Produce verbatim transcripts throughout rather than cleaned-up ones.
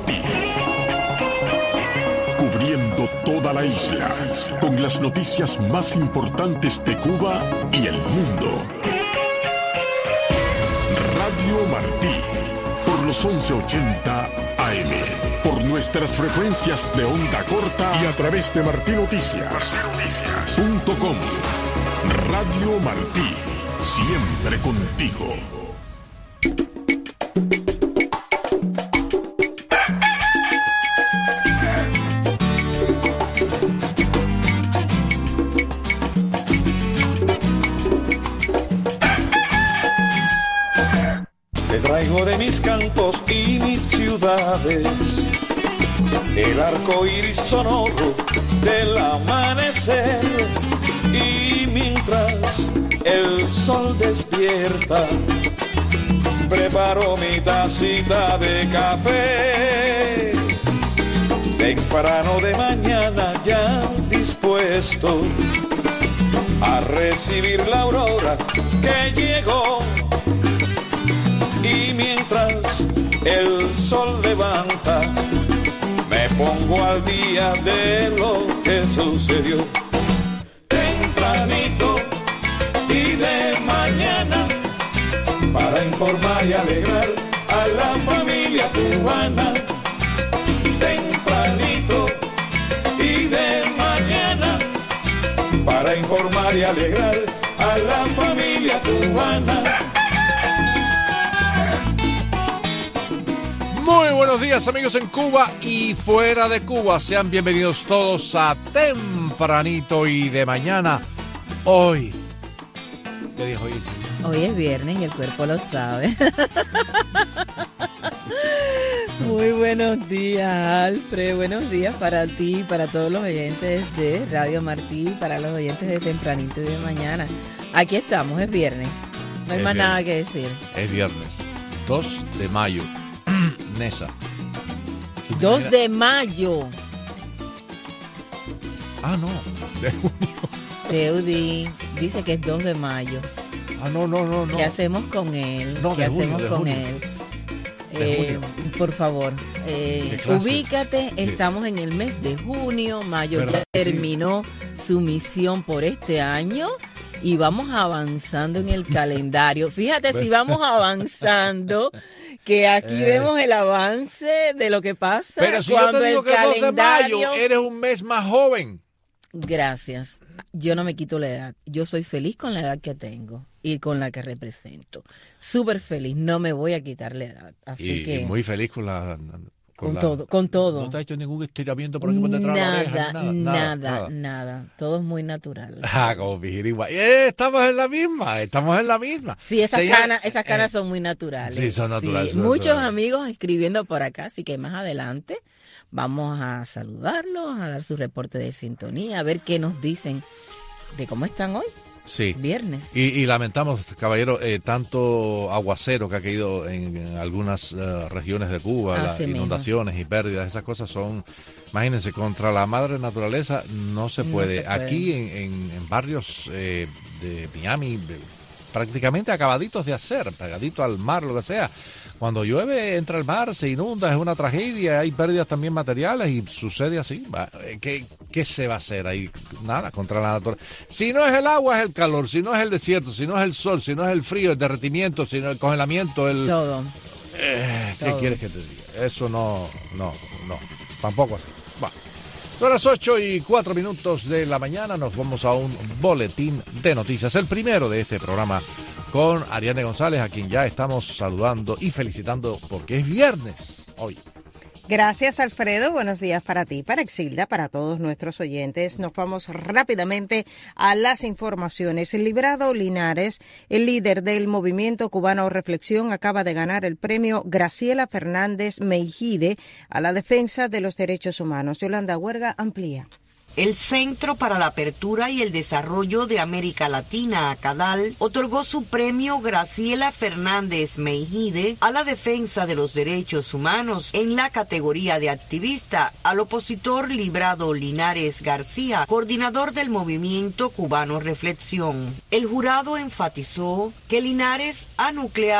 Martí. Cubriendo toda la isla, con las noticias más importantes de Cuba y el mundo. Radio Martí, por los once ochenta A M, por nuestras frecuencias de onda corta y a través de martí noticias punto com. Radio Martí, siempre contigo. Te traigo de mis campos y mis ciudades el arco iris sonoro del amanecer, y mientras el sol despierta preparo mi tacita de café. Temprano de mañana ya dispuesto a recibir la aurora que llegó. Y mientras el sol levanta, me pongo al día de lo que sucedió. Tempranito y de mañana, para informar y alegrar a la familia cubana. Tempranito y de mañana, para informar y alegrar a la familia cubana. Muy buenos días, amigos en Cuba y fuera de Cuba. Sean bienvenidos todos a Tempranito y de mañana. Hoy, ¿qué dijo hoy? Hoy es viernes y el cuerpo lo sabe. Muy buenos días, Alfred. Buenos días para ti, para todos los oyentes de Radio Martí, para los oyentes de Tempranito y de mañana. Aquí estamos, es viernes. No hay Es más viernes. nada que decir. Es viernes, dos de mayo. Nesa. dos de mayo. Ah, no, de junio. Teudi dice que es dos de mayo. Ah, no, no, no, no. ¿Qué hacemos con él? No, ¿Qué de junio, hacemos de con junio. él? De Eh, por favor, eh, ¿Qué clase? ubícate, estamos en el mes de junio, mayo ¿Verdad? ya Sí. terminó su misión por este año y vamos avanzando en el calendario. Fíjate si vamos avanzando, que aquí Eh. vemos el avance de lo que pasa Pero si yo cuando te digo el que es dos de calendario... mayo, eres un mes más joven. Gracias. Yo no me quito la edad. Yo soy feliz con la edad que tengo y con la que represento. Súper feliz. No me voy a quitar la edad. Así Y, que y muy feliz con la... con la- todo, con todo. No te ha hecho ningún estiramiento por aquí por detrás de la oreja, Nada, nada, nada, nada, nada. Todo es muy natural. Ah, como Vigirigua. Eh, estamos en la misma, estamos en la misma. Sí, esas Señor, canas, esas canas eh, son muy naturales. sí, son naturales, son Muchos naturales. amigos escribiendo por acá, así que más adelante vamos a saludarlos, a dar su reporte de sintonía, a ver qué nos dicen de cómo están hoy, Sí. viernes. Y, y lamentamos, caballero, eh, tanto aguacero que ha caído en, en algunas eh, regiones de Cuba, las Así mismo. inundaciones y pérdidas, esas cosas son, imagínense, contra la madre naturaleza no se No puede. se puede. Aquí en, en- en barrios eh, de Miami, de- prácticamente acabaditos de hacer, pegadito al mar, lo que sea. Cuando llueve, entra el mar, se inunda, es una tragedia, hay pérdidas también materiales y sucede así. Va, eh, ¿Qué, qué se va a hacer ahí? Nada, contra la naturaleza. Si no es el agua, es el calor, si no es el desierto, si no es el sol, si no es el frío, el derretimiento, si no el congelamiento, el... Todo. Eh, ¿Qué todo. quieres que te diga? Eso no, no, no, tampoco así. Va. Son las ocho y cuatro minutos de la mañana, nos vamos a un boletín de noticias, el primero de este programa, con Ariane González, a quien ya estamos saludando y felicitando porque es viernes hoy. Gracias, Alfredo. Buenos días para ti, para Exilda, para todos nuestros oyentes. Nos vamos rápidamente a las informaciones. El Librado Linares, el líder del movimiento cubano Reflexión, acaba de ganar el premio Graciela Fernández Meijide a la defensa de los derechos humanos. Yolanda Huerga amplía. El Centro para la Apertura y el Desarrollo de América Latina, CADAL, otorgó su premio Graciela Fernández Meijide a la defensa de los derechos humanos en la categoría de activista al opositor Librado Linares García, coordinador del movimiento cubano Reflexión. El jurado enfatizó que Linares ha nucleado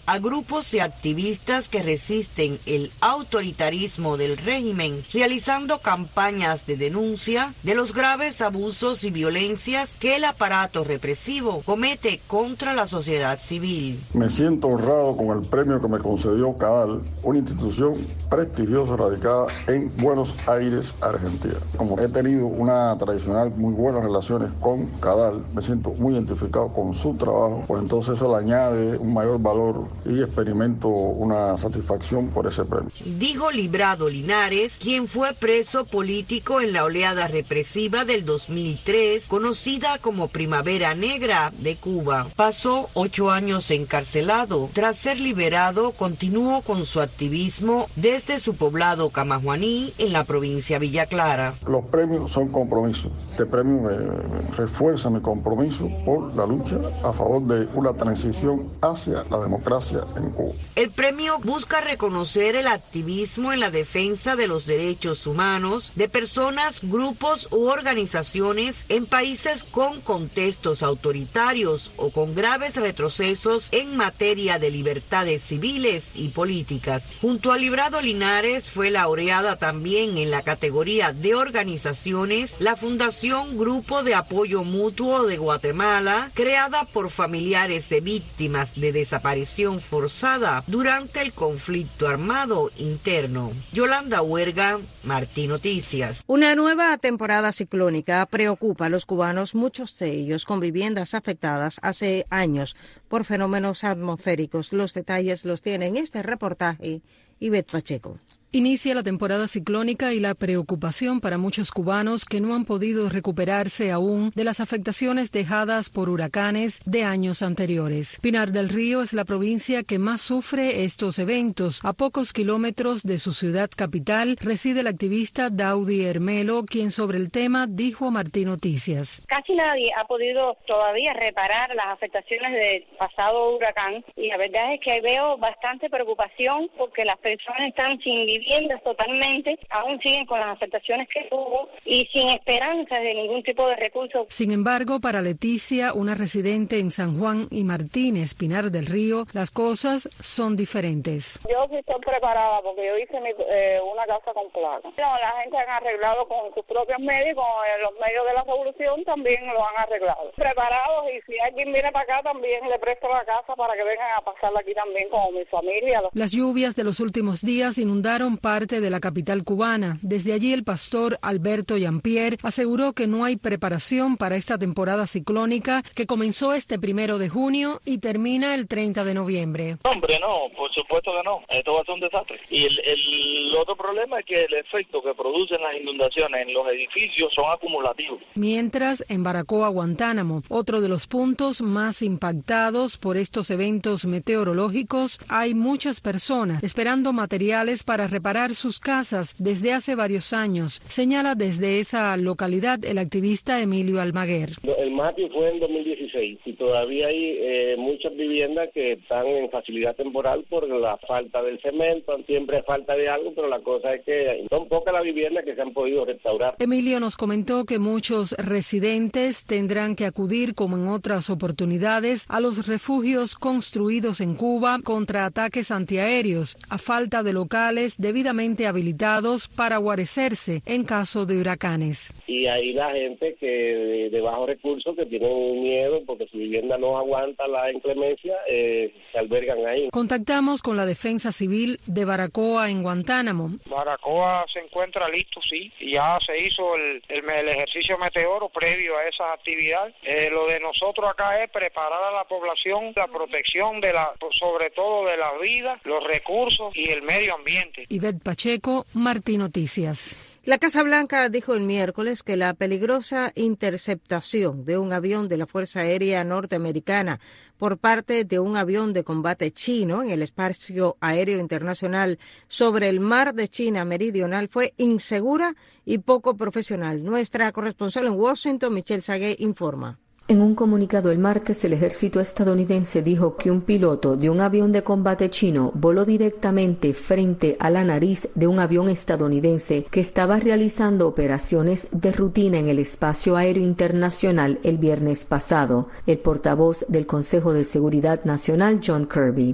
a grupos de activistas que resisten el autoritarismo del régimen, realizando campañas de denuncia de los graves abusos y violencias que el aparato represivo comete contra la sociedad civil. Me siento honrado con el premio que me concedió CADAL, una institución prestigiosa radicada en Buenos Aires, Argentina. Como he tenido una tradicional muy buenas relaciones con CADAL, me siento muy identificado con su trabajo, pues entonces eso le añade un mayor valor y experimento una satisfacción por ese premio. Dijo Librado Linares, quien fue preso político en la oleada represiva del dos mil tres, conocida como Primavera Negra de Cuba. Pasó ocho años encarcelado. Tras ser liberado, continuó con su activismo desde su poblado Camajuaní, en la provincia Villa Clara. Los premios son compromisos. Este premio me, me refuerza mi compromiso por la lucha a favor de una transición hacia la democracia en Cuba. El premio busca reconocer el activismo en la defensa de los derechos humanos de personas, grupos u organizaciones en países con contextos autoritarios o con graves retrocesos en materia de libertades civiles y políticas. Junto a Librado Linares fue laureada también en la categoría de organizaciones la Fundación Grupo de Apoyo Mutuo de Guatemala, creada por familiares de víctimas de desaparición forzada durante el conflicto armado interno. Yolanda Huerga, Martí Noticias. Una nueva temporada ciclónica preocupa a los cubanos, muchos de ellos con viviendas afectadas hace años por fenómenos atmosféricos. Los detalles los tiene en este reportaje Ivette Pacheco. Inicia la temporada ciclónica y la preocupación para muchos cubanos que no han podido recuperarse aún de las afectaciones dejadas por huracanes de años anteriores. Pinar del Río es la provincia que más sufre estos eventos. A pocos kilómetros de su ciudad capital reside el activista Daudi Hermelo, quien sobre el tema dijo a Martí Noticias. Casi nadie ha podido todavía reparar las afectaciones del pasado huracán y la verdad es que veo bastante preocupación porque las personas están sin vivir viviendas totalmente, aún siguen con las afectaciones que tuvo y sin esperanzas de ningún tipo de recursos. Sin embargo, para Leticia, una residente en San Juan y Martínez, Pinar del Río, las cosas son diferentes. Yo sí estoy preparada porque yo hice mi, eh, una casa con placa. No, la gente han arreglado con sus propios medios, con los medios de la revolución también lo han arreglado. Preparados y si alguien viene para acá también le presto la casa para que vengan a pasarla aquí también con mi familia. Las lluvias de los últimos días inundaron parte de la capital cubana. Desde allí el pastor Alberto Jean-Pierre aseguró que no hay preparación para esta temporada ciclónica que comenzó este primero de junio y termina el treinta de noviembre. Hombre, no, por supuesto que no. Esto va a ser un desastre. Y el, el otro problema es que el efecto que producen las inundaciones en los edificios son acumulativos. Mientras, en Baracoa, Guantánamo, otro de los puntos más impactados por estos eventos meteorológicos, hay muchas personas esperando materiales para reparar sus casas desde hace varios años, señala desde esa localidad el activista Emilio Almaguer. El MATI fue en dos mil dieciséis y todavía hay eh, muchas viviendas que están en facilidad temporal por la falta del cemento, siempre hay falta de algo, pero la cosa es que son pocas las viviendas que se han podido restaurar. Emilio nos comentó que muchos residentes tendrán que acudir, como en otras oportunidades, a los refugios construidos en Cuba contra ataques antiaéreos, a falta de locales debidamente habilitados para guarecerse en caso de huracanes. Y ahí la gente que de, de bajos recursos que tienen miedo porque su vivienda no aguanta la inclemencia, eh, se albergan ahí. Contactamos con la Defensa Civil de Baracoa en Guantánamo. Baracoa se encuentra listo, sí, ya se hizo el, el, el ejercicio meteoro previo a esa actividad. Eh, lo de nosotros acá es preparar a la población la protección de la, sobre todo de la vida, los recursos y el medio ambiente. Ivette Pacheco, Martí Noticias. La Casa Blanca dijo el miércoles que la peligrosa interceptación de un avión de la Fuerza Aérea Norteamericana por parte de un avión de combate chino en el espacio aéreo internacional sobre el mar de China Meridional fue insegura y poco profesional. Nuestra corresponsal en Washington, Michelle Sagué, informa. En un comunicado el martes, el ejército estadounidense dijo que un piloto de un avión de combate chino voló directamente frente a la nariz de un avión estadounidense que estaba realizando operaciones de rutina en el espacio aéreo internacional el viernes pasado. El portavoz del Consejo de Seguridad Nacional, John Kirby.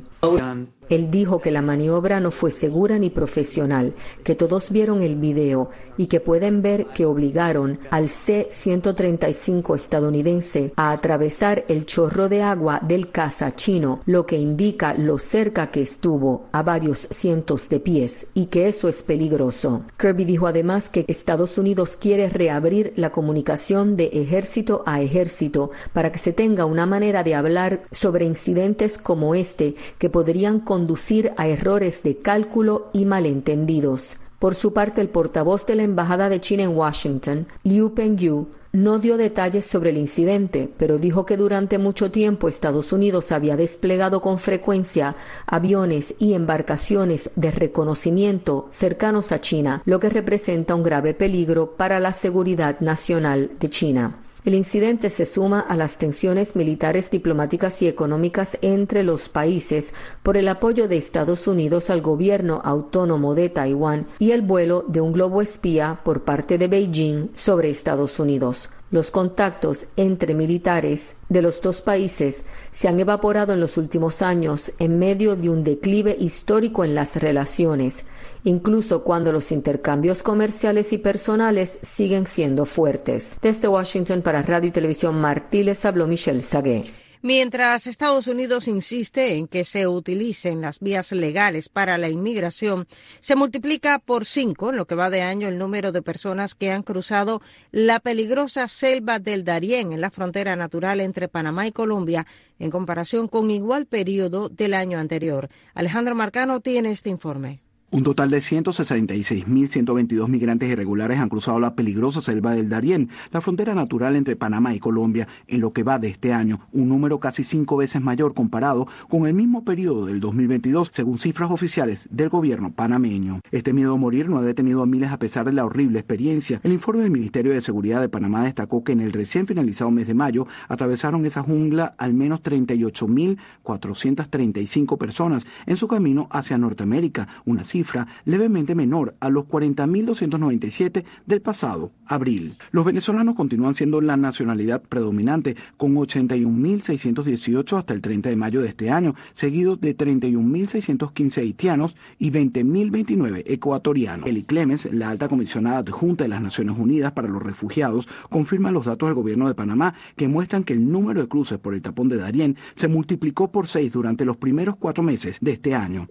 Él dijo que la maniobra no fue segura ni profesional, que todos vieron el video y que pueden ver que obligaron al C ciento treinta y cinco estadounidense a atravesar el chorro de agua del caza chino, lo que indica lo cerca que estuvo, a varios cientos de pies, y que eso es peligroso. Kirby dijo además que Estados Unidos quiere reabrir la comunicación de ejército a ejército para que se tenga una manera de hablar sobre incidentes como este que podrían conducir a errores de cálculo y malentendidos. Por su parte, el portavoz de la Embajada de China en Washington, Liu Pengyu, no dio detalles sobre el incidente, pero dijo que durante mucho tiempo Estados Unidos había desplegado con frecuencia aviones y embarcaciones de reconocimiento cercanos a China, lo que representa un grave peligro para la seguridad nacional de China. El incidente se suma a las tensiones militares, diplomáticas y económicas entre los países por el apoyo de Estados Unidos al gobierno autónomo de Taiwán y el vuelo de un globo espía por parte de Beijing sobre Estados Unidos. Los contactos entre militares de los dos países se han evaporado en los últimos años en medio de un declive histórico en las relaciones, incluso cuando los intercambios comerciales y personales siguen siendo fuertes. Desde Washington para Radio y Televisión Martí les habló Michelle Sagué. Mientras Estados Unidos insiste en que se utilicen las vías legales para la inmigración, se multiplica por cinco en lo que va de año el número de personas que han cruzado la peligrosa selva del Darién en la frontera natural entre Panamá y Colombia en comparación con igual periodo del año anterior. Alejandro Marcano tiene este informe. Un total de ciento sesenta y seis mil ciento veintidós migrantes irregulares han cruzado la peligrosa selva del Darién, la frontera natural entre Panamá y Colombia, en lo que va de este año, un número casi cinco veces mayor comparado con el mismo periodo del dos mil veintidós, según cifras oficiales del gobierno panameño. Este miedo a morir no ha detenido a miles a pesar de la horrible experiencia. El informe del Ministerio de Seguridad de Panamá destacó que en el recién finalizado mes de mayo atravesaron esa jungla al menos treinta y ocho mil cuatrocientas treinta y cinco personas en su camino hacia Norteamérica, una cifra levemente menor a los cuarenta mil doscientos noventa y siete del pasado abril. Los venezolanos continúan siendo la nacionalidad predominante, con ochenta y un mil seiscientos dieciocho hasta el treinta de mayo de este año, seguidos de treinta y un mil seiscientos quince haitianos y veinte mil veintinueve ecuatorianos. Eli Clemens, la alta comisionada adjunta de las Naciones Unidas para los Refugiados, confirma los datos del gobierno de Panamá que muestran que el número de cruces por el tapón de Darién se multiplicó por seis durante los primeros cuatro meses de este año.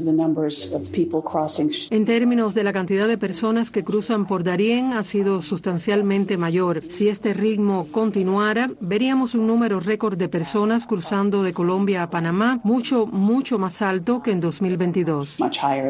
En términos de la cantidad de personas que cruzan por Darién, ha sido sustancialmente mayor. Si este ritmo continuara, veríamos un número récord de personas cruzando de Colombia a Panamá, mucho, mucho más alto que en dos mil veintidós.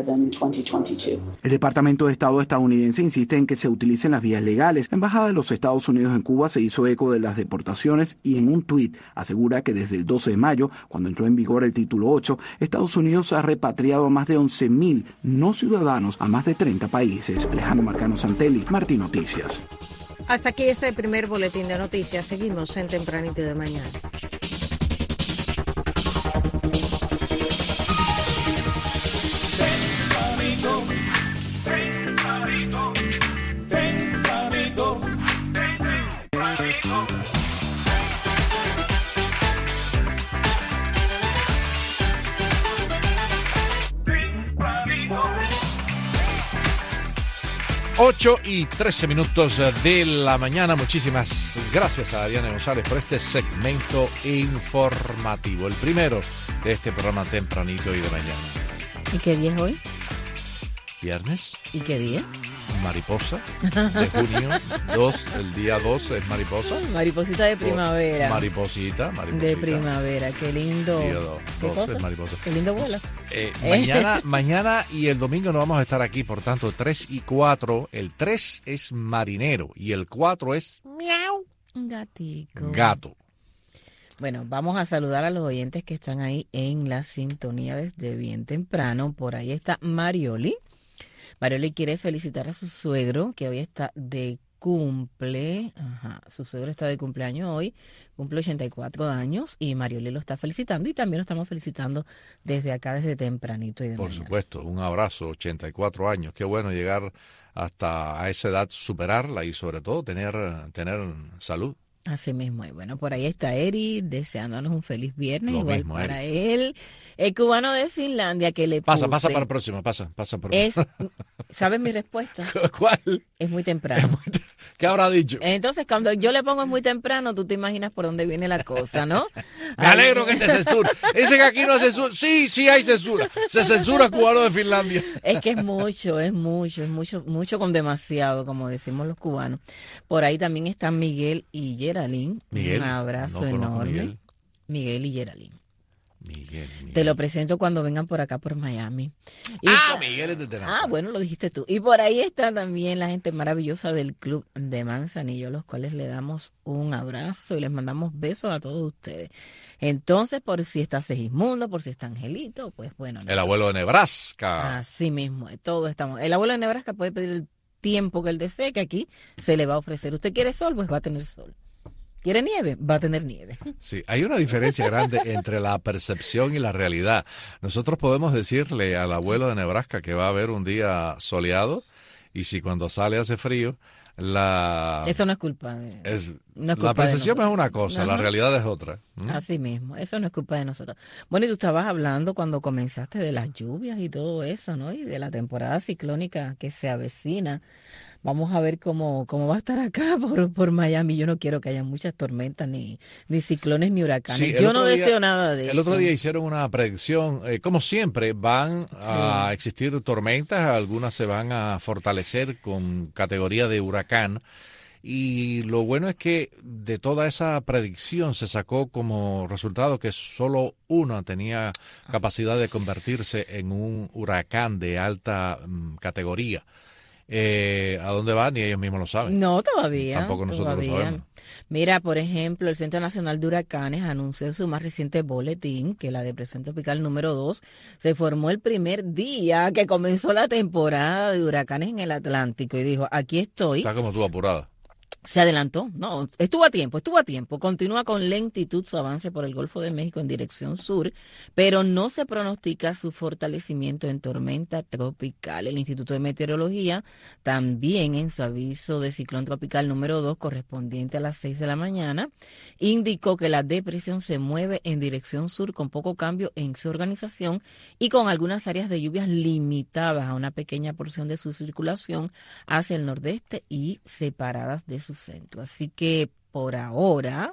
El Departamento de Estado estadounidense insiste en que se utilicen las vías legales. La Embajada de los Estados Unidos en Cuba se hizo eco de las deportaciones y en un tuit asegura que desde el doce de mayo, cuando entró en vigor el título ocho, Estados Unidos ha repatriado a más de once mil no ciudadanos a más de treinta países. Alejandro Marcano Santelli, Martí Noticias. Hasta aquí este primer boletín de noticias. Seguimos en Tempranito de Mañana. Tempranito, tempranito, tempranito, tempranito. ocho y trece minutos de la mañana. Muchísimas gracias a Diana González por este segmento informativo, el primero de este programa tempranito y de mañana. ¿Y qué día es hoy? Viernes. ¿Y qué día? Mariposa, de junio dos, el día dos es mariposa. Mariposita de primavera. Mariposita, mariposita. De primavera, qué lindo. Día dos, ¿Qué dos cosa? es mariposa. Qué lindo vuelas. Eh, mañana, mañana y el domingo no vamos a estar aquí, por tanto, tres y cuatro. El tres es marinero y el cuatro es miau. Gatico. Gato. Bueno, vamos a saludar a los oyentes que están ahí en la sintonía desde bien temprano. Por ahí está Marioli. Marioli quiere felicitar a su suegro, que hoy está de cumple, ajá, su suegro está de cumpleaños hoy, cumple ochenta y cuatro años y Marioli lo está felicitando y también lo estamos felicitando desde acá, desde tempranito y de Por mañana. supuesto, un abrazo, ochenta y cuatro años, qué bueno llegar hasta a esa edad, superarla y sobre todo tener, tener salud. Así mismo, y bueno, por ahí está Eri deseándonos un feliz viernes, Lo igual mismo, para Eri. él, el cubano de Finlandia que le Pasa, puse, pasa para el próximo, pasa, pasa por es, ¿sabes mi respuesta? ¿Cuál? Es muy temprano. ¿Qué habrá dicho? Entonces, cuando yo le pongo es muy temprano, tú te imaginas por dónde viene la cosa, ¿no? Me alegro que te censura. Ese que aquí no censura. Sí, sí hay censura. Se censura cubano de Finlandia. Es que es mucho, es mucho, es mucho, mucho con demasiado, como decimos los cubanos. Por ahí también están Miguel y Geraldine. Miguel, Un abrazo no conozco a enorme. Miguel. Miguel y Geraldine. Miguel, Miguel. Te lo presento cuando vengan por acá, por Miami. Y Ah, por- Miguel es de Tenerife. Ah, bueno, lo dijiste tú. Y por ahí está también la gente maravillosa del Club de Manzanillo, a los cuales le damos un abrazo y les mandamos besos a todos ustedes. Entonces, por si está Segismundo, por si está Angelito, pues bueno. El abuelo de Nebraska. Así mismo, todos estamos. El abuelo de Nebraska puede pedir el tiempo que él desee, que aquí se le va a ofrecer. ¿Usted quiere sol? Pues va a tener sol. ¿Quiere nieve? Va a tener nieve. Sí, hay una diferencia grande entre la percepción y la realidad. Nosotros podemos decirle al abuelo de Nebraska que va a haber un día soleado y si cuando sale hace frío, la Eso no es culpa de, es, no es la culpa de percepción es nosotros. una cosa, la Ajá. realidad es otra. ¿Mm? Así mismo, eso no es culpa de nosotros. Bueno, y tú estabas hablando cuando comenzaste de las lluvias y todo eso, ¿no? Y de la temporada ciclónica que se avecina. Vamos a ver cómo, cómo va a estar acá por, por Miami. Yo no quiero que haya muchas tormentas, ni, ni ciclones, ni huracanes. Sí, el Yo no otro día- deseo nada de El eso. otro día hicieron una predicción, eh, como siempre, van a existir tormentas, algunas se van a fortalecer con categoría de huracán. Y lo bueno es que de toda esa predicción se sacó como resultado que solo una tenía capacidad de convertirse en un huracán de alta mm, categoría. Eh, ¿A dónde van? Ni ellos mismos lo saben. No, todavía. Tampoco nosotros todavía. lo sabemos. Mira, por ejemplo, el Centro Nacional de Huracanes anunció en su más reciente boletín que la depresión tropical número dos se formó el primer día que comenzó la temporada de huracanes en el Atlántico y dijo, aquí estoy. Está como tú apurada. Se adelantó, no, estuvo a tiempo, estuvo a tiempo. Continúa con lentitud su avance por el Golfo de México en dirección sur, pero no se pronostica su fortalecimiento en tormenta tropical. El Instituto de Meteorología también en su aviso de ciclón tropical número dos, correspondiente a las seis de la mañana, indicó que la depresión se mueve en dirección sur con poco cambio en su organización y con algunas áreas de lluvias limitadas a una pequeña porción de su circulación hacia el nordeste y separadas de su centro. Así que por ahora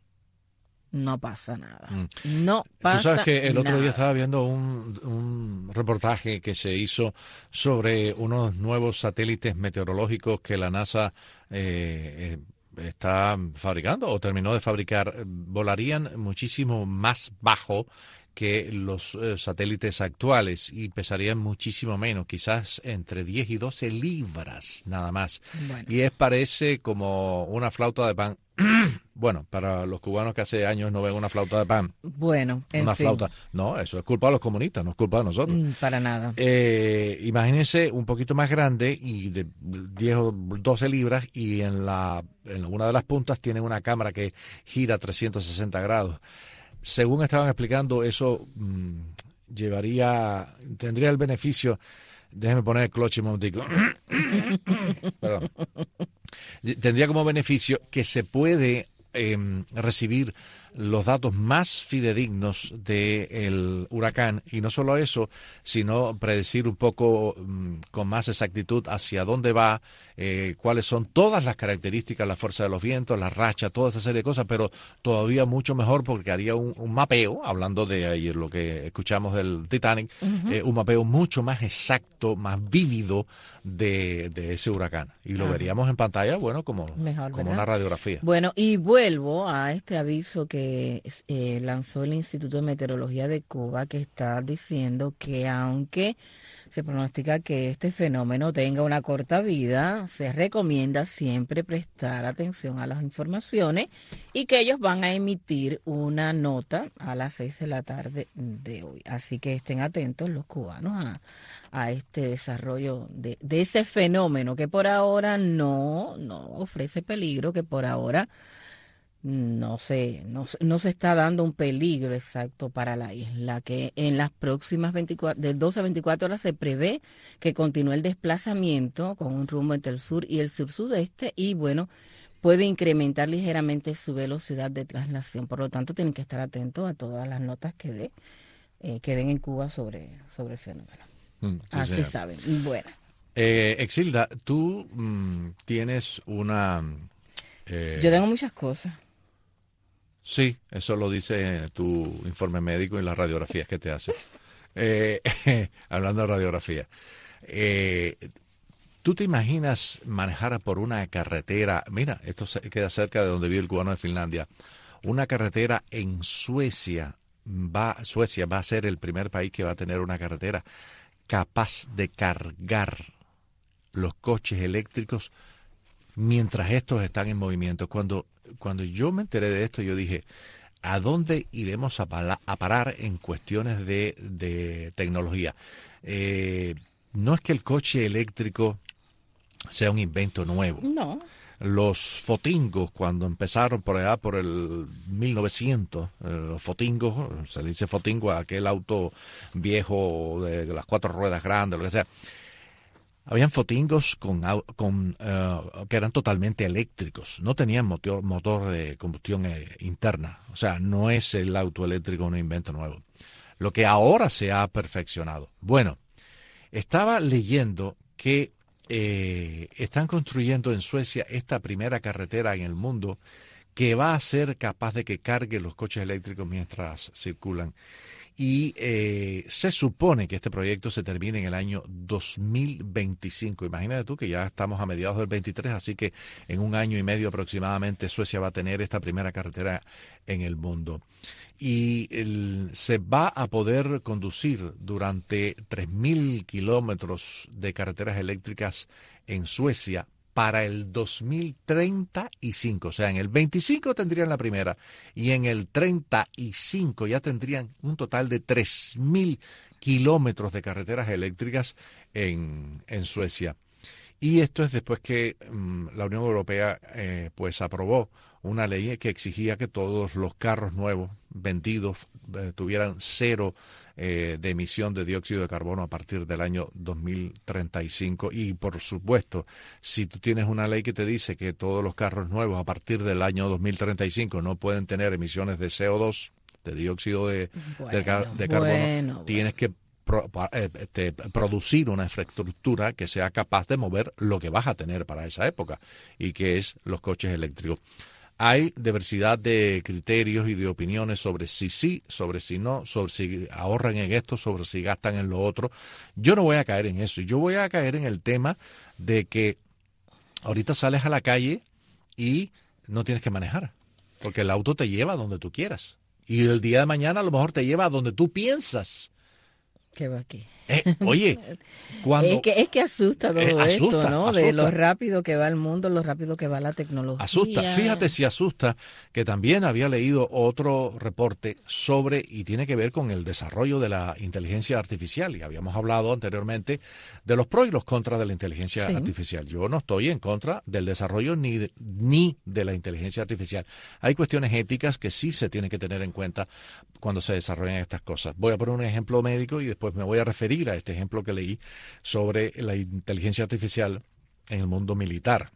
no pasa nada. No pasa Tú sabes que el otro nada. día estaba viendo un, un reportaje que se hizo sobre unos nuevos satélites meteorológicos que la NASA eh, eh, está fabricando o terminó de fabricar. Volarían muchísimo más bajo que los eh, satélites actuales y pesarían muchísimo menos, quizás entre diez y doce libras nada más. Bueno. Y es parece como una flauta de pan. Bueno, para los cubanos que hace años no ven una flauta de pan. Bueno, en Una fin. flauta. No, eso es culpa de los comunistas, no es culpa de nosotros. Mm, Para nada. Eh, imagínense un poquito más grande y de diez o doce libras y en la en una de las puntas tiene una cámara que gira trescientos sesenta grados. Según estaban explicando, eso mmm, llevaría, tendría el beneficio, déjeme poner el cloche un momentico. Perdón. Tendría como beneficio que se puede eh, recibir los datos más fidedignos del huracán y no solo eso, sino predecir un poco um, con más exactitud hacia dónde va, eh, cuáles son todas las características, la fuerza de los vientos, la racha, toda esa serie de cosas, pero todavía mucho mejor porque haría un, un mapeo, hablando de ayer lo que escuchamos del Titanic, Ujú. eh, un mapeo mucho más exacto, más vívido de, de ese huracán. Y lo Ajá. veríamos en pantalla, bueno, como, Mejor, como ¿verdad? una radiografía. Bueno, y bueno. vuelvo a este aviso que eh, lanzó el Instituto de Meteorología de Cuba, que está diciendo que aunque se pronostica que este fenómeno tenga una corta vida, se recomienda siempre prestar atención a las informaciones y que ellos van a emitir una nota a las seis de la tarde de hoy. Así que estén atentos los cubanos a, a este desarrollo de, de ese fenómeno que por ahora no, no ofrece peligro, que por ahora no se, no, no se está dando un peligro exacto para la isla, que en las próximas veinticuatro, de doce a veinticuatro horas se prevé que continúe el desplazamiento con un rumbo entre el sur y el sur-sudeste y bueno, puede incrementar ligeramente su velocidad de traslación. Por lo tanto, tienen que estar atentos a todas las notas que, de, eh, que den en Cuba sobre, sobre el fenómeno. Mm, sí, Así señor. saben. Bueno. Eh, Exilda, tú mmm, tienes una... Eh... Yo tengo muchas cosas. Sí, eso lo dice tu informe médico y las radiografías que te hace. Eh, hablando de radiografía, eh, ¿tú te imaginas manejar por una carretera? Mira, esto se queda cerca de donde vive el cubano de Finlandia. Una carretera en Suecia. Va, Suecia va a ser el primer país que va a tener una carretera capaz de cargar los coches eléctricos mientras estos están en movimiento. Cuando, cuando yo me enteré de esto, yo dije, ¿a dónde iremos a, pala, a parar en cuestiones de, de tecnología? Eh, no es que el coche eléctrico sea un invento nuevo. No. Los fotingos, cuando empezaron por allá por el mil novecientos, eh, los fotingos, se le dice fotingo a aquel auto viejo de las cuatro ruedas grandes, lo que sea. Habían fotingos con, con uh, que eran totalmente eléctricos, no tenían motor, motor de combustión eh, interna, o sea, no es el auto eléctrico un invento nuevo. Lo que ahora se ha perfeccionado. Bueno, estaba leyendo que eh, están construyendo en Suecia esta primera carretera en el mundo que va a ser capaz de que cargue los coches eléctricos mientras circulan. Y eh, se supone que este proyecto se termine en el año dos mil veinticinco. Imagínate tú que ya estamos a mediados del veintitrés, así que en un año y medio aproximadamente Suecia va a tener esta primera carretera en el mundo. Y el, se va a poder conducir durante tres mil kilómetros de carreteras eléctricas en Suecia para el dos mil treinta y cinco, o sea, en el veinticinco tendrían la primera y en el treinta y cinco ya tendrían un total de tres mil kilómetros de carreteras eléctricas en, en Suecia. Y esto es después que um, la Unión Europea eh, pues aprobó una ley que exigía que todos los carros nuevos vendidos eh, tuvieran cero eh, de emisión de dióxido de carbono a partir del año dos mil treinta y cinco. Y por supuesto, si tú tienes una ley que te dice que todos los carros nuevos a partir del año dos mil treinta y cinco no pueden tener emisiones de C O dos, de dióxido de, bueno, de, de carbono, bueno, tienes bueno. que Pro, eh, este, producir una infraestructura que sea capaz de mover lo que vas a tener para esa época y que es los coches eléctricos. Hay diversidad de criterios y de opiniones sobre si sí, sobre si no, sobre si ahorran en esto, sobre si gastan en lo otro. Yo no voy a caer en eso. Yo voy a caer en el tema de que ahorita sales a la calle y no tienes que manejar, porque el auto te lleva a donde tú quieras. Y el día de mañana a lo mejor te lleva a donde tú piensas. ¿Qué va aquí? Eh, oye, cuando... Es que, es que asusta todo eh, asusta, esto, ¿no? Asusta. De lo rápido que va el mundo, lo rápido que va la tecnología. Asusta. Fíjate si asusta, que también había leído otro reporte sobre, y tiene que ver con el desarrollo de la inteligencia artificial. Y habíamos hablado anteriormente de los pros y los contras de la inteligencia sí. artificial. Yo no estoy en contra del desarrollo ni de, ni de la inteligencia artificial. Hay cuestiones éticas que sí se tienen que tener en cuenta cuando se desarrollan estas cosas. Voy a poner un ejemplo médico y después me voy a referir a este ejemplo que leí sobre la inteligencia artificial en el mundo militar.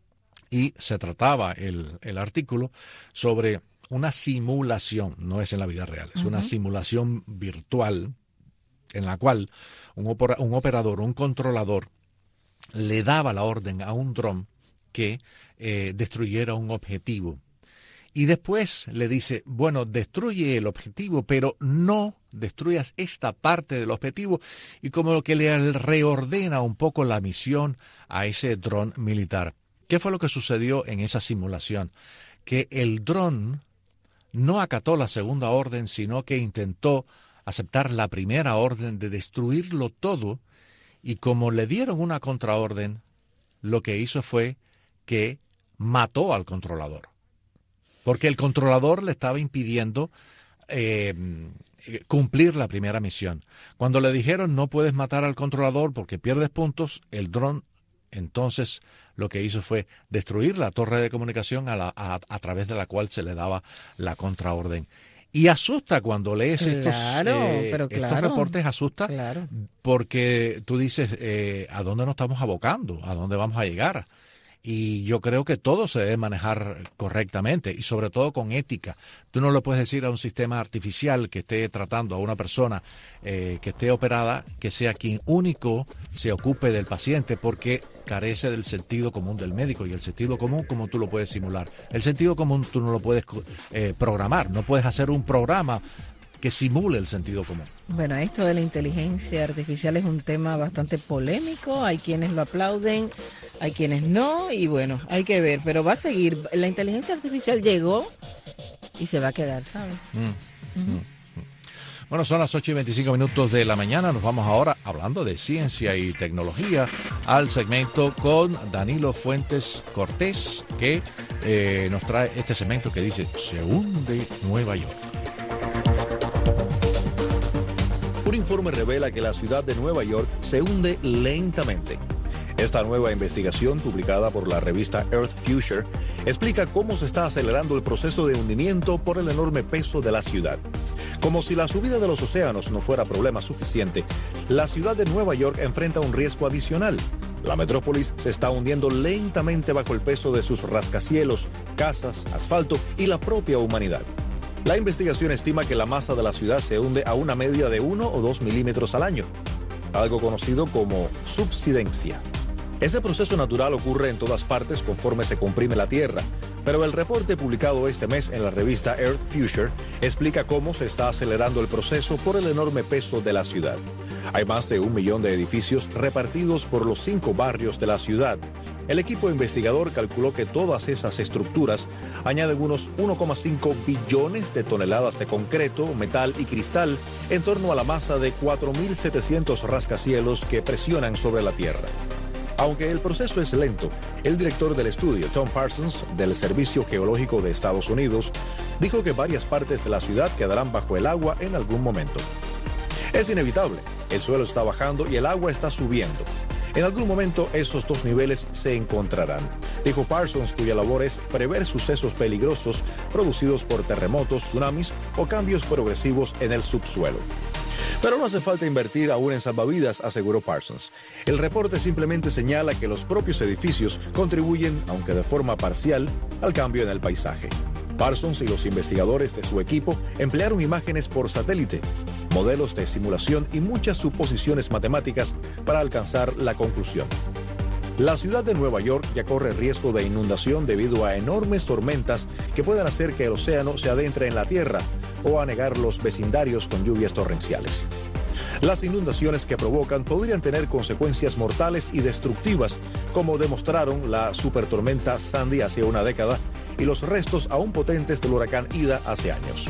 Y se trataba el, el artículo sobre una simulación, no es en la vida real, es uh-huh. una simulación virtual en la cual un, opera, un operador, un controlador, le daba la orden a un dron que eh, destruyera un objetivo. Y después le dice, bueno, destruye el objetivo, pero no destruyas esta parte del objetivo, y como que le reordena un poco la misión a ese dron militar. ¿Qué fue lo que sucedió en esa simulación? que el dron no acató la segunda orden, sino que intentó aceptar la primera orden de destruirlo todo, y como le dieron una contraorden, lo que hizo fue que mató al controlador, porque el controlador le estaba impidiendo eh, cumplir la primera misión. Cuando le dijeron no puedes matar al controlador porque pierdes puntos, el dron entonces lo que hizo fue destruir la torre de comunicación a, la, a, a través de la cual se le daba la contraorden. Y asusta cuando lees estos, claro, eh, pero claro, estos reportes, asusta claro. porque tú dices, eh, ¿a dónde nos estamos abocando? ¿A dónde vamos a llegar? Y yo creo que todo se debe manejar correctamente y sobre todo con ética. Tú no le puedes decir a un sistema artificial que esté tratando a una persona eh, que esté operada, que sea quien único se ocupe del paciente, porque carece del sentido común del médico. Y el sentido común, ¿cómo tú lo puedes simular? El sentido común tú no lo puedes eh, programar. No puedes hacer un programa que simule el sentido común. Bueno, esto de la inteligencia artificial es un tema bastante polémico. Hay quienes lo aplauden, hay quienes no, y bueno, hay que ver. Pero va a seguir. La inteligencia artificial llegó y se va a quedar, ¿sabes? Mm. Uh-huh. Mm. Bueno, son las ocho y veinticinco minutos de la mañana. Nos vamos ahora, hablando de ciencia y tecnología, al segmento con Danilo Fuentes Cortés, que eh, nos trae este segmento que dice: se hunde Nueva York. Un informe revela que la ciudad de Nueva York se hunde lentamente. Esta nueva investigación, publicada por la revista Earth Future, explica cómo se está acelerando el proceso de hundimiento por el enorme peso de la ciudad. Como si la subida de los océanos no fuera problema suficiente, la ciudad de Nueva York enfrenta un riesgo adicional. La metrópolis se está hundiendo lentamente bajo el peso de sus rascacielos, casas, asfalto y la propia humanidad. La investigación estima que la masa de la ciudad se hunde a una media de uno o dos milímetros al año, algo conocido como subsidencia. Ese proceso natural ocurre en todas partes conforme se comprime la Tierra, pero el reporte publicado este mes en la revista Earth Future explica cómo se está acelerando el proceso por el enorme peso de la ciudad. Hay más de un millón de edificios repartidos por los cinco barrios de la ciudad. El equipo investigador calculó que todas esas estructuras añaden unos uno coma cinco billones de toneladas de concreto, metal y cristal en torno a la masa de cuatro mil setecientos rascacielos que presionan sobre la Tierra. Aunque el proceso es lento, el director del estudio, Tom Parsons, del Servicio Geológico de Estados Unidos, dijo que varias partes de la ciudad quedarán bajo el agua en algún momento. Es inevitable, el suelo está bajando y el agua está subiendo. En algún momento esos dos niveles se encontrarán, dijo Parsons, cuya labor es prever sucesos peligrosos producidos por terremotos, tsunamis o cambios progresivos en el subsuelo. Pero no hace falta invertir aún en salvavidas, aseguró Parsons. El reporte simplemente señala que los propios edificios contribuyen, aunque de forma parcial, al cambio en el paisaje. Parsons y los investigadores de su equipo emplearon imágenes por satélite, modelos de simulación y muchas suposiciones matemáticas para alcanzar la conclusión. La ciudad de Nueva York ya corre riesgo de inundación debido a enormes tormentas que pueden hacer que el océano se adentre en la tierra o anegar los vecindarios con lluvias torrenciales. Las inundaciones que provocan podrían tener consecuencias mortales y destructivas, como demostraron la supertormenta Sandy hace una década y los restos aún potentes del huracán Ida hace años.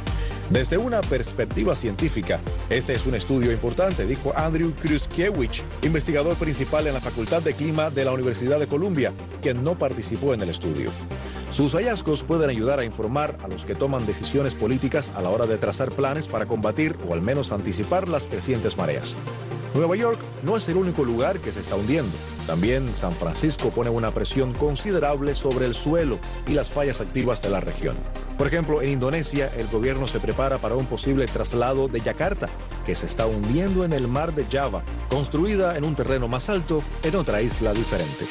Desde una perspectiva científica, este es un estudio importante, dijo Andrew Kruskiewicz, investigador principal en la Facultad de Clima de la Universidad de Columbia, quien no participó en el estudio. Sus hallazgos pueden ayudar a informar a los que toman decisiones políticas a la hora de trazar planes para combatir o al menos anticipar las crecientes mareas. Nueva York no es el único lugar que se está hundiendo. También San Francisco pone una presión considerable sobre el suelo y las fallas activas de la región. Por ejemplo, en Indonesia, el gobierno se prepara para un posible traslado de Yakarta, que se está hundiendo en el mar de Java, construida en un terreno más alto en otra isla diferente.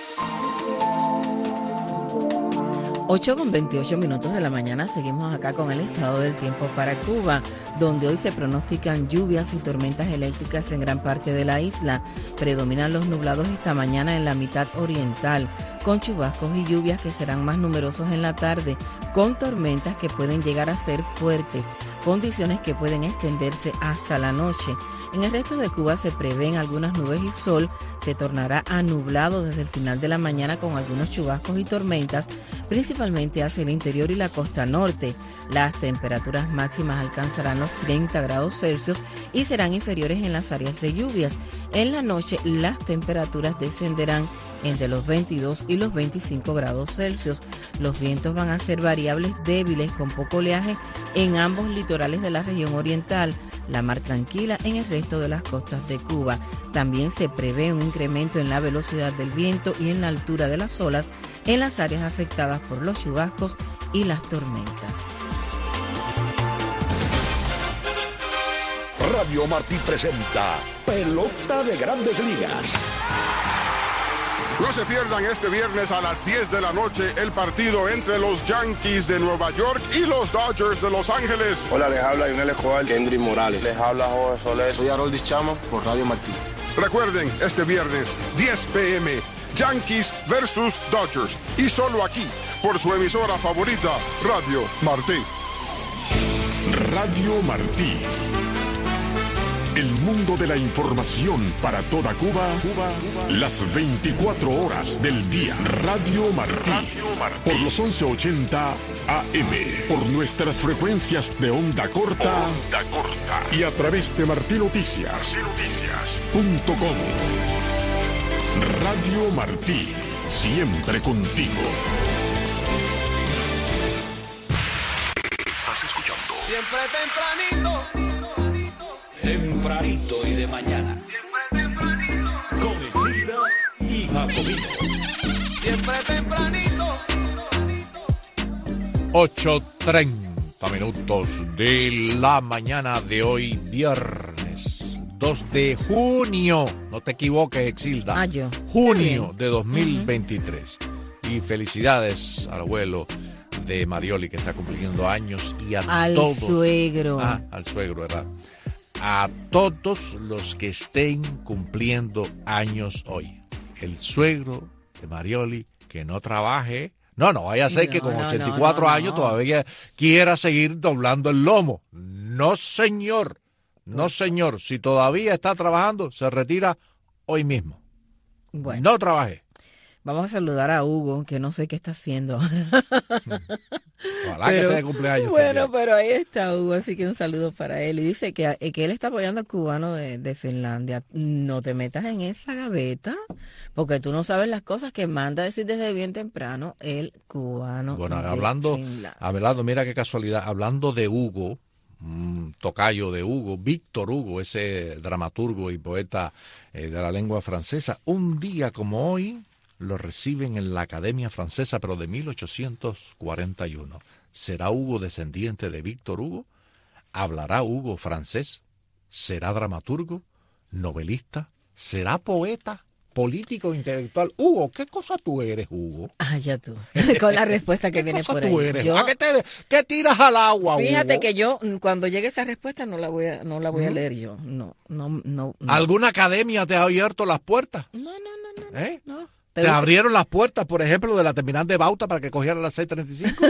ocho con veintiocho minutos de la mañana, seguimos acá con el estado del tiempo para Cuba, donde hoy se pronostican lluvias y tormentas eléctricas en gran parte de la isla. Predominan los nublados esta mañana en la mitad oriental, con chubascos y lluvias que serán más numerosos en la tarde, con tormentas que pueden llegar a ser fuertes. condiciones que pueden extenderse hasta la noche. En el resto de Cuba se prevén algunas nubes y sol. Se tornará a nublado desde el final de la mañana con algunos chubascos y tormentas, principalmente hacia el interior y la costa norte. Las temperaturas máximas alcanzarán los treinta grados Celsius y serán inferiores en las áreas de lluvias. En la noche las temperaturas descenderán entre los veintidós y los veinticinco grados Celsius. Los vientos van a ser variables débiles con poco oleaje en ambos litorales de la región oriental. La mar tranquila en el resto de las costas de Cuba. También se prevé un incremento en la velocidad del viento y en la altura de las olas en las áreas afectadas por los chubascos y las tormentas. Radio Martí presenta Pelota de Grandes Ligas. No se pierdan este viernes a las diez de la noche el partido entre los Yankees de Nueva York y los Dodgers de Los Ángeles. Hola, les habla Lionel Escobar, Kendry Morales. Les habla Jorge Soler. Soy Haroldis Chamo por Radio Martí. Recuerden, este viernes, diez p m, Yankees versus Dodgers. Y solo aquí, por su emisora favorita, Radio Martí. Radio Martí. El mundo de la información para toda Cuba, Cuba, Cuba, las veinticuatro horas del día. Radio Martí, Radio Martí. Por los once ochenta A M, por nuestras frecuencias de onda corta, onda corta. Y a través de Martí Noticias, punto com. Radio Martí, siempre contigo. Estás escuchando. Siempre tempranito. Tempranito y de mañana. Siempre tempranito. Con Exilda y Jacobino. Siempre tempranito. ocho treinta minutos de la mañana de hoy, viernes dos de junio. No te equivoques, Exilda. Mayo. Junio de dos mil veintitrés. Uh-huh. Y felicidades al abuelo de Marioli, que está cumpliendo años, y a al todos. Al suegro. Ah, al suegro, ¿verdad? A todos los que estén cumpliendo años hoy. El suegro de Marioli, que no trabaje. No, no vaya a ser no, que con no, ochenta y cuatro no, no, años no. todavía quiera seguir doblando el lomo. No, señor. No, señor. Si todavía está trabajando, se retira hoy mismo. Bueno. No trabaje. Vamos a saludar a Hugo, que no sé qué está haciendo ahora. Ojalá pero, que esté de cumpleaños. Bueno, también. Pero ahí está Hugo, así que un saludo para él. Y dice que, que él está apoyando al cubano de, de Finlandia. No te metas en esa gaveta, porque tú no sabes las cosas que manda a decir desde bien temprano el cubano. Bueno, de hablando, Finlandia. hablando, mira qué casualidad, hablando de Hugo, un tocayo de Hugo, Víctor Hugo, ese dramaturgo y poeta eh, de la lengua francesa, un día como hoy lo reciben en la Academia Francesa, pero de mil ochocientos cuarenta y uno. ¿Será Hugo descendiente de Víctor Hugo? ¿Hablará Hugo francés? ¿Será dramaturgo? ¿Novelista? ¿Será poeta? ¿Político intelectual? Hugo, ¿qué cosa tú eres, Hugo? Ah, ya tú. Con la respuesta que viene por ahí. Tú eres? Yo, ¿A qué, te, qué tiras al agua, Hugo? Fíjate que yo, cuando llegue esa respuesta, no la voy a, no la voy a leer yo. No, no, no, no. ¿Alguna academia te ha abierto las puertas? No, no, no, no. ¿Eh? no. ¿Te abrieron las puertas, por ejemplo, de la terminal de Bauta para que cogieran las seis treinta y cinco?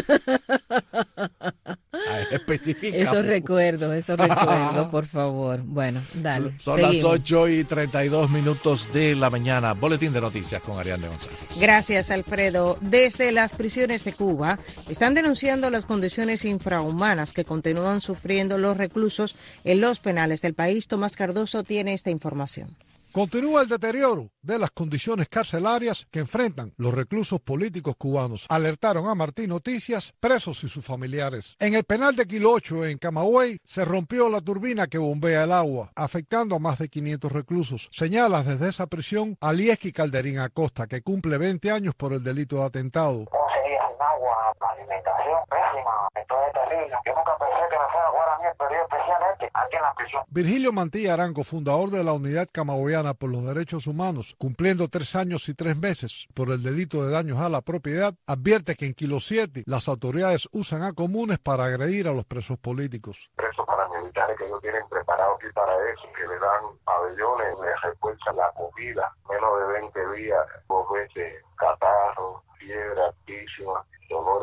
Ay, especifica. Esos recuerdos, esos recuerdos, por favor. Bueno, dale. Son seguimos. Las ocho y treinta y dos minutos de la mañana. Boletín de noticias con Ariadne González. Gracias, Alfredo. Desde las prisiones de Cuba están denunciando las condiciones infrahumanas que continúan sufriendo los reclusos en los penales del país. Tomás Cardoso tiene esta información. Continúa el deterioro de las condiciones carcelarias que enfrentan los reclusos políticos cubanos, alertaron a Martí Noticias presos y sus familiares. En el penal de Kilo ocho, en Camagüey, se rompió la turbina que bombea el agua, afectando a más de quinientos reclusos. Señala desde esa prisión a Lieski Calderín Acosta, que cumple veinte años por el delito de atentado. Conseguías un agua, alimentación pésima, esto es terrible. Yo nunca pensé que me fuera a jugar a mí el periodo especial este, aquí en la prisión. Virgilio Mantilla Arango, fundador de la Unidad Camagüeyana por los Derechos Humanos, cumpliendo tres años y tres meses por el delito de daños a la propiedad, advierte que en Kilo siete las autoridades usan a comunes para agredir a los presos políticos. Presos paramilitares que ellos tienen preparados aquí para eso, que le dan pabellones, les refuerzan la comida, menos de veinte días, dos veces catarro, fiebre altísima, dolores musculares.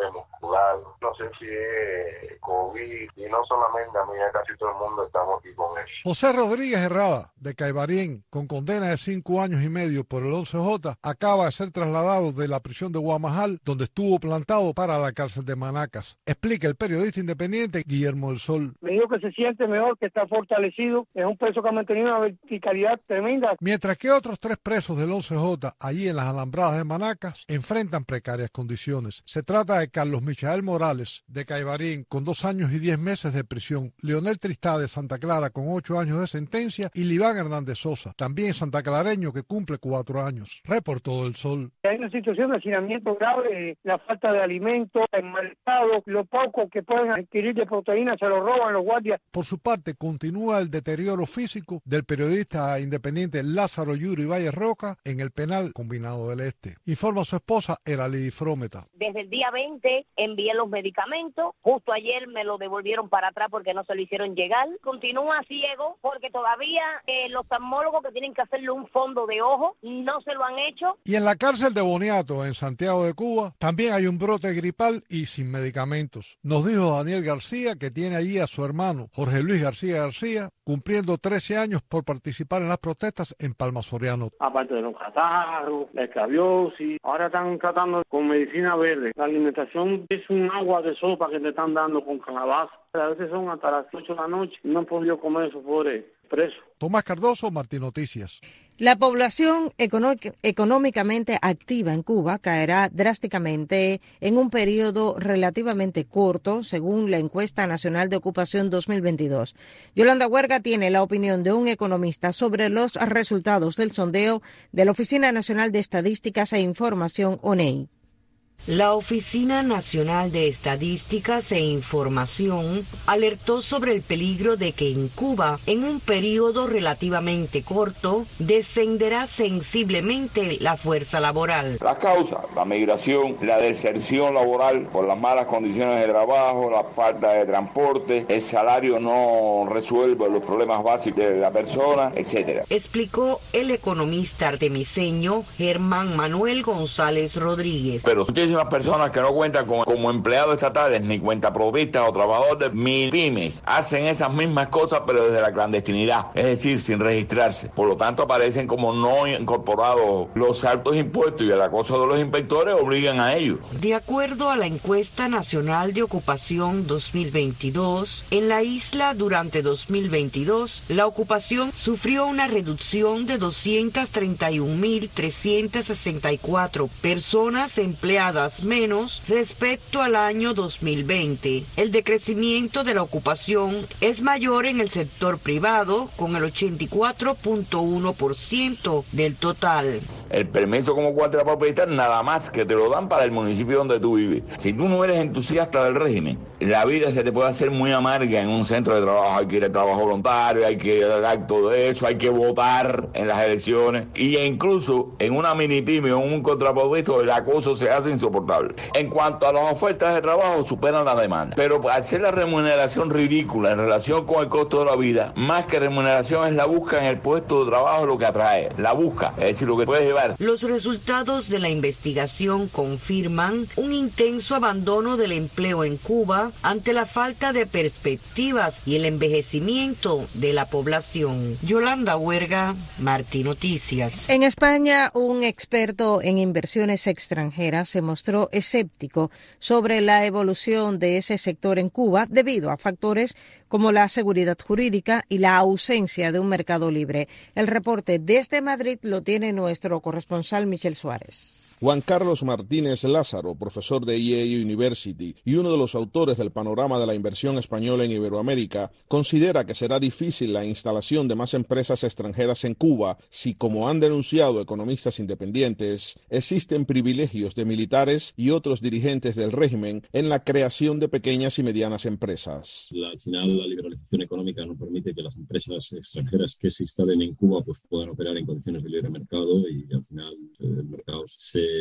No sé si es COVID, y no solamente a mí, ya casi todo el mundo estamos aquí con eso. José Rodríguez Herrada, de Caibarien, con condena de cinco años y medio por el once J, acaba de ser trasladado de la prisión de Guamajal, donde estuvo plantado, para la cárcel de Manacas. Explica el periodista independiente Guillermo del Sol. Me dijo que se siente mejor, que está fortalecido, es un preso que ha mantenido una verticalidad tremenda. Mientras que otros tres presos del once J, allí en las alambradas de Manacas, enfrentan precarias condiciones. Se trata de Carlos Michael Morales, de Caibarien, con dos años y diez meses de prisión, Leonel Tristá, de Santa Clara, con ocho años de sentencia, y Liván Hernández Sosa, también santaclareño, que cumple cuatro años. Reportó del Sol. Hay una situación de hacinamiento grave, la falta de alimentos, el mal estado, lo poco que pueden adquirir de proteínas se lo roban los guardias. Por su parte, continúa el deterioro físico del periodista independiente Lázaro Yuri Valle Roca en el penal combinado del Este. Informa su esposa, Eralidi Frómeta. Desde el día veinte envié los medicamentos, justo ayer me lo devolvieron para atrás porque no se lo hicieron llegar. Continúa ciego porque todavía eh, los oftalmólogos que tienen que hacerle un fondo de ojo no se lo han hecho. Y en la cárcel de Boniato, en Santiago de Cuba, también hay un brote gripal y sin medicamentos. Nos dijo Daniel García que tiene allí a su hermano Jorge Luis García García, cumpliendo trece años por participar en las protestas en Palma Soriano. Aparte de los catarros, la escabiosis, ahora están tratando con medicina verde. La alimentación es un agua de sopa que te están dando con calabaza. A veces son hasta las ocho de la noche y no han podido comer esos pobres presos. Tomás Cardoso, Martín Noticias. La población económicamente activa en Cuba caerá drásticamente en un periodo relativamente corto, según la encuesta nacional de ocupación dos mil veintidós. Yolanda Huerga tiene la opinión de un economista sobre los resultados del sondeo de la Oficina Nacional de Estadísticas e Información, O N E I. La Oficina Nacional de Estadísticas e Información alertó sobre el peligro de que en Cuba, en un periodo relativamente corto, descenderá sensiblemente la fuerza laboral. Las causas, la migración, la deserción laboral por las malas condiciones de trabajo, la falta de transporte, el salario no resuelve los problemas básicos de la persona, etcétera. Explicó el economista artemiseño Germán Manuel González Rodríguez. Pero muchísimas personas que no cuentan con, como empleados estatales ni cuentapropistas o trabajadores de mil pymes hacen esas mismas cosas pero desde la clandestinidad, es decir, sin registrarse. Por lo tanto aparecen como no incorporados. Los altos impuestos y el acoso de los inspectores obligan a ello. De acuerdo a la encuesta nacional de ocupación dos mil veintidós, en la isla durante dos mil veintidós la ocupación sufrió una reducción de doscientas treinta y un mil trescientas sesenta y cuatro personas empleadas menos respecto al año dos mil veinte. El decrecimiento de la ocupación es mayor en el sector privado, con el ochenta y cuatro punto uno por ciento del total. El permiso como cuatropropista nada más que te lo dan para el municipio donde tú vives. Si tú no eres entusiasta del régimen, la vida se te puede hacer muy amarga en un centro de trabajo. Hay que ir al trabajo voluntario, hay que dar todo eso, hay que votar en las elecciones. Y incluso en una mini pyme o un contrapropista el acoso se hace insoportable. En cuanto a las ofertas de trabajo, superan la demanda. Pero al ser la remuneración ridícula en relación con el costo de la vida, más que remuneración es la busca en el puesto de trabajo lo que atrae. La busca, es decir, lo que puedes llevar. Los resultados de la investigación confirman un intenso abandono del empleo en Cuba ante la falta de perspectivas y el envejecimiento de la población. Yolanda Huerga, Martín Noticias. En España, un experto en inversiones extranjeras se mostró escéptico sobre la evolución de ese sector en Cuba debido a factores como la seguridad jurídica y la ausencia de un mercado libre. El reporte desde Madrid lo tiene nuestro corresponsal Michel Suárez. Juan Carlos Martínez Lázaro, profesor de E A University y uno de los autores del panorama de la inversión española en Iberoamérica, considera que será difícil la instalación de más empresas extranjeras en Cuba si, como han denunciado economistas independientes, existen privilegios de militares y otros dirigentes del régimen en la creación de pequeñas y medianas empresas. La, al final, la liberalización económica no permite que las empresas extranjeras que se instalen en Cuba pues puedan operar en condiciones de libre mercado y al final el mercado se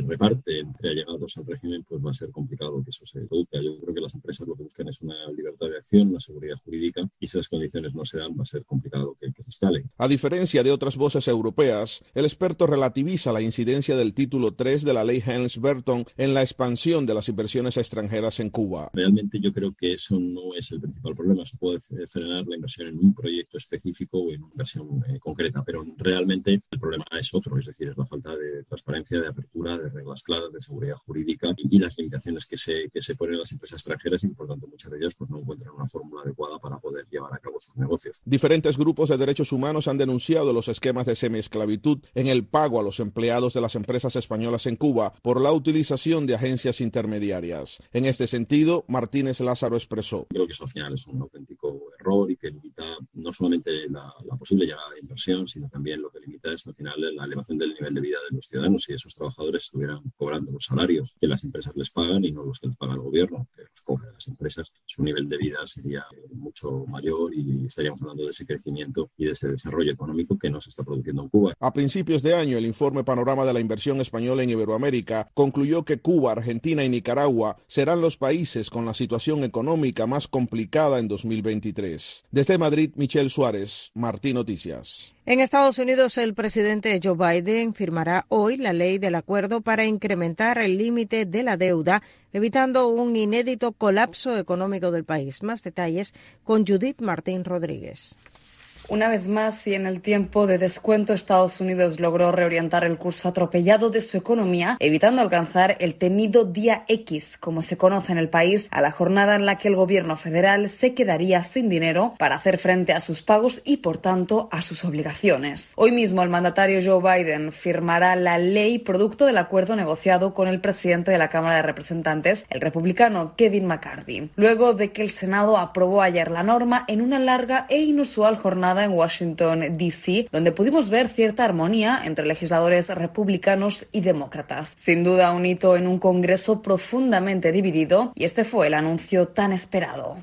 reparte entre allegados al régimen, pues va a ser complicado que eso se produzca. Yo creo que las empresas lo que buscan es una libertad de acción, una seguridad jurídica, y si esas condiciones no se dan, va a ser complicado que, que se instalen. A diferencia de otras voces europeas, el experto relativiza la incidencia del título tres de la ley Helms-Burton en la expansión de las inversiones extranjeras en Cuba. Realmente yo creo que eso no es el principal problema. Eso puede frenar la inversión en un proyecto específico o en una inversión eh, concreta, pero realmente el problema es otro, es decir, es la falta de transparencia, de apertura, de reglas claras, de seguridad jurídica y, y las limitaciones que se, que se ponen a las empresas extranjeras y por tanto muchas de ellas pues, no encuentran una fórmula adecuada para poder llevar a cabo sus negocios. Diferentes grupos de derechos humanos han denunciado los esquemas de semiesclavitud en el pago a los empleados de las empresas españolas en Cuba por la utilización de agencias intermediarias. En este sentido, Martínez Lázaro expresó: creo que eso al final es un auténtico error y que limita no solamente la, la posible llegada de inversión, sino también lo que limita es al final la elevación del nivel de vida de los ciudadanos. Si esos trabajadores estuvieran cobrando los salarios que las empresas les pagan y no los que les paga el gobierno, que los cobra de las empresas, su nivel de vida sería mucho mayor y estaríamos hablando de ese crecimiento y de ese desarrollo económico que no se está produciendo en Cuba. A principios de año, el informe Panorama de la Inversión Española en Iberoamérica concluyó que Cuba, Argentina y Nicaragua serán los países con la situación económica más complicada en dos mil veintitrés. Desde Madrid, Michelle Suárez, Martí Noticias. En Estados Unidos, el presidente Joe Biden firmará hoy la ley del acuerdo para incrementar el límite de la deuda, evitando un inédito colapso económico del país. Más detalles con Judith Martín Rodríguez. Una vez más y en el tiempo de descuento, Estados Unidos logró reorientar el curso atropellado de su economía, evitando alcanzar el temido día X, como se conoce en el país, a la jornada en la que el gobierno federal se quedaría sin dinero para hacer frente a sus pagos y, por tanto, a sus obligaciones. Hoy mismo el mandatario Joe Biden firmará la ley producto del acuerdo negociado con el presidente de la Cámara de Representantes, el republicano Kevin McCarthy, luego de que el Senado aprobó ayer la norma en una larga e inusual jornada en Washington, D C, donde pudimos ver cierta armonía entre legisladores republicanos y demócratas. Sin duda, un hito en un Congreso profundamente dividido, y este fue el anuncio tan esperado.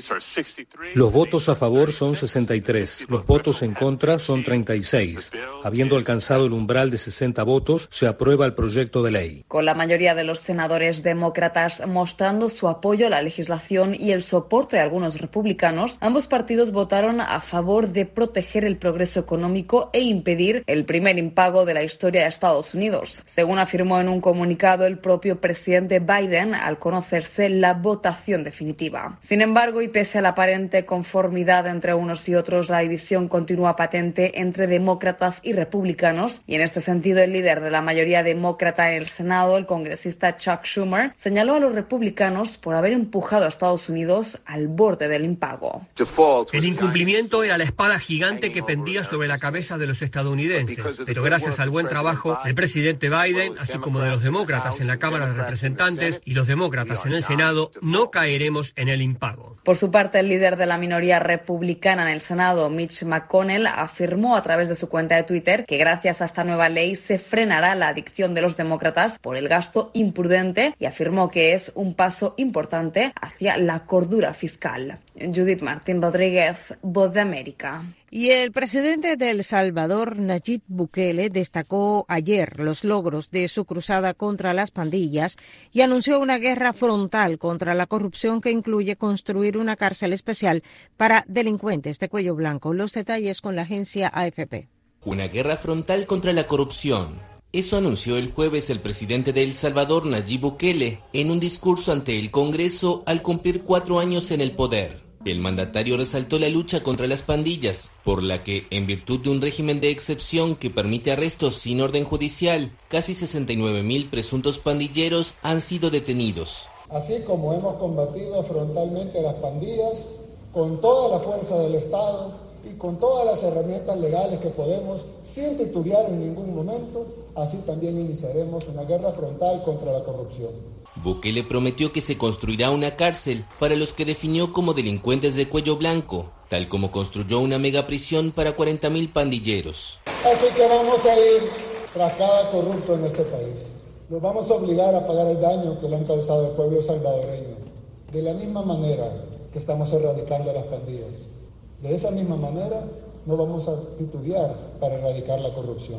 Los votos a favor son sesenta y tres, los votos en contra son treinta y seis. Habiendo alcanzado el umbral de sesenta votos, se aprueba el proyecto de ley. Con la mayoría de los senadores demócratas mostrando su apoyo a la legislación y el soporte de algunos republicanos, ambos partidos votaron a favor de proteger el progreso económico e impedir el primer impago de la historia de Estados Unidos, según afirmó en un comunicado el propio presidente Biden al conocerse la votación definitiva. Sin embargo, y pese a la aparente conformidad entre unos y otros, la división continúa patente entre demócratas y republicanos, y en este sentido el líder de la mayoría demócrata en el Senado, el congresista Chuck Schumer, señaló a los republicanos por haber empujado a Estados Unidos al borde del impago. El incumplimiento era la espada gigante que pendía sobre la cabeza de los estadounidenses, pero gracias al buen trabajo del presidente Biden, así como de los demócratas en la Cámara de Representantes y los demócratas en el Senado, no caeremos en el impago. Por su parte, el líder de la minoría republicana en el Senado, Mitch McConnell, afirmó a través de su cuenta de Twitter que gracias a esta nueva ley se frenará la adicción de los demócratas por el gasto imprudente y afirmó que es un paso importante hacia la cordura fiscal. Judith Martín Rodríguez, Voz de América. Y el presidente de El Salvador, Nayib Bukele, destacó ayer los logros de su cruzada contra las pandillas y anunció una guerra frontal contra la corrupción que incluye construir una cárcel especial para delincuentes de cuello blanco. Los detalles con la agencia A F P. Una guerra frontal contra la corrupción. Eso anunció el jueves el presidente de El Salvador, Nayib Bukele, en un discurso ante el Congreso al cumplir cuatro años en el poder. El mandatario resaltó la lucha contra las pandillas, por la que, en virtud de un régimen de excepción que permite arrestos sin orden judicial, casi sesenta y nueve mil presuntos pandilleros han sido detenidos. Así como hemos combatido frontalmente a las pandillas, con toda la fuerza del Estado y con todas las herramientas legales que podemos, sin titubear en ningún momento, así también iniciaremos una guerra frontal contra la corrupción. Bukele prometió que se construirá una cárcel para los que definió como delincuentes de cuello blanco, tal como construyó una megaprisión para cuarenta mil pandilleros. Así que vamos a ir tras cada corrupto en este país. Los vamos a obligar a pagar el daño que le han causado al pueblo salvadoreño, de la misma manera que estamos erradicando a las pandillas. De esa misma manera no vamos a titubear para erradicar la corrupción.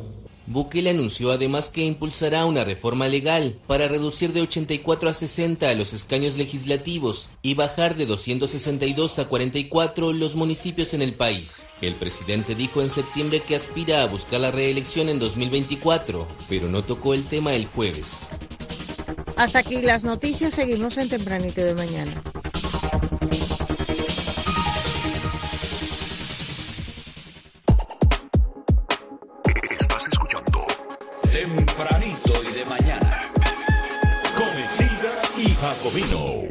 Bukele anunció además que impulsará una reforma legal para reducir de ochenta y cuatro a sesenta a los escaños legislativos y bajar de doscientos sesenta y dos a cuarenta y cuatro los municipios en el país. El presidente dijo en septiembre que aspira a buscar la reelección en dos mil veinticuatro, pero no tocó el tema el jueves. Hasta aquí las noticias, seguimos en Tempranito de Mañana. Tempranito y de mañana. Con Exilda y Jacobino.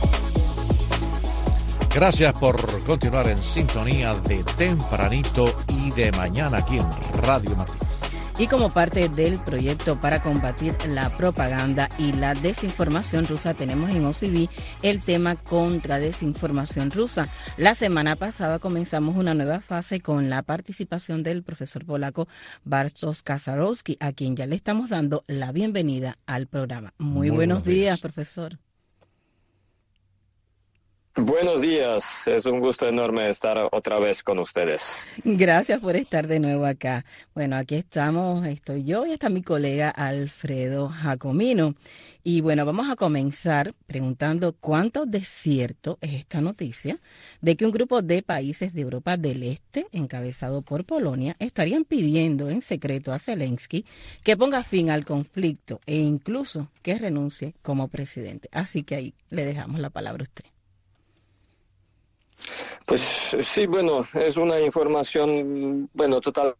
Gracias por continuar en sintonía de Tempranito y de Mañana aquí en Radio Martí. Y como parte del proyecto para combatir la propaganda y la desinformación rusa, tenemos en O C V el tema contra desinformación rusa. La semana pasada comenzamos una nueva fase con la participación del profesor polaco Bartosz Kasarowski, a quien ya le estamos dando la bienvenida al programa. Muy, Muy buenos, buenos días, días, profesor. Buenos días, es un gusto enorme estar otra vez con ustedes. Gracias por estar de nuevo acá. Bueno, aquí estamos, estoy yo y está mi colega Alfredo Jacomino. Y bueno, vamos a comenzar preguntando cuánto de cierto es esta noticia de que un grupo de países de Europa del Este, encabezado por Polonia, estarían pidiendo en secreto a Zelensky que ponga fin al conflicto e incluso que renuncie como presidente. Así que ahí le dejamos la palabra a usted. Pues sí, bueno, es una información, bueno, totalmente,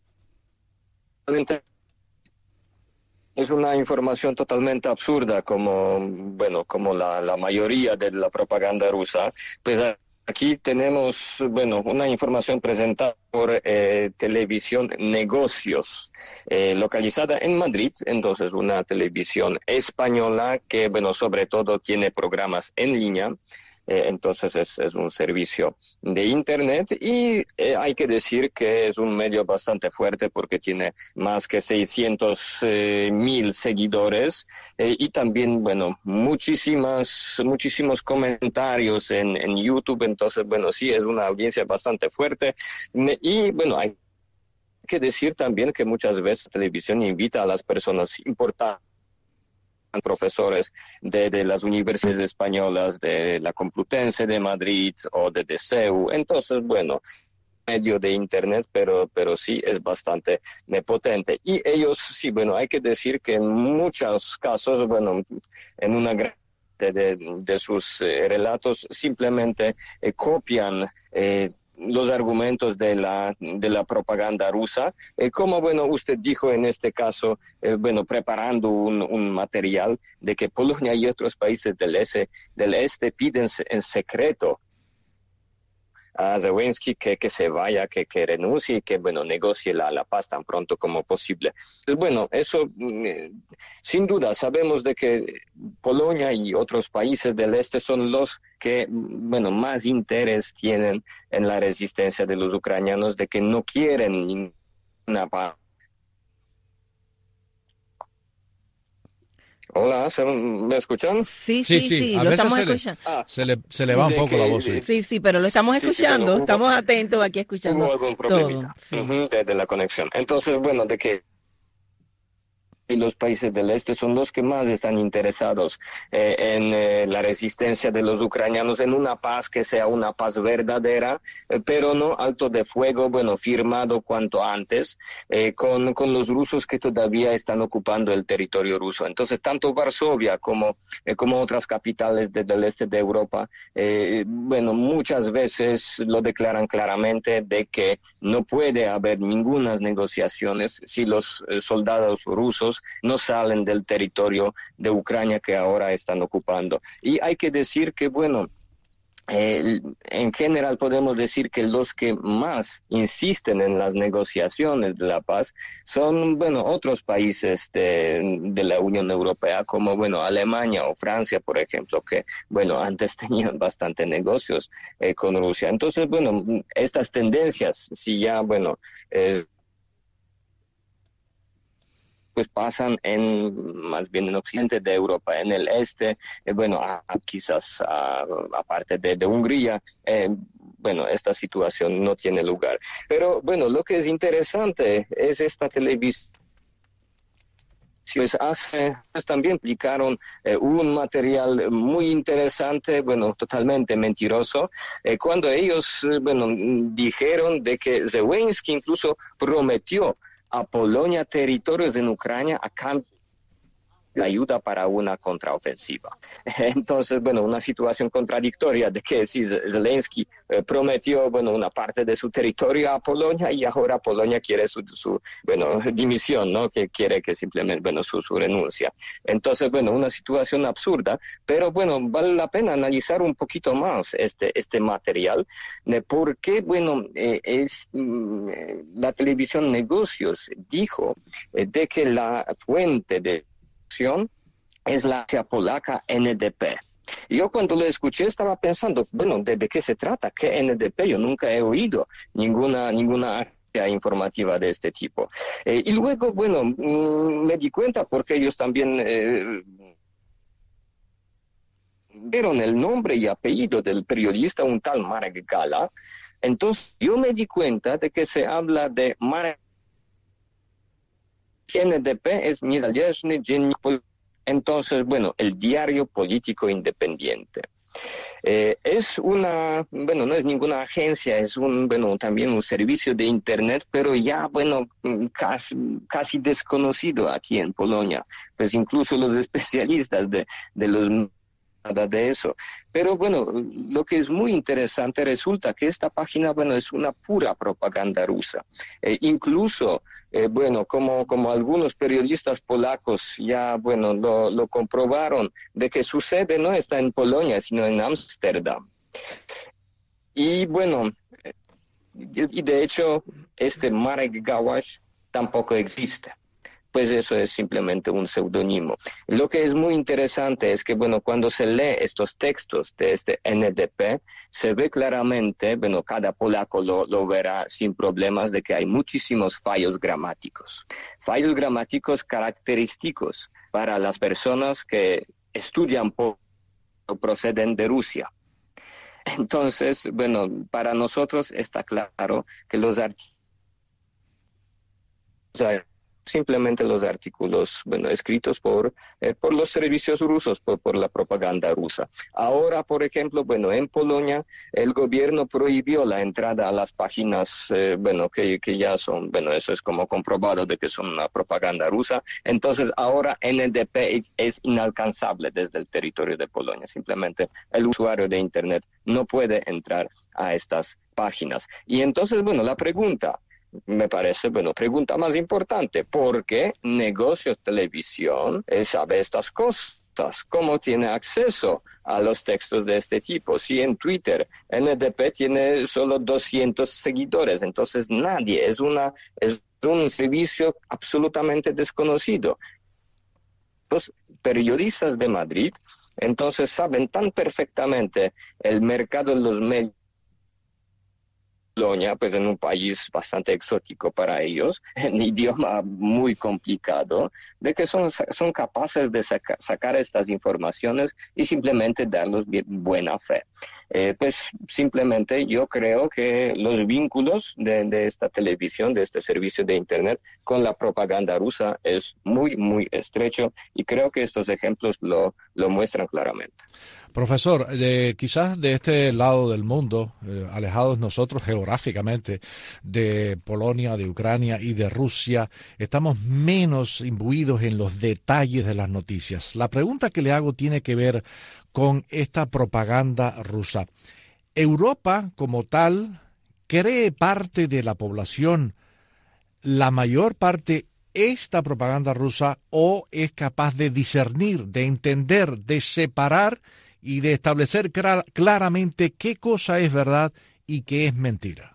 es una información totalmente absurda, como, bueno, como la, la mayoría de la propaganda rusa. Pues aquí tenemos, bueno, una información presentada por eh, Televisión Negocios, eh, localizada en Madrid, entonces una televisión española que, bueno, sobre todo tiene programas en línea. Eh, entonces es, es un servicio de Internet y eh, hay que decir que es un medio bastante fuerte porque tiene más que seiscientos mil eh, seguidores eh, y también, bueno, muchísimas, muchísimos comentarios en, en YouTube. Entonces, bueno, sí, es una audiencia bastante fuerte y, bueno, hay que decir también que muchas veces la televisión invita a las personas importantes, profesores de, de las universidades españolas, de la Complutense de Madrid o de D C U. Entonces, bueno, medio de Internet, pero, pero sí es bastante potente. Y ellos, sí, bueno, hay que decir que en muchos casos, bueno, en una gran de, de sus eh, relatos simplemente eh, copian eh, los argumentos de la de la propaganda rusa, eh, como, bueno, usted dijo en este caso, eh, bueno, preparando un, un material de que Polonia y otros países del este, del este piden en secreto a Zelensky que, que se vaya, que, que renuncie y que, bueno, negocie la, la paz tan pronto como posible. Pues, bueno, eso, eh, sin duda, sabemos de que Polonia y otros países del este son los que, bueno, más interés tienen en la resistencia de los ucranianos, de que no quieren ninguna paz. Hola, ¿me escuchan? Sí, sí, sí, sí, sí. Lo estamos se escuchando. Le, ah, se, le, se le va un poco que, la voz. Sí, sí, sí, pero lo estamos sí, escuchando, sí, hubo, estamos atentos aquí escuchando hubo algún problemita todo. Sí. Uh-huh, de, de la conexión. Entonces, bueno, de que y los países del este son los que más están interesados eh, en eh, la resistencia de los ucranianos, en una paz que sea una paz verdadera, eh, pero no alto de fuego, bueno, firmado cuanto antes, eh, con, con los rusos que todavía están ocupando el territorio ruso. Entonces, tanto Varsovia como, eh, como otras capitales de, del este de Europa, eh, bueno, muchas veces lo declaran claramente de que no puede haber ninguna negociaciones si los eh, soldados rusos no salen del territorio de Ucrania que ahora están ocupando. Y hay que decir que, bueno, eh, en general podemos decir que los que más insisten en las negociaciones de la paz son, bueno, otros países de, de la Unión Europea, como, bueno, Alemania o Francia, por ejemplo, que, bueno, antes tenían bastante negocios eh, con Rusia. Entonces, bueno, estas tendencias, si ya, bueno, eh, pues pasan en, más bien en occidente de Europa, en el este, eh, bueno, a, a quizás aparte de, de Hungría, eh, bueno, esta situación no tiene lugar. Pero, bueno, lo que es interesante es esta televisión pues hace pues también publicaron eh, un material muy interesante, bueno, totalmente mentiroso, eh, cuando ellos, eh, bueno, dijeron de que Zelensky incluso prometió a Polonia territorios en Ucrania a cambio de ayuda para una contraofensiva. Entonces, bueno, una situación contradictoria de que si Zelensky eh, prometió, bueno, una parte de su territorio a Polonia y ahora Polonia quiere su, su bueno, dimisión, ¿no? Que quiere que simplemente, bueno, su, su renuncia. Entonces, bueno, una situación absurda, pero bueno, vale la pena analizar un poquito más este, este material, de por qué, bueno, eh, es, mm, la televisión Negocios dijo eh, de que la fuente de es la agencia polaca N D P. Yo cuando lo escuché estaba pensando, bueno, ¿de, de qué se trata? ¿Qué N D P? Yo nunca he oído ninguna ninguna agencia informativa de este tipo. Eh, y luego, bueno, mmm, me di cuenta porque ellos también eh, vieron el nombre y apellido del periodista, un tal Marek Gala. Entonces yo me di cuenta de que se habla de Marek. N D P es Niezależny Dziennik Polityczny. Entonces, bueno, el diario político independiente. Eh, es una, bueno, no es ninguna agencia, es un, bueno, también un servicio de internet, pero ya, bueno, casi, casi desconocido aquí en Polonia. Pues incluso los especialistas de, de los nada de eso. Pero bueno, lo que es muy interesante resulta que esta página, bueno, es una pura propaganda rusa. Eh, incluso, eh, bueno, como, como algunos periodistas polacos ya, bueno, lo, lo comprobaron, de que su sede no está en Polonia, sino en Ámsterdam. Y bueno, y de hecho, este Marek Gawasz tampoco existe. Pues eso es simplemente un seudónimo. Lo que es muy interesante es que, bueno, cuando se lee estos textos de este N D P, se ve claramente, bueno, cada polaco lo, lo verá sin problemas, de que hay muchísimos fallos gramáticos. Fallos gramáticos característicos para las personas que estudian o proceden de Rusia. Entonces, bueno, para nosotros está claro que los artículos, simplemente los artículos, bueno, escritos por, eh, por los servicios rusos, por, por la propaganda rusa. Ahora, por ejemplo, bueno, en Polonia, el gobierno prohibió la entrada a las páginas, eh, bueno, que, que ya son, bueno, eso es como comprobado de que son una propaganda rusa. Entonces, ahora N D P es, es inalcanzable desde el territorio de Polonia. Simplemente el usuario de Internet no puede entrar a estas páginas. Y entonces, bueno, la pregunta, me parece, bueno, pregunta más importante, ¿por qué Negocios Televisión sabe estas cosas? ¿Cómo tiene acceso a los textos de este tipo? Si en Twitter N D P tiene solo doscientos seguidores, entonces nadie, es, una, es un servicio absolutamente desconocido. Los periodistas de Madrid, entonces, saben tan perfectamente el mercado de los medios, Polonia, pues en un país bastante exótico para ellos, en idioma muy complicado, de que son, son capaces de saca, sacar estas informaciones y simplemente darlos bien, buena fe. Eh, pues simplemente yo creo que los vínculos de, de esta televisión, de este servicio de Internet con la propaganda rusa es muy, muy estrecho y creo que estos ejemplos lo, lo muestran claramente. Profesor, de, quizás de este lado del mundo, eh, alejados nosotros geográficamente de Polonia, de Ucrania y de Rusia, estamos menos imbuidos en los detalles de las noticias. La pregunta que le hago tiene que ver con esta propaganda rusa. ¿Europa como tal cree parte de la población, la mayor parte, esta propaganda rusa o es capaz de discernir, de entender, de separar y de establecer clar- claramente qué cosa es verdad y qué es mentira?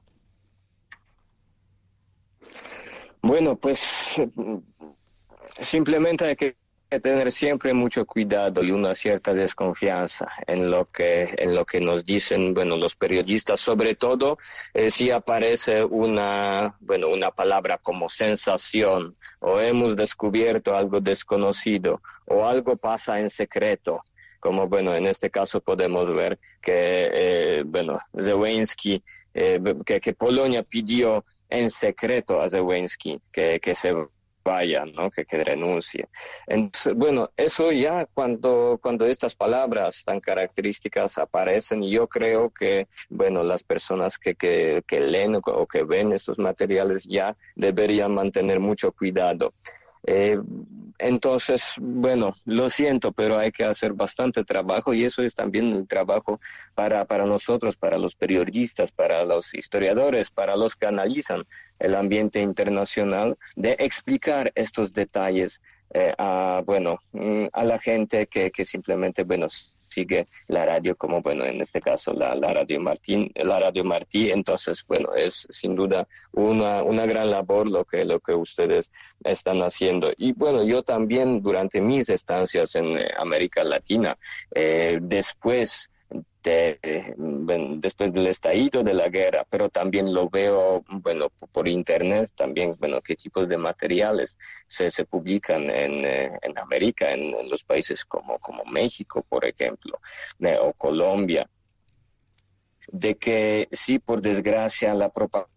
Bueno, pues simplemente hay que tener siempre mucho cuidado y una cierta desconfianza en lo que en lo que nos dicen, bueno, los periodistas, sobre todo eh, si aparece una, bueno, una palabra como sensación o hemos descubierto algo desconocido o algo pasa en secreto. Como, bueno, en este caso podemos ver que, eh, bueno, Zelensky, eh, que, que Polonia pidió en secreto a Zelensky que, que se vaya, ¿no? Que, que renuncie. Entonces, bueno, eso ya cuando, cuando estas palabras tan características aparecen, yo creo que, bueno, las personas que, que, que leen o que ven estos materiales ya deberían mantener mucho cuidado. Eh, entonces, bueno, lo siento, pero hay que hacer bastante trabajo y eso es también el trabajo para, para nosotros, para los periodistas, para los historiadores, para los que analizan el ambiente internacional, de explicar estos detalles eh, a, bueno, a la gente que, que simplemente, bueno, sigue la radio como, bueno, en este caso la, la Radio Martín, la Radio Martí. Entonces, bueno, es sin duda una, una gran labor lo que, lo que ustedes están haciendo. Y bueno, yo también durante mis estancias en eh, América Latina, eh, después De, bueno, después del estallido de la guerra, pero también lo veo, bueno, por internet también, bueno, qué tipos de materiales se, se publican en, en América, en, en los países como, como México, por ejemplo, eh, o Colombia, de que sí, por desgracia, la propaganda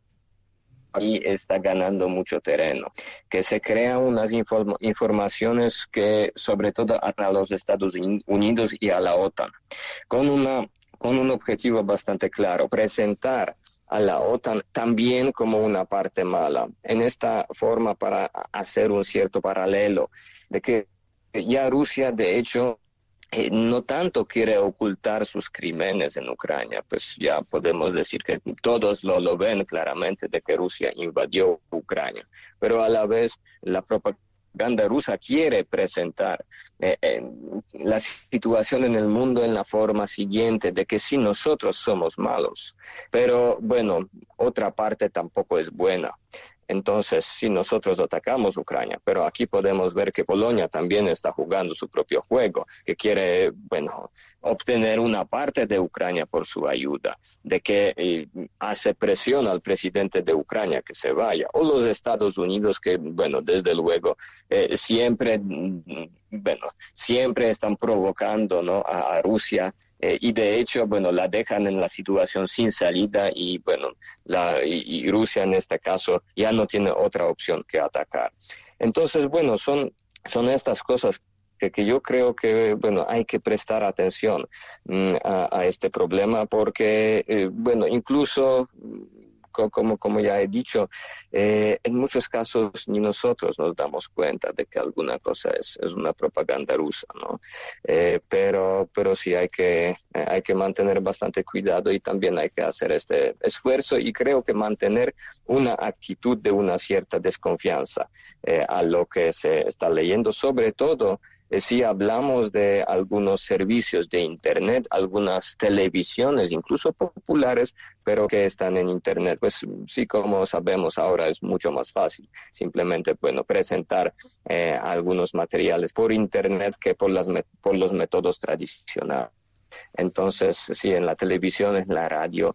ahí está ganando mucho terreno, que se crean unas inform- informaciones que sobre todo a los Estados Unidos y a la OTAN, con una con un objetivo bastante claro, presentar a la OTAN también como una parte mala, en esta forma para hacer un cierto paralelo, de que ya Rusia de hecho Eh, no tanto quiere ocultar sus crímenes en Ucrania, pues ya podemos decir que todos lo, lo ven claramente de que Rusia invadió Ucrania, pero a la vez la propaganda rusa quiere presentar eh, eh, la situación en el mundo en la forma siguiente, de que sí, nosotros somos malos, pero bueno, otra parte tampoco es buena. Entonces, sí, nosotros atacamos Ucrania, pero aquí podemos ver que Polonia también está jugando su propio juego, que quiere, bueno, obtener una parte de Ucrania por su ayuda, de que eh, hace presión al presidente de Ucrania que se vaya, o los Estados Unidos que, bueno, desde luego, eh, siempre, bueno, siempre están provocando, ¿no?, a, a Rusia. Eh, y de hecho, bueno, la dejan en la situación sin salida y, bueno, la, y, y Rusia en este caso ya no tiene otra opción que atacar. Entonces, bueno, son, son estas cosas que, que yo creo que, bueno, hay que prestar atención mm, a, a este problema porque, eh, bueno, incluso como, como ya he dicho, eh, en muchos casos ni nosotros nos damos cuenta de que alguna cosa es, es una propaganda rusa, ¿no? Eh, pero, pero sí hay que, eh, hay que mantener bastante cuidado y también hay que hacer este esfuerzo y creo que mantener una actitud de una cierta desconfianza eh, a lo que se está leyendo, sobre todo Eh, si hablamos de algunos servicios de Internet, algunas televisiones, incluso populares, pero que están en Internet, pues sí, como sabemos ahora es mucho más fácil simplemente, bueno, presentar eh, algunos materiales por Internet que por, las por los métodos tradicionales. Entonces, sí, en la televisión, en la radio,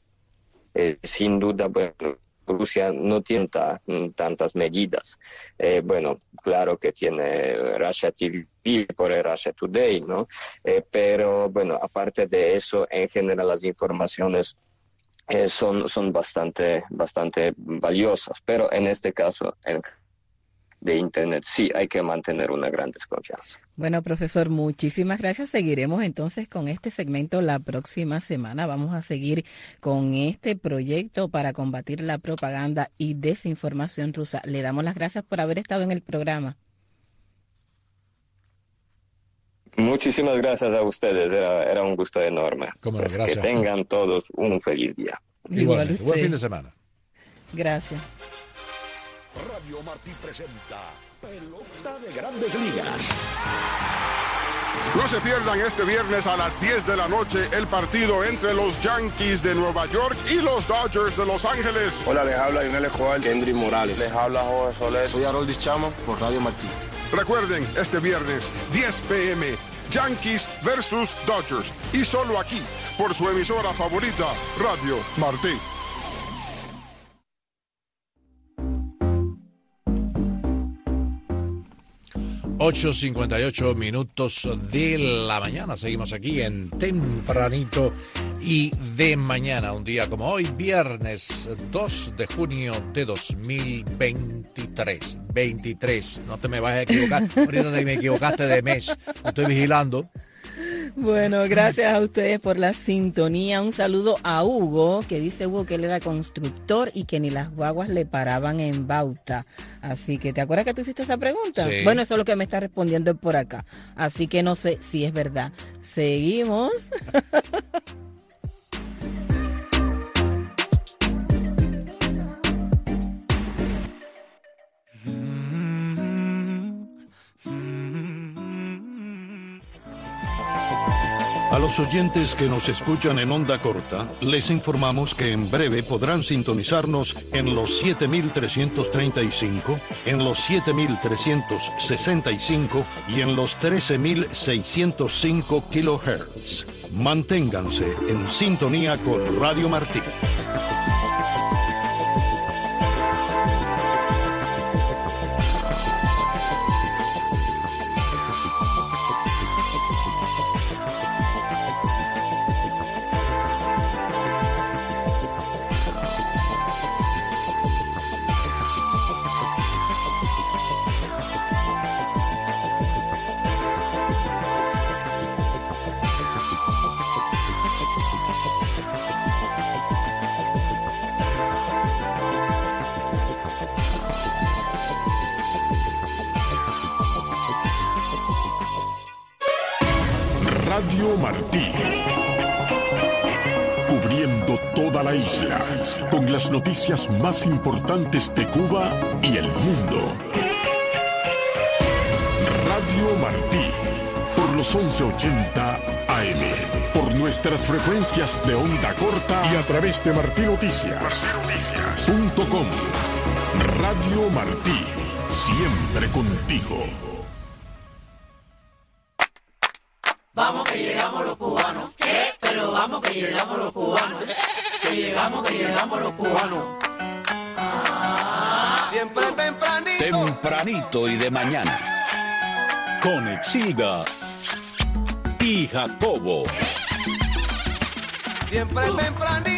eh, sin duda, bueno, Rusia no tiene ta, tantas medidas. Eh, bueno, claro que tiene Russia T V por el Russia Today, ¿no? Eh, pero, bueno, aparte de eso, en general las informaciones eh, son, son bastante, bastante valiosas. Pero en este caso, en de Internet, sí hay que mantener una gran desconfianza. Bueno, profesor, muchísimas gracias. Seguiremos entonces con este segmento la próxima semana. Vamos a seguir con este proyecto para combatir la propaganda y desinformación rusa. Le damos las gracias por haber estado en el programa. Muchísimas gracias a ustedes, era, era un gusto enorme. Cómo no, pues gracias. Que tengan todos un feliz día. Igual, buen fin de semana. Gracias. Radio Martí presenta Pelota de Grandes Ligas. No se pierdan este viernes a las diez de la noche el partido entre los Yankees de Nueva York y los Dodgers de Los Ángeles. Hola, les habla Lionel Escobar, Kendry Morales. Les habla Jorge Soler. Soy Haroldis Chama por Radio Martí. Recuerden, este viernes, diez p m, Yankees versus Dodgers. Y solo aquí, por su emisora favorita, Radio Martí. ocho cincuenta y ocho minutos de la mañana. Seguimos aquí en Tempranito y de mañana, un día como hoy, viernes dos de junio de dos mil veintitrés. veintitrés, no te me vayas a equivocar, ahorita te me equivocaste de mes, estoy vigilando. Bueno, gracias a ustedes por la sintonía. Un saludo a Hugo, que dice Hugo que él era constructor y que ni las guaguas le paraban en Bauta. Así que, ¿te acuerdas que tú hiciste esa pregunta? Sí. Bueno, eso es lo que me está respondiendo por acá. Así que no sé si es verdad. Seguimos. A los oyentes que nos escuchan en onda corta, les informamos que en breve podrán sintonizarnos en los siete mil trescientos treinta y cinco, en los siete mil trescientos sesenta y cinco y en los trece mil seiscientos cinco kilohertz. Manténganse en sintonía con Radio Martí. Radio Martí, cubriendo toda la isla, con las noticias más importantes de Cuba y el mundo. Radio Martí, por los once ochenta A M, por nuestras frecuencias de onda corta y a través de martinoticias punto com. Radio Martí, siempre contigo. Vamos que llegamos los cubanos, ¿qué? Pero vamos que llegamos los cubanos, que llegamos, que llegamos los cubanos. Ah, siempre tempranito. Tempranito y de mañana. Con Exilda y Jacobo. Siempre tempranito.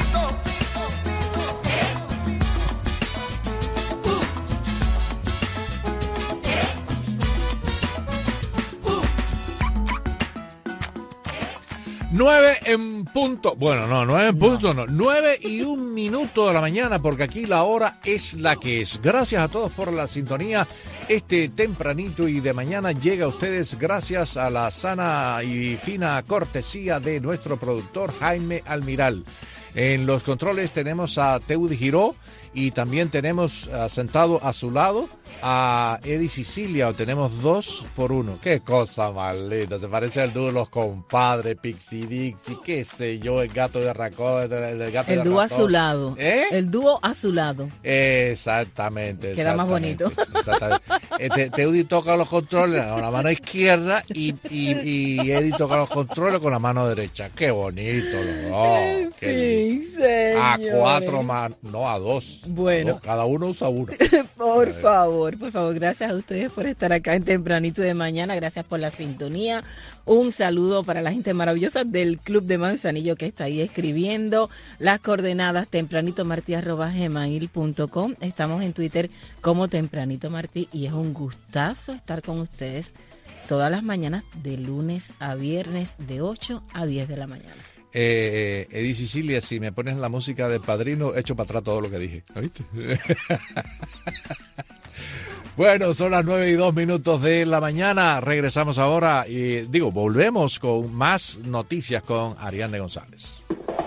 Nueve en punto, bueno, no, nueve en punto, no, nueve y un minuto de la mañana, porque aquí la hora es la que es. Gracias a todos por la sintonía. Este tempranito y de mañana llega a ustedes gracias a la sana y fina cortesía de nuestro productor Jaime Almiral. En los controles tenemos a Teudi Giró y también tenemos uh, sentado a su lado a Eddie Sicilia, o tenemos dos por uno. Qué cosa más linda, se parece al dúo Los Compadres, Pixie Dixie, qué sé yo, el gato de Racón, el, el gato el de dúo Racón. a su lado. ¿Eh? El dúo a su lado. Exactamente. Queda más bonito. Exactamente. Este, Teudi toca los controles con la mano izquierda y, y, y Eddie toca los controles con la mano derecha. Qué bonito los dos. Qué Sí, señores. A cuatro manos, no a dos. Bueno. No, cada uno usa uno. Por favor, por favor, gracias a ustedes por estar acá en Tempranito de Mañana, gracias por la sintonía. Un saludo para la gente maravillosa del Club de Manzanillo que está ahí escribiendo las coordenadas tempranitomartí arroba gmail punto com. Estamos en Twitter como Tempranito Martí y es un gustazo estar con ustedes todas las mañanas de lunes a viernes de ocho a diez de la mañana. Eh, Eddie Sicilia, si me pones la música de Padrino, echo para atrás todo lo que dije. ¿Lo viste? Bueno, son las nueve y dos minutos de la mañana. Regresamos ahora y digo, volvemos con más noticias con Ariane González.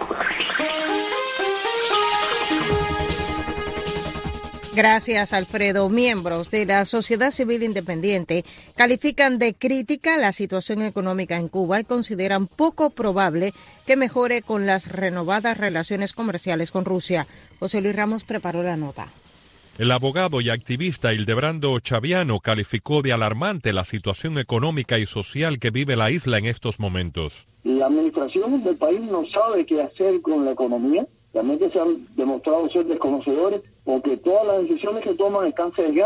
Gracias, Alfredo. Miembros de la sociedad civil independiente califican de crítica la situación económica en Cuba y consideran poco probable que mejore con las renovadas relaciones comerciales con Rusia. José Luis Ramos preparó la nota. El abogado y activista Hildebrando Chaviano calificó de alarmante la situación económica y social que vive la isla en estos momentos. La administración del país no sabe qué hacer con la economía. Realmente se han demostrado ser desconocedores porque todas las decisiones que toman están sesgadas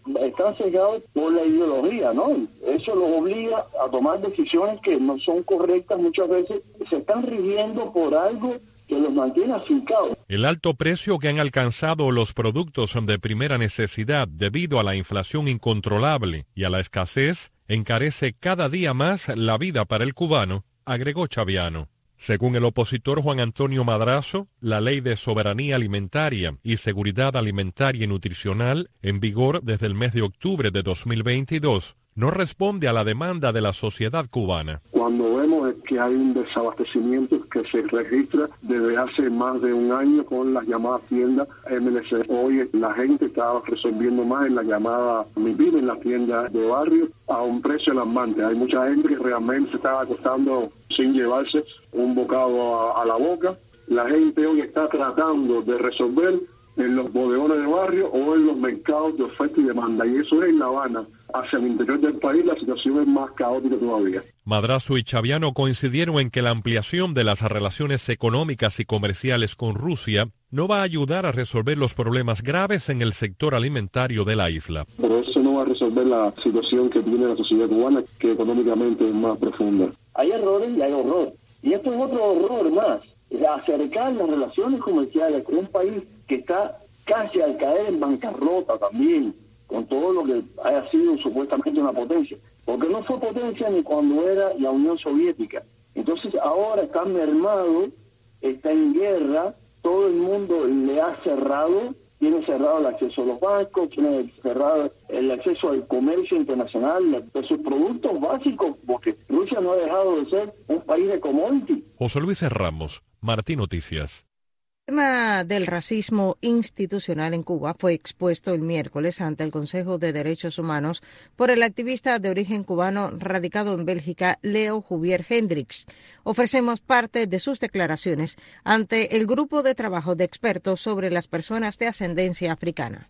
están cegados por la ideología, ¿no? Eso los obliga a tomar decisiones que no son correctas muchas veces, se están rigiendo por algo que los mantiene afincados. El alto precio que han alcanzado los productos de primera necesidad debido a la inflación incontrolable y a la escasez encarece cada día más la vida para el cubano, agregó Chaviano. Según el opositor Juan Antonio Madrazo, la Ley de Soberanía Alimentaria y Seguridad Alimentaria y Nutricional, en vigor desde el mes de octubre de dos mil veintidós, no responde a la demanda de la sociedad cubana. Cuando vemos que hay un desabastecimiento que se registra desde hace más de un año con las llamadas tiendas M L C. Hoy la gente está resolviendo más en la llamada Mi Pyme, en la tienda de barrio, a un precio alarmante. Hay mucha gente que realmente se está acostando sin llevarse un bocado a, a la boca. La gente hoy está tratando de resolver en los bodegones de barrio o en los mercados de oferta y demanda. Y eso es en La Habana. Hacia el interior del país la situación es más caótica todavía. Madrazo y Chaviano coincidieron en que la ampliación de las relaciones económicas y comerciales con Rusia no va a ayudar a resolver los problemas graves en el sector alimentario de la isla. Pero eso no va a resolver la situación que tiene la sociedad cubana, que económicamente es más profunda. Hay errores y hay horror. Y esto es otro horror más. Acercar las relaciones comerciales con un país que está casi al caer en bancarrota también, con todo lo que haya sido supuestamente una potencia, porque no fue potencia ni cuando era la Unión Soviética. Entonces ahora está mermado, está en guerra, todo el mundo le ha cerrado, tiene cerrado el acceso a los bancos, tiene cerrado el acceso al comercio internacional de sus productos básicos, porque Rusia no ha dejado de ser un país de commodity. José Luis Ramos, Martín Noticias. El tema del racismo institucional en Cuba fue expuesto el miércoles ante el Consejo de Derechos Humanos por el activista de origen cubano radicado en Bélgica, Leo Juvier Hendricks. Ofrecemos parte de sus declaraciones ante el grupo de trabajo de expertos sobre las personas de ascendencia africana.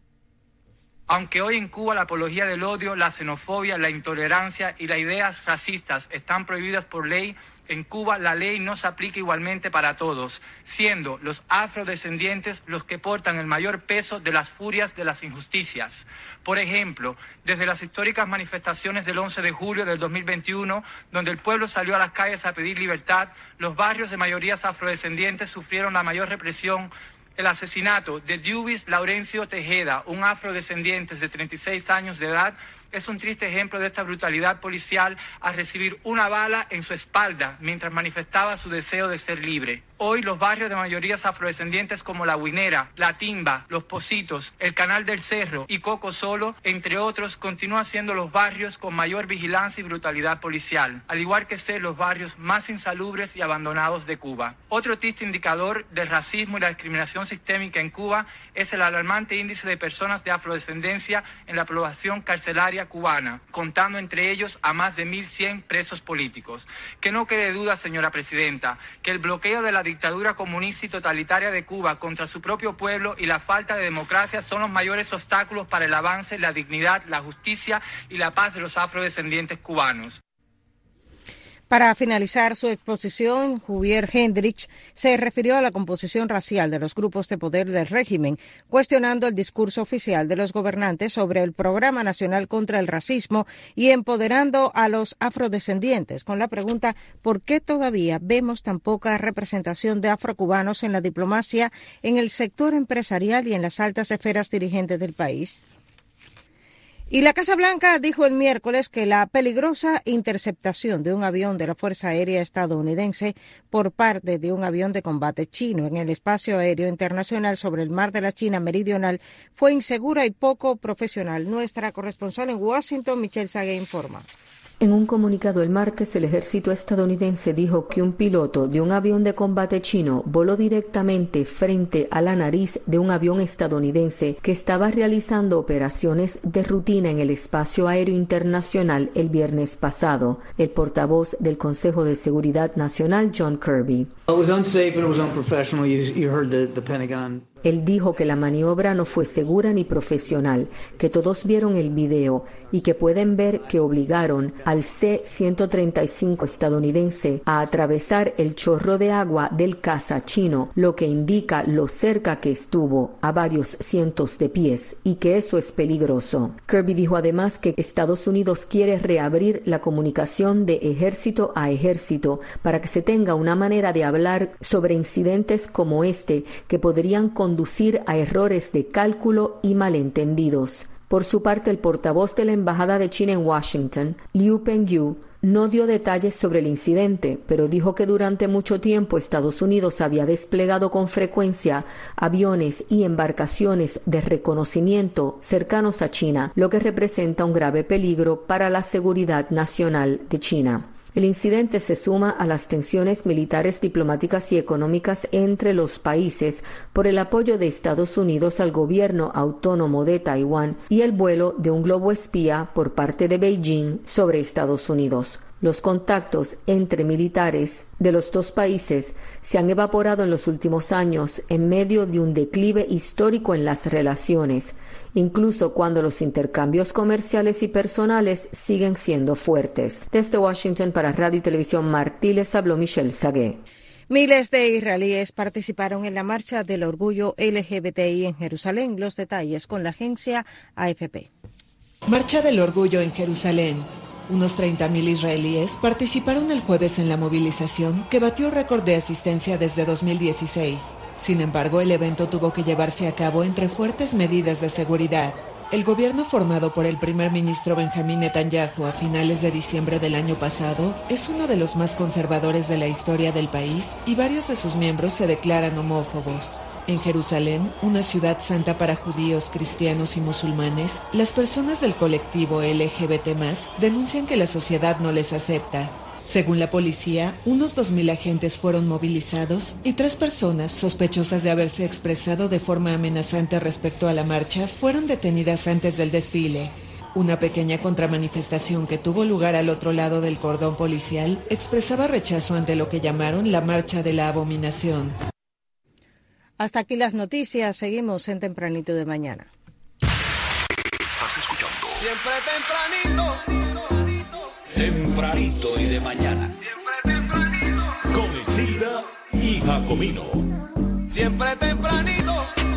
Aunque hoy en Cuba la apología del odio, la xenofobia, la intolerancia y las ideas racistas están prohibidas por ley, en Cuba la ley no se aplica igualmente para todos, siendo los afrodescendientes los que portan el mayor peso de las furias de las injusticias. Por ejemplo, desde las históricas manifestaciones del once de julio del dos mil veintiuno, donde el pueblo salió a las calles a pedir libertad, los barrios de mayorías afrodescendientes sufrieron la mayor represión. El asesinato de Dubis Laurencio Tejeda, un afrodescendiente de treinta y seis años de edad, es un triste ejemplo de esta brutalidad policial al recibir una bala en su espalda mientras manifestaba su deseo de ser libre. Hoy los barrios de mayorías afrodescendientes como La Guinera, La Timba, Los Pocitos, el Canal del Cerro y Coco Solo, entre otros, continúan siendo los barrios con mayor vigilancia y brutalidad policial, al igual que ser los barrios más insalubres y abandonados de Cuba. Otro triste indicador del racismo y la discriminación sistémica en Cuba es el alarmante índice de personas de afrodescendencia en la población carcelaria cubana, contando entre ellos a más de mil cien presos políticos. Que no quede duda, señora presidenta, que el bloqueo de la dictadura comunista y totalitaria de Cuba contra su propio pueblo y la falta de democracia son los mayores obstáculos para el avance, la dignidad, la justicia y la paz de los afrodescendientes cubanos. Para finalizar su exposición, Juvier Hendricks se refirió a la composición racial de los grupos de poder del régimen, cuestionando el discurso oficial de los gobernantes sobre el Programa Nacional contra el Racismo y empoderando a los afrodescendientes, con la pregunta ¿por qué todavía vemos tan poca representación de afrocubanos en la diplomacia, en el sector empresarial y en las altas esferas dirigentes del país? Y la Casa Blanca dijo el miércoles que la peligrosa interceptación de un avión de la Fuerza Aérea estadounidense por parte de un avión de combate chino en el espacio aéreo internacional sobre el mar de la China Meridional fue insegura y poco profesional. Nuestra corresponsal en Washington, Michelle Sague, informa. En un comunicado el martes, el ejército estadounidense dijo que un piloto de un avión de combate chino voló directamente frente a la nariz de un avión estadounidense que estaba realizando operaciones de rutina en el espacio aéreo internacional el viernes pasado. El portavoz del Consejo de Seguridad Nacional, John Kirby. Él dijo que la maniobra no fue segura ni profesional, que todos vieron el video y que pueden ver que obligaron al C ciento treinta y cinco estadounidense a atravesar el chorro de agua del caza chino, lo que indica lo cerca que estuvo, a varios cientos de pies, y que eso es peligroso. Kirby dijo además que Estados Unidos quiere reabrir la comunicación de ejército a ejército para que se tenga una manera de hablar sobre incidentes como este que podrían conducir a errores de cálculo y malentendidos. Por su parte, el portavoz de la Embajada de China en Washington, Liu Pengyu, no dio detalles sobre el incidente, pero dijo que durante mucho tiempo Estados Unidos había desplegado con frecuencia aviones y embarcaciones de reconocimiento cercanos a China, lo que representa un grave peligro para la seguridad nacional de China. El incidente se suma a las tensiones militares, diplomáticas y económicas entre los países por el apoyo de Estados Unidos al gobierno autónomo de Taiwán y el vuelo de un globo espía por parte de Beijing sobre Estados Unidos. Los contactos entre militares de los dos países se han evaporado en los últimos años en medio de un declive histórico en las relaciones, incluso cuando los intercambios comerciales y personales siguen siendo fuertes. Desde Washington para Radio y Televisión Martí les habló Michelle Sagué. Miles de israelíes participaron en la marcha del orgullo L G B T I en Jerusalén. Los detalles con la agencia A F P. Marcha del orgullo en Jerusalén. Unos treinta mil israelíes participaron el jueves en la movilización que batió récord de asistencia desde dos mil dieciséis. Sin embargo, el evento tuvo que llevarse a cabo entre fuertes medidas de seguridad. El gobierno formado por el primer ministro Benjamín Netanyahu a finales de diciembre del año pasado es uno de los más conservadores de la historia del país y varios de sus miembros se declaran homófobos. En Jerusalén, una ciudad santa para judíos, cristianos y musulmanes, las personas del colectivo L G B T más, denuncian que la sociedad no les acepta. Según la policía, unos dos mil agentes fueron movilizados y tres personas sospechosas de haberse expresado de forma amenazante respecto a la marcha fueron detenidas antes del desfile. Una pequeña contramanifestación que tuvo lugar al otro lado del cordón policial expresaba rechazo ante lo que llamaron la marcha de la abominación. Hasta aquí las noticias. Seguimos en Tempranito de Mañana. Estás escuchando Siempre tempranito. Tempranito y de mañana. Siempre tempranito. Con Isilda y Jacomino. Siempre tempranito.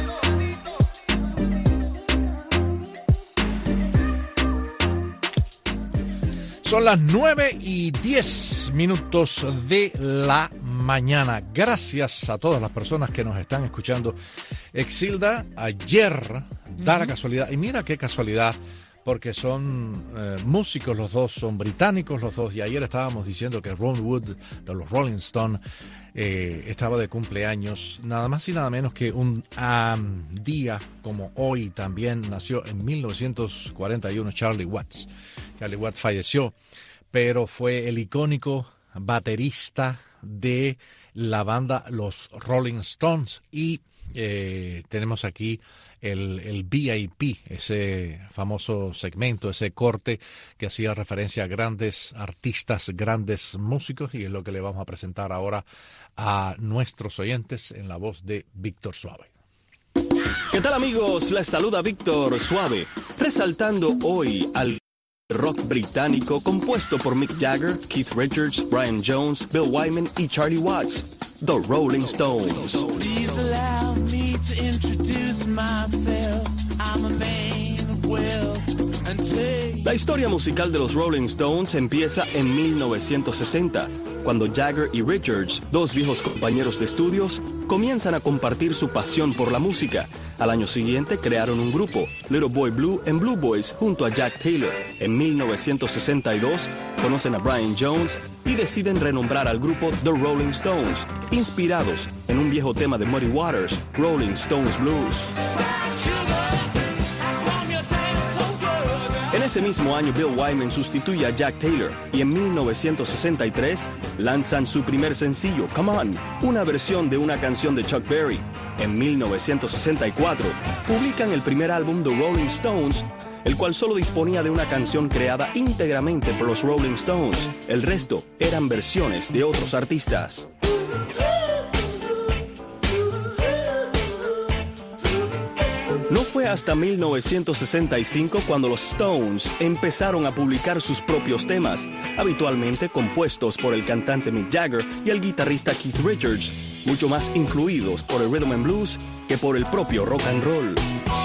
Son las nueve y diez minutos de la mañana. Gracias a todas las personas que nos están escuchando. Exilda, ayer, da la casualidad, y mira qué casualidad, porque son eh, músicos los dos, son británicos los dos, y ayer estábamos diciendo que Ron Wood de los Rolling Stones eh, estaba de cumpleaños, nada más y nada menos que un um, día como hoy también nació en mil novecientos cuarenta y uno Charlie Watts. Charlie Watts falleció, pero fue el icónico baterista de la banda Los Rolling Stones, y eh, tenemos aquí el, el V I P, ese famoso segmento, ese corte que hacía referencia a grandes artistas, grandes músicos, y es lo que le vamos a presentar ahora a nuestros oyentes en la voz de Víctor Suave. ¿Qué tal, amigos? Les saluda Víctor Suave, resaltando hoy al rock británico compuesto por Mick Jagger, Keith Richards, Brian Jones, Bill Wyman y Charlie Watts, The Rolling Stones. Please allow me to introduce myself. I'm a man of wealth and taste. La historia musical de los Rolling Stones empieza en mil novecientos sesenta, cuando Jagger y Richards, dos viejos compañeros de estudios, comienzan a compartir su pasión por la música. Al año siguiente crearon un grupo, Little Boy Blue and Blue Boys, junto a Jack Taylor. En mil novecientos sesenta y dos conocen a Brian Jones y deciden renombrar al grupo The Rolling Stones, inspirados en un viejo tema de Muddy Waters, Rolling Stones Blues. En ese mismo año, Bill Wyman sustituye a Jack Taylor y en mil novecientos sesenta y tres lanzan su primer sencillo, Come On, una versión de una canción de Chuck Berry. En mil novecientos sesenta y cuatro publican el primer álbum The Rolling Stones, el cual solo disponía de una canción creada íntegramente por los Rolling Stones. El resto eran versiones de otros artistas. No fue hasta mil novecientos sesenta y cinco cuando los Stones empezaron a publicar sus propios temas, habitualmente compuestos por el cantante Mick Jagger y el guitarrista Keith Richards, mucho más influidos por el rhythm and blues que por el propio rock and roll.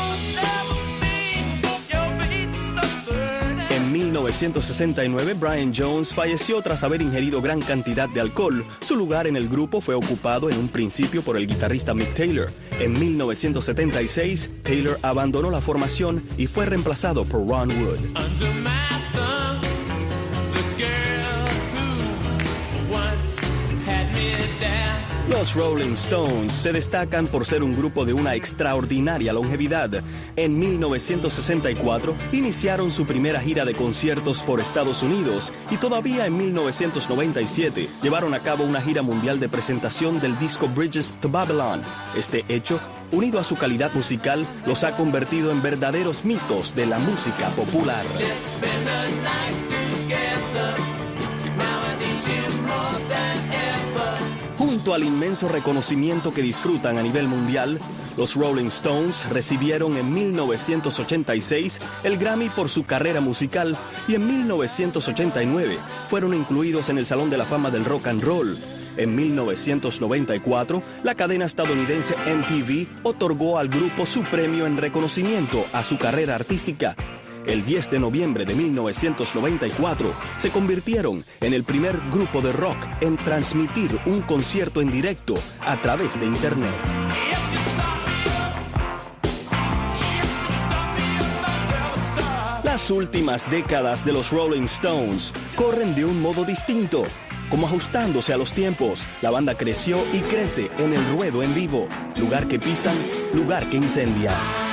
En mil novecientos sesenta y nueve, Brian Jones falleció tras haber ingerido gran cantidad de alcohol. Su lugar en el grupo fue ocupado en un principio por el guitarrista Mick Taylor. En mil novecientos setenta y seis, Taylor abandonó la formación y fue reemplazado por Ron Wood. Los Rolling Stones se destacan por ser un grupo de una extraordinaria longevidad. En mil novecientos sesenta y cuatro iniciaron su primera gira de conciertos por Estados Unidos y todavía en mil novecientos noventa y siete llevaron a cabo una gira mundial de presentación del disco Bridges to Babylon. Este hecho, unido a su calidad musical, los ha convertido en verdaderos mitos de la música popular. Junto al inmenso reconocimiento que disfrutan a nivel mundial, los Rolling Stones recibieron en mil novecientos ochenta y seis el Grammy por su carrera musical y en mil novecientos ochenta y nueve fueron incluidos en el Salón de la Fama del Rock and Roll. En mil novecientos noventa y cuatro, la cadena estadounidense M T V otorgó al grupo su premio en reconocimiento a su carrera artística. El diez de noviembre de mil novecientos noventa y cuatro se convirtieron en el primer grupo de rock en transmitir un concierto en directo a través de Internet. Las últimas décadas de los Rolling Stones corren de un modo distinto. Como ajustándose a los tiempos, la banda creció y crece en el ruedo en vivo. Lugar que pisan, lugar que incendia.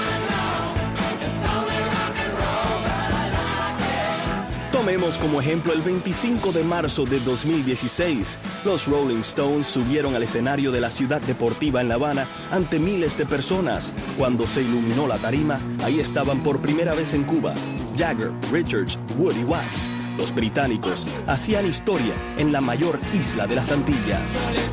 Tomemos como ejemplo el veinticinco de marzo de dos mil dieciséis. Los Rolling Stones subieron al escenario de la ciudad deportiva en La Habana ante miles de personas. Cuando se iluminó la tarima, ahí estaban por primera vez en Cuba Jagger, Richards, Wood y Watts. Los británicos hacían historia en la mayor isla de las Antillas.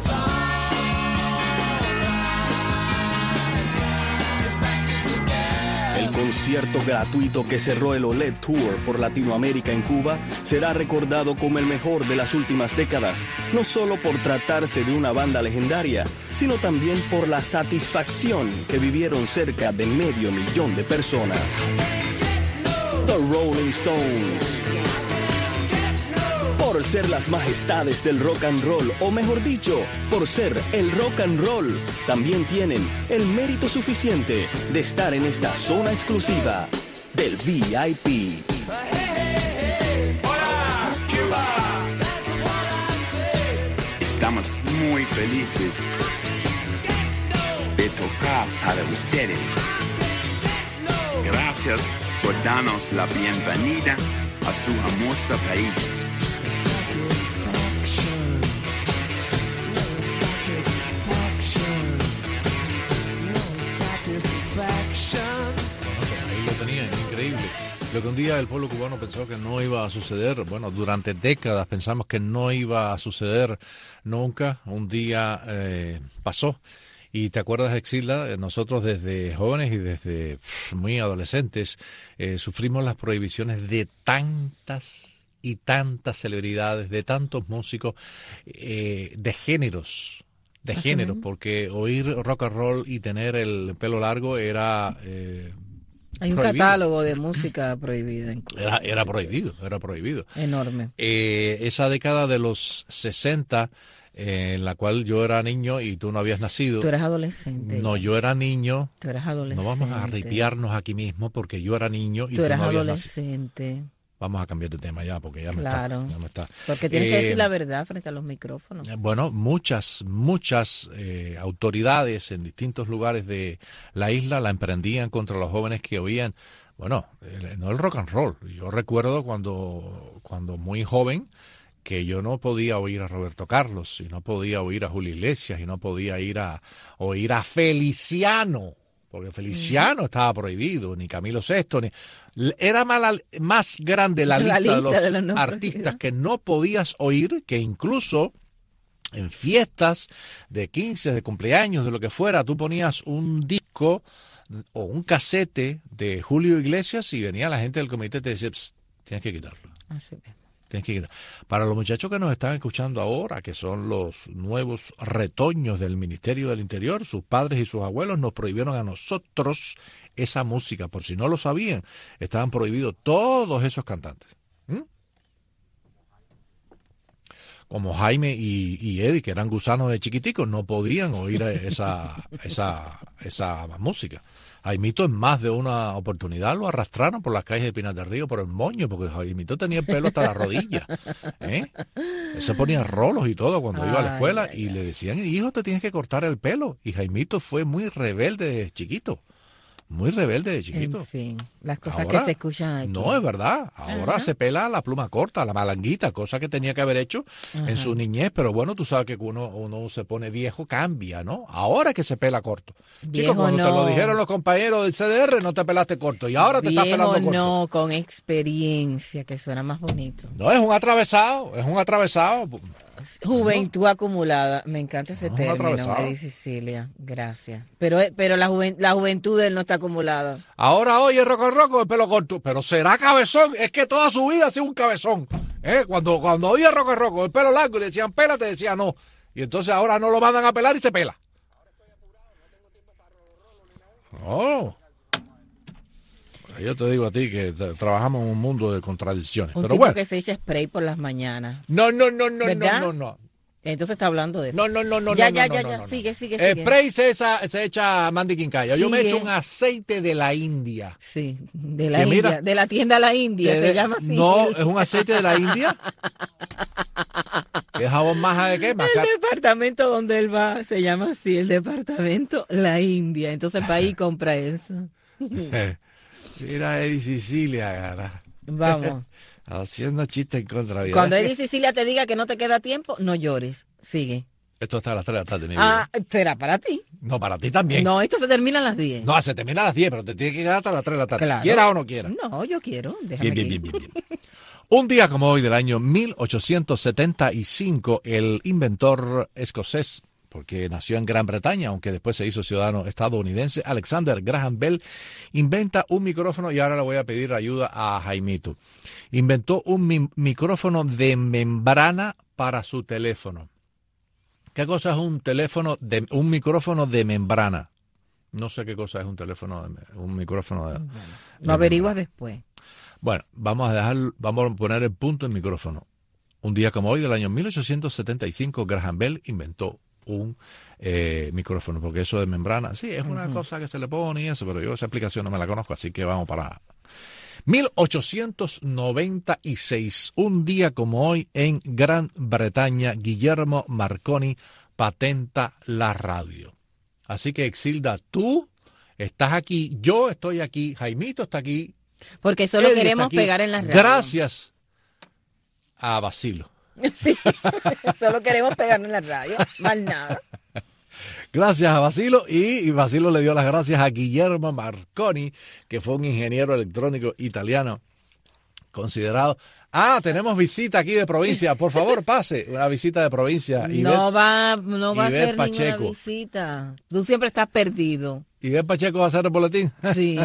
El concierto gratuito que cerró el O L E D Tour por Latinoamérica en Cuba será recordado como el mejor de las últimas décadas, no solo por tratarse de una banda legendaria, sino también por la satisfacción que vivieron cerca de medio millón de personas. The Rolling Stones. Por ser las majestades del rock and roll, o mejor dicho, por ser el rock and roll, también tienen el mérito suficiente de estar en esta zona exclusiva del V I P. ¡Hola, Cuba! Estamos muy felices de tocar para ustedes. Gracias por darnos la bienvenida a su hermoso país. Lo que un día el pueblo cubano pensó que no iba a suceder, bueno, durante décadas pensamos que no iba a suceder nunca, un día eh, pasó. Y te acuerdas, Exilda, nosotros desde jóvenes y desde pff, muy adolescentes eh, sufrimos las prohibiciones de tantas y tantas celebridades, de tantos músicos, eh, de géneros, de géneros, porque oír rock and roll y tener el pelo largo era... Eh, Hay un prohibido. Catálogo de música prohibida en Cuba. Era, era prohibido, era prohibido. Enorme. Eh, esa década de los sesenta, eh, en la cual yo era niño y tú no habías nacido. Tú eras adolescente. No, yo era niño. Tú eras adolescente. No vamos a ripiarnos aquí mismo porque yo era niño y tú, tú eras no habías adolescente. Nacido. Vamos a cambiar de tema ya porque ya me claro. está. Ya me está. Porque tienes eh, que decir la verdad frente a los micrófonos. Bueno, muchas, muchas eh, autoridades en distintos lugares de la isla la emprendían contra los jóvenes que oían. Bueno, no el rock and roll. Yo recuerdo cuando, cuando muy joven que yo no podía oír a Roberto Carlos y no podía oír a Julio Iglesias y no podía ir a oír a Feliciano, porque Feliciano mm. estaba prohibido, ni Camilo Sesto, ni era más, la, más grande la, la lista, lista de los, de los artistas que no podías oír, que incluso en fiestas de quince, de cumpleaños, de lo que fuera, tú ponías un disco o un casete de Julio Iglesias y venía la gente del comité y te decía, tienes que quitarlo. Así mismo. Tienes que quitar. Para los muchachos que nos están escuchando ahora, que son los nuevos retoños del Ministerio del Interior, sus padres y sus abuelos nos prohibieron a nosotros esa música. Por si no lo sabían, estaban prohibidos todos esos cantantes. ¿Mm? Como Jaime y, y Eddie, que eran gusanos de chiquiticos, no podían oír esa, esa, esa música. Jaimito en más de una oportunidad lo arrastraron por las calles de Pinar del Río, por el moño, porque Jaimito tenía el pelo hasta la rodilla. ¿eh? Él se ponía rolos y todo cuando ay, iba a la escuela ay, y ay. le decían, hijo, te tienes que cortar el pelo. Y Jaimito fue muy rebelde de chiquito. Muy rebelde de chiquito. En fin, las cosas ahora, que se escuchan aquí. No, es verdad. Ahora Ajá. se pela la pluma corta, la malanguita, cosa que tenía que haber hecho Ajá. en su niñez. Pero bueno, tú sabes que uno, uno se pone viejo, cambia, ¿no? Ahora es que se pela corto. Viejo Chicos, cuando no. te lo dijeron los compañeros del C D R, no te pelaste corto. Y ahora te viejo estás pelando corto. no, con experiencia, que suena más bonito. No, es un atravesado, es un atravesado. Juventud no. acumulada, me encanta ese no, término, Eddie Sicilia, gracias. Pero pero la, juven, la juventud de él no está acumulada. Ahora oye roco roco el pelo corto, pero será cabezón, es que toda su vida ha sido un cabezón. ¿eh? Cuando cuando oye roco roco el pelo largo y le decían pela, te decía no. Y entonces ahora no lo mandan a pelar y se pela. No. Yo te digo a ti que trabajamos en un mundo de contradicciones. Un pero tipo bueno. que se echa spray por las mañanas. No, no, no, no, ¿verdad? no, no, no. Entonces está hablando de eso. No, no, no, no. Ya, no, ya, no, ya, no, ya. no, no. Sigue, sigue, sigue. Spray se echa, se echa Mandy Quincaya. Yo me Sigue. echo un aceite de la India. Sí, de la que India. Mira, de la tienda La India, de, se llama así. No, es un aceite de la India. ¿Qué jabón maja de qué? Maja. El departamento donde él va se llama así, el departamento La India. Entonces va ahí y compra eso. Mira Eddie Sicilia, cara. Vamos. Haciendo chistes en contra. ¿verdad? Cuando Eddie Sicilia te diga que no te queda tiempo, no llores. Sigue. Esto está a las tres de la tarde, mi vida. Ah, será para ti. No, para ti también. No, esto se termina a las diez. No, se termina a las diez, pero te tiene que quedar hasta las tres de la tarde. Claro. ¿Quiera o no quiera? No, yo quiero. Déjame bien, bien, bien, bien, bien. Un día como hoy del año mil ochocientos setenta y cinco, el inventor escocés, porque nació en Gran Bretaña, aunque después se hizo ciudadano estadounidense, Alexander Graham Bell, inventa un micrófono, y ahora le voy a pedir ayuda a Jaimito. Inventó un mi- micrófono de membrana para su teléfono. ¿Qué cosa es un teléfono de un micrófono de membrana? No sé qué cosa es un teléfono, de, un micrófono de, Bueno, de lo averiguas membrana. después. Bueno, vamos a dejar, vamos a poner el punto en micrófono. Un día como hoy del año mil ochocientos setenta y cinco, Graham Bell inventó un eh, micrófono, porque eso de membrana, sí, es una uh-huh. cosa que se le pone y eso, pero yo esa aplicación no me la conozco, así que vamos para mil ochocientos noventa y seis, un día como hoy en Gran Bretaña, Guillermo Marconi patenta la radio. Así que Exilda, tú estás aquí, yo estoy aquí, Jaimito está aquí. Porque solo Eddie queremos aquí, pegar en las radios. Gracias a Basilo. Sí, solo queremos pegar en la radio, más nada. Gracias a Basilo, y, y Basilo le dio las gracias a Guillermo Marconi, que fue un ingeniero electrónico italiano considerado. Ah, tenemos visita aquí de provincia, por favor pase, una visita de provincia. No Ivette, va, no va a Ivette ser Pacheco. ninguna visita. Tú siempre estás perdido. ¿Ivette Pacheco va a hacer el boletín? Sí.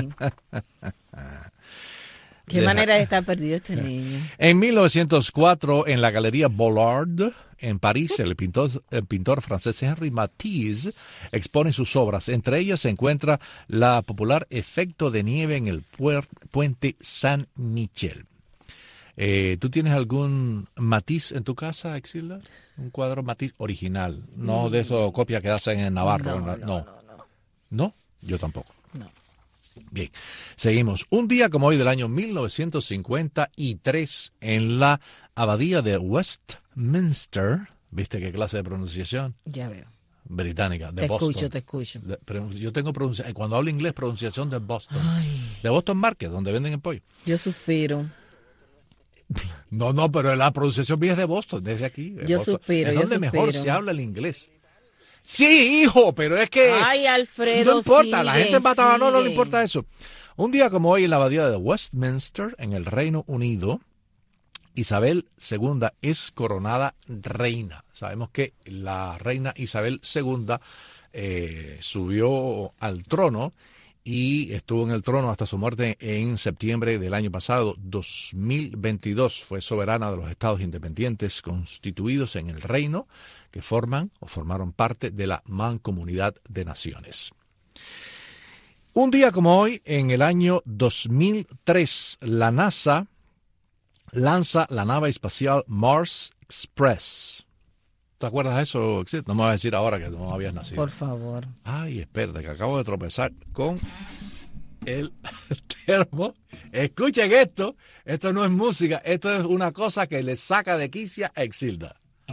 Qué Deja. manera de estar perdido este niño. En mil novecientos cuatro, en la Galería Bollard, en París, el pintor, el pintor francés Henri Matisse expone sus obras. Entre ellas se encuentra la popular Efecto de nieve en el puer, puente Saint-Michel. Eh, ¿Tú tienes algún Matisse en tu casa, Exilda? Un cuadro Matisse original, no de eso copia que hacen en Navarro. No, no, no. no, no. ¿No? Yo tampoco. No. Bien, seguimos. Un día como hoy del año mil novecientos cincuenta y tres, en la abadía de Westminster, ¿viste qué clase de pronunciación? Ya veo. Británica, de te Boston. Te escucho, te escucho. Yo tengo pronunciación, cuando hablo inglés, pronunciación de Boston. Ay. De Boston Market, donde venden el pollo. Yo suspiro. No, no, pero la pronunciación mía es de Boston, desde aquí. Yo Boston. suspiro, Es yo donde mejor suspiro. se habla el inglés. Sí, hijo, pero es que... Ay, Alfredo, no importa, sigue, la gente en Batabanó no le sigue. importa eso. Un día como hoy en la abadía de Westminster, en el Reino Unido, Isabel segunda es coronada reina. Sabemos que la reina Isabel segunda eh, subió al trono y estuvo en el trono hasta su muerte en septiembre del año pasado, dos mil veintidós. Fue soberana de los estados independientes constituidos en el reino que forman o formaron parte de la Mancomunidad de Naciones. Un día como hoy, en el año dos mil tres, la NASA lanza la nave espacial Mars Express. ¿Te acuerdas de eso? No me vas a decir ahora que no habías nacido. Por favor. Ay, espérate, que acabo de tropezar con el termo. Escuchen esto. Esto no es música. Esto es una cosa que le saca de quicia a Exilda.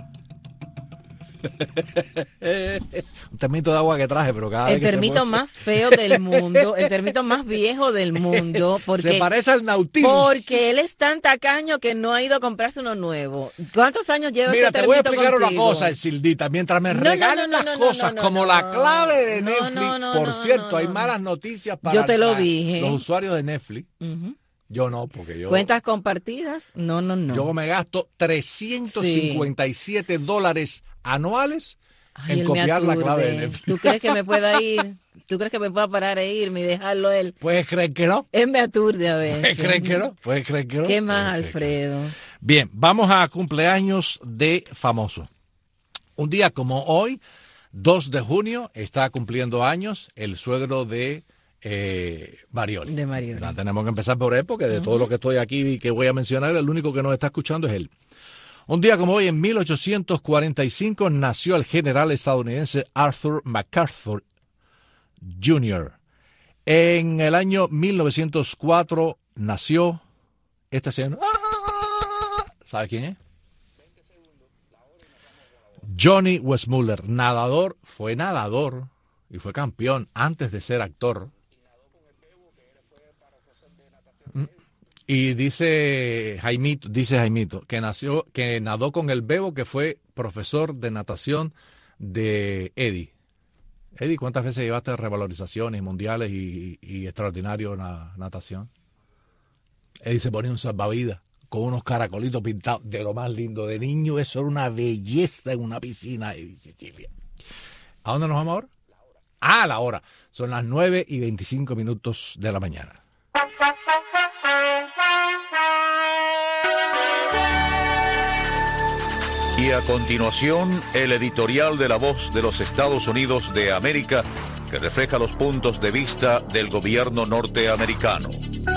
Un termito de agua que traje, pero cada el vez que termito se mueve... más feo del mundo, el termito más viejo del mundo, porque se parece al Nautilus. Porque él es tan tacaño que no ha ido a comprarse uno nuevo. ¿Cuántos años lleva Mira, ese termito? Te voy a explicar contigo? una cosa, Exildita. Mientras me no, regalen no, no, las no, cosas no, no, como no, la clave de no, Netflix, no, no, por no, cierto, no, no. hay malas noticias para Yo te lo la, dije. los usuarios de Netflix. Uh-huh. Yo no, porque yo... ¿Cuentas compartidas? No, no, no. Yo me gasto trescientos cincuenta y siete sí. dólares anuales Ay, en copiar la clave de Netflix. ¿Tú crees que me pueda ir? ¿Tú crees que me pueda parar e irme y dejarlo él? ¿Puedes creer que no? Él me aturde a veces. ¿Puedes creer que no? ¿Puedes creer que no? ¿Qué más, Alfredo? Bien, vamos a cumpleaños de famosos. Un día como hoy, dos de junio, está cumpliendo años el suegro de... Eh, Marioli. De Marioli. No, tenemos que empezar por él porque de uh-huh. todo lo que estoy aquí y que voy a mencionar, el único que nos está escuchando es él. Un día como hoy, en mil ochocientos cuarenta y cinco, nació el general estadounidense Arthur MacArthur junior En el año mil novecientos cuatro nació este señor. ¿Sabe quién es? Johnny Weissmuller, nadador, fue nadador y fue campeón antes de ser actor. Y dice Jaimito, dice Jaimito, que nació, que nadó con el bebo, que fue profesor de natación de Eddie. Eddie, ¿cuántas veces llevaste revalorizaciones mundiales y, y extraordinario na, natación? Eddie se ponía un salvavidas con unos caracolitos pintados de lo más lindo. De niño eso era una belleza en una piscina de Sicilia. ¿A dónde nos vamos ahora? Ah, la hora. Son las nueve y veinticinco minutos de la mañana. Y a continuación, el editorial de La Voz de los Estados Unidos de América, que refleja los puntos de vista del gobierno norteamericano.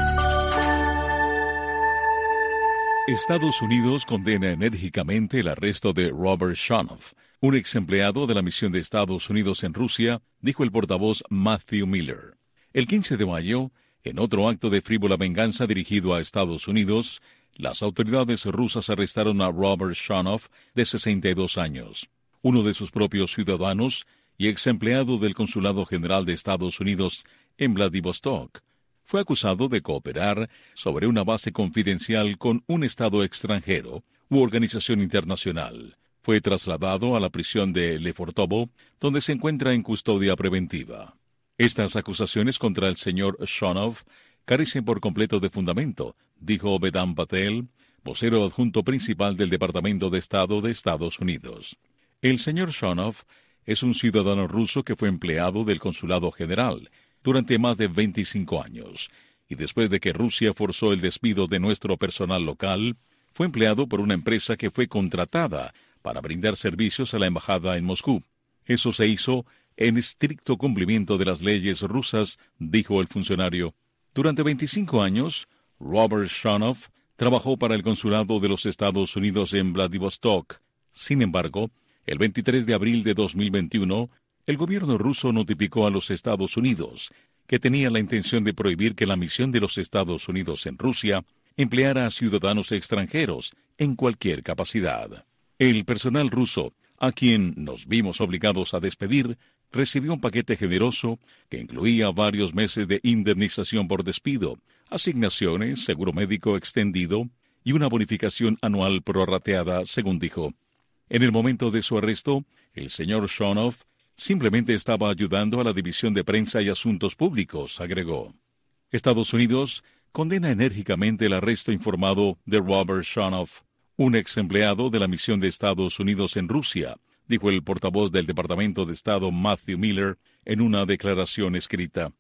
Estados Unidos condena enérgicamente el arresto de Robert Shanoff, un ex empleado de la misión de Estados Unidos en Rusia, dijo el portavoz Matthew Miller. El quince de mayo, en otro acto de frívola venganza dirigido a Estados Unidos, las autoridades rusas arrestaron a Robert Shanoff, de sesenta y dos años, uno de sus propios ciudadanos y ex empleado del Consulado General de Estados Unidos en Vladivostok. Fue acusado de cooperar sobre una base confidencial con un Estado extranjero u organización internacional. Fue trasladado a la prisión de Lefortovo, donde se encuentra en custodia preventiva. Estas acusaciones contra el señor Shanoff carecen por completo de fundamento, dijo Vedant Patel, vocero adjunto principal del Departamento de Estado de Estados Unidos. El señor Shanoff es un ciudadano ruso que fue empleado del Consulado General durante más de veinticinco años, y después de que Rusia forzó el despido de nuestro personal local, fue empleado por una empresa que fue contratada para brindar servicios a la embajada en Moscú. Eso se hizo en estricto cumplimiento de las leyes rusas, dijo el funcionario. Durante veinticinco años, Robert Shanoff trabajó para el Consulado de los Estados Unidos en Vladivostok. Sin embargo, el veintitrés de abril de dos mil veintiuno, el gobierno ruso notificó a los Estados Unidos que tenía la intención de prohibir que la misión de los Estados Unidos en Rusia empleara a ciudadanos extranjeros en cualquier capacidad. El personal ruso, a quien nos vimos obligados a despedir, recibió un paquete generoso que incluía varios meses de indemnización por despido, asignaciones, seguro médico extendido y una bonificación anual prorrateada, según dijo. En el momento de su arresto, el señor Shanoff simplemente estaba ayudando a la División de Prensa y Asuntos Públicos, agregó. Estados Unidos condena enérgicamente el arresto informado de Robert Shanoff, un ex empleado de la misión de Estados Unidos en Rusia, dijo el portavoz del Departamento de Estado Matthew Miller en una declaración escrita.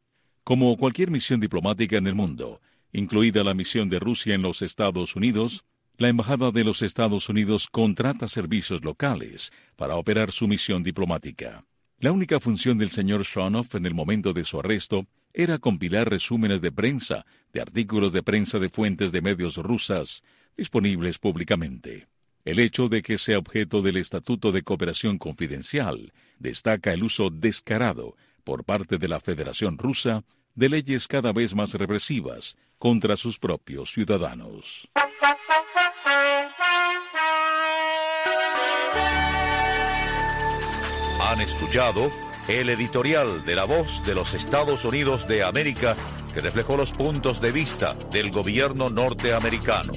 Como cualquier misión diplomática en el mundo, incluida la misión de Rusia en los Estados Unidos, la Embajada de los Estados Unidos contrata servicios locales para operar su misión diplomática. La única función del señor Shonov en el momento de su arresto era compilar resúmenes de prensa de artículos de prensa de fuentes de medios rusas disponibles públicamente. El hecho de que sea objeto del Estatuto de Cooperación Confidencial destaca el uso descarado por parte de la Federación Rusa de leyes cada vez más represivas contra sus propios ciudadanos. Han escuchado el editorial de La Voz de los Estados Unidos de América, que reflejó los puntos de vista del gobierno norteamericano.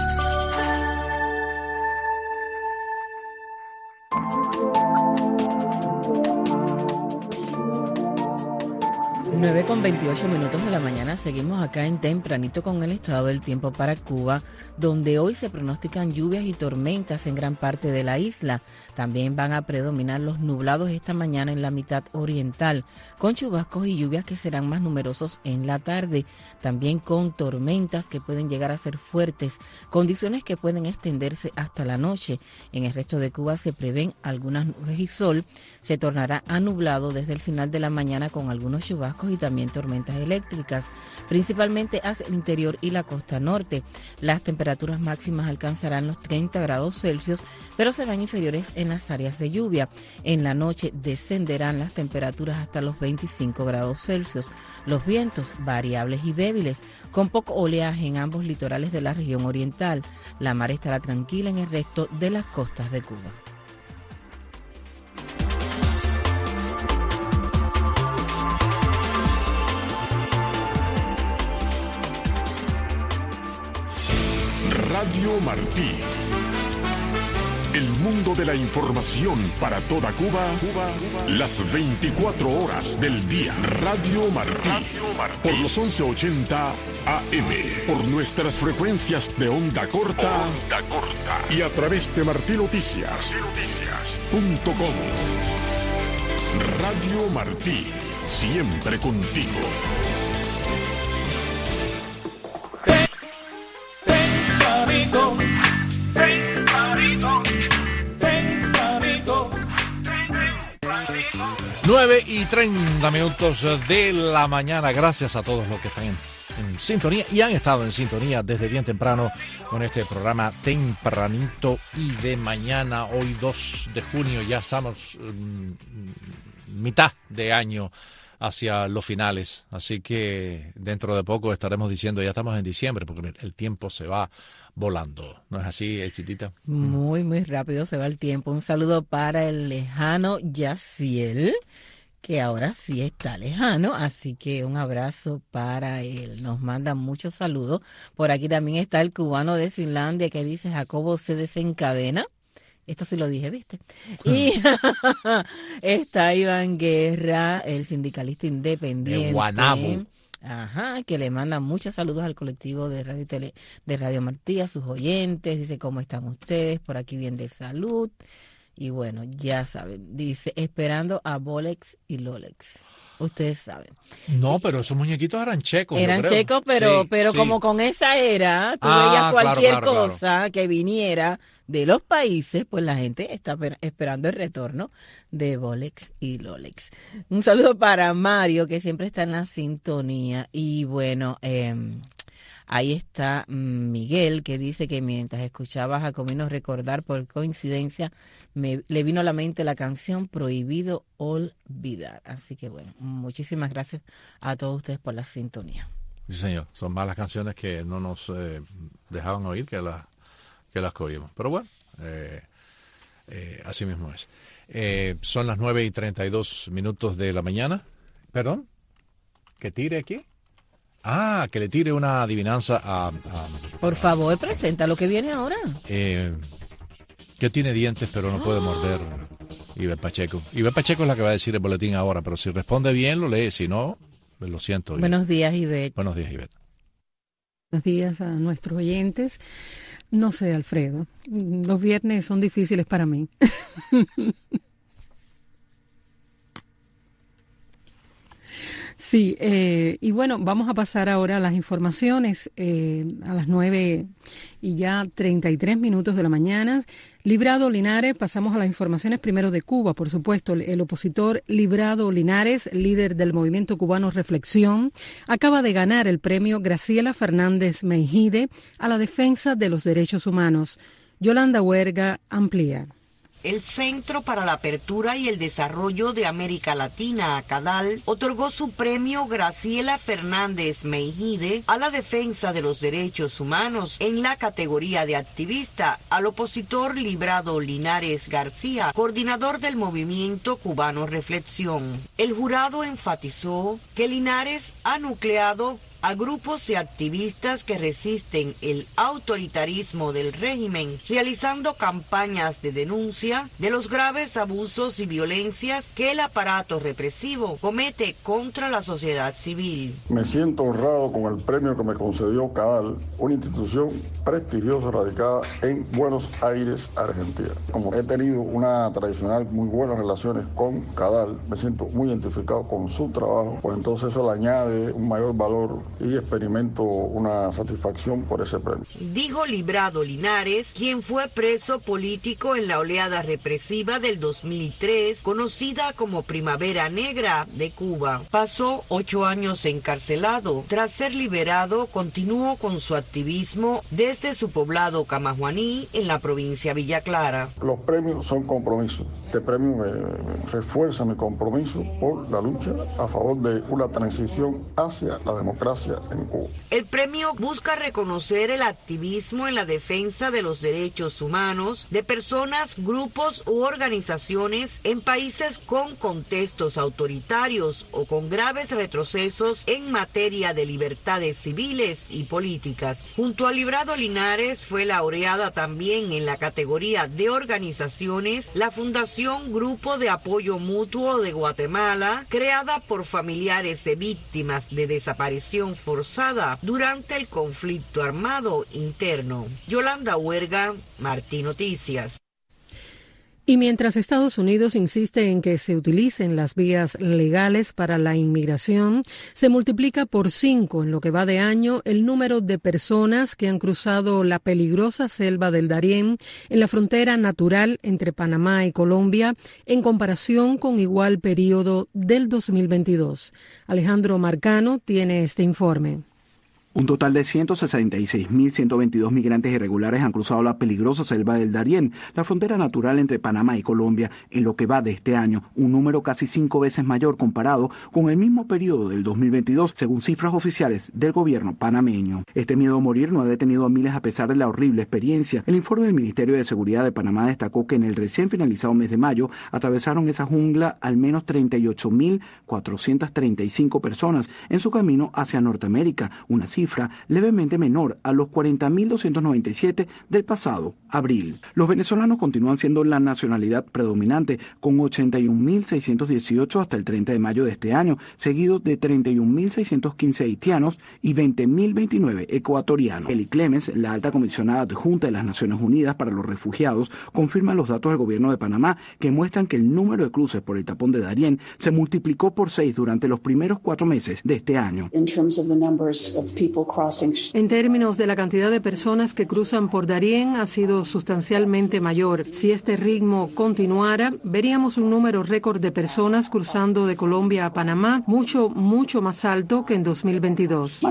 nueve con veintiocho minutos de la mañana, seguimos acá en Tempranito con el estado del tiempo para Cuba, donde hoy se pronostican lluvias y tormentas en gran parte de la isla. También van a predominar los nublados esta mañana en la mitad oriental, con chubascos y lluvias que serán más numerosos en la tarde, también con tormentas que pueden llegar a ser fuertes, condiciones que pueden extenderse hasta la noche. En el resto de Cuba se prevén algunas nubes y sol, se tornará a nublado desde el final de la mañana con algunos chubascos y también tormentas eléctricas, principalmente hacia el interior y la costa norte. Las temperaturas máximas alcanzarán los treinta grados Celsius, pero serán inferiores en las áreas de lluvia. En la noche descenderán las temperaturas hasta los veinticinco grados Celsius. Los vientos variables y débiles, con poco oleaje en ambos litorales de la región oriental. La mar estará tranquila en el resto de las costas de Cuba. Radio Martí. El mundo de la información para toda Cuba, Cuba, las veinticuatro horas del día. Radio Martí. Radio Martí. Por los once ochenta A M. Por nuestras frecuencias de onda corta. Onda corta. Y a través de Martí Noticias. Punto com. Radio Martí. Siempre contigo. Tempranito, tempranito, tempranito, tempranito. nueve y treinta minutos de la mañana. Gracias a todos los que están en, en sintonía y han estado en sintonía desde bien temprano con este programa Tempranito y de mañana. Hoy dos de junio, ya estamos um, mitad de año hacia los finales, así que dentro de poco estaremos diciendo ya estamos en diciembre, porque el tiempo se va volando, ¿no es así, Chitita? Muy, muy rápido se va el tiempo. Un saludo para el lejano Yaciel, que ahora sí está lejano, así que un abrazo para él. Nos manda muchos saludos. Por aquí también está el cubano de Finlandia que dice: Jacobo se desencadena. Esto sí lo dije, ¿viste? Y está Iván Guerra, el sindicalista independiente. De Guanabo. Ajá, que le manda muchos saludos al colectivo de Radio Tele, de Radio Martí, a sus oyentes. Dice: ¿cómo están ustedes? Por aquí bien de salud. Y bueno, ya saben, dice: esperando a Bolex y Lolex. Ustedes saben. No, pero esos muñequitos eran checos. Eran checos, pero, sí, pero sí. como con esa era, tú ah, veías cualquier claro, claro, cosa claro. que viniera de los países, pues la gente está esperando el retorno de Bolex y Lolex. Un saludo para Mario, que siempre está en la sintonía. Y bueno, eh, ahí está Miguel, que dice que mientras escuchaba a Jacomino recordar, por coincidencia, me, le vino a la mente la canción Prohibido Olvidar. Así que bueno, muchísimas gracias a todos ustedes por la sintonía. Sí, señor. Son más las canciones que no nos eh, dejaban oír que las que las que oímos. Pero bueno, eh, eh, así mismo es. Eh, son las nueve y treinta y dos minutos de la mañana. ¿Perdón? ¿Que tire aquí? Ah, que le tire una adivinanza a... a Por favor, presenta lo que viene ahora. Eh, que tiene dientes pero no puede morder. Iber Pacheco. Iber Pacheco es la que va a decir el boletín ahora, pero si responde bien lo lee, si no, lo siento. Ivette. Buenos días, Ivette. Buenos días, Ivette. Buenos días a nuestros oyentes. No sé, Alfredo, los viernes son difíciles para mí. Sí, eh, y bueno, vamos a pasar ahora a las informaciones eh, a las nueve y ya treinta y tres minutos de la mañana. Librado Linares, pasamos a las informaciones primero de Cuba, por supuesto. El opositor Librado Linares, líder del movimiento cubano Reflexión, acaba de ganar el premio Graciela Fernández Meijide a la defensa de los derechos humanos. Yolanda Huerga amplía. El Centro para la Apertura y el Desarrollo de América Latina, CADAL, otorgó su premio Graciela Fernández Meijide a la defensa de los derechos humanos en la categoría de activista al opositor Librado Linares García, coordinador del movimiento cubano Reflexión. El jurado enfatizó que Linares ha nucleado a grupos y activistas que resisten el autoritarismo del régimen, realizando campañas de denuncia de los graves abusos y violencias que el aparato represivo comete contra la sociedad civil. Me siento honrado con el premio que me concedió CADAL, una institución prestigiosa radicada en Buenos Aires, Argentina. Como he tenido una tradicional muy buenas relaciones con CADAL, me siento muy identificado con su trabajo, pues entonces eso le añade un mayor valor y experimento una satisfacción por ese premio. Dijo Librado Linares, quien fue preso político en la oleada represiva del dos mil tres, conocida como Primavera Negra de Cuba. Pasó ocho años encarcelado. Tras ser liberado, continuó con su activismo desde su poblado Camajuaní, en la provincia Villa Clara. Los premios son compromisos. Este premio me, me refuerza mi compromiso por la lucha a favor de una transición hacia la democracia en Cuba. El premio busca reconocer el activismo en la defensa de los derechos humanos de personas, grupos u organizaciones en países con contextos autoritarios o con graves retrocesos en materia de libertades civiles y políticas. Junto a Librado Linares fue laureada también en la categoría de organizaciones la Fundación Grupo de Apoyo Mutuo de Guatemala, creada por familiares de víctimas de desaparición forzada durante el conflicto armado interno. Yolanda Huerga, Martí Noticias. Y mientras Estados Unidos insiste en que se utilicen las vías legales para la inmigración, se multiplica por cinco en lo que va de año el número de personas que han cruzado la peligrosa selva del Darién en la frontera natural entre Panamá y Colombia en comparación con igual periodo del dos mil veintidós. Alejandro Marcano tiene este informe. Un total de ciento sesenta y seis mil ciento veintidós migrantes irregulares han cruzado la peligrosa selva del Darién, la frontera natural entre Panamá y Colombia, en lo que va de este año, un número casi cinco veces mayor comparado con el mismo periodo del dos mil veintidós, según cifras oficiales del gobierno panameño. Este miedo a morir no ha detenido a miles a pesar de la horrible experiencia. El informe del Ministerio de Seguridad de Panamá destacó que en el recién finalizado mes de mayo atravesaron esa jungla al menos treinta y ocho mil cuatrocientas treinta y cinco personas en su camino hacia Norteamérica, una cifra levemente menor a los cuarenta mil doscientos noventa y siete del pasado abril. Los venezolanos continúan siendo la nacionalidad predominante, con ochenta y un mil seiscientos dieciocho hasta el treinta de mayo de este año, seguido de treinta y un mil seiscientos quince haitianos y veinte mil veintinueve ecuatorianos. Eli Clemens, la alta comisionada adjunta de las Naciones Unidas para los Refugiados, confirma los datos del gobierno de Panamá que muestran que el número de cruces por el tapón de Darién se multiplicó por seis durante los primeros cuatro meses de este año. En términos de la cantidad de personas que cruzan por Darién, ha sido sustancialmente mayor. Si este ritmo continuara, veríamos un número récord de personas cruzando de Colombia a Panamá, mucho, mucho más alto que en dos mil veintidós.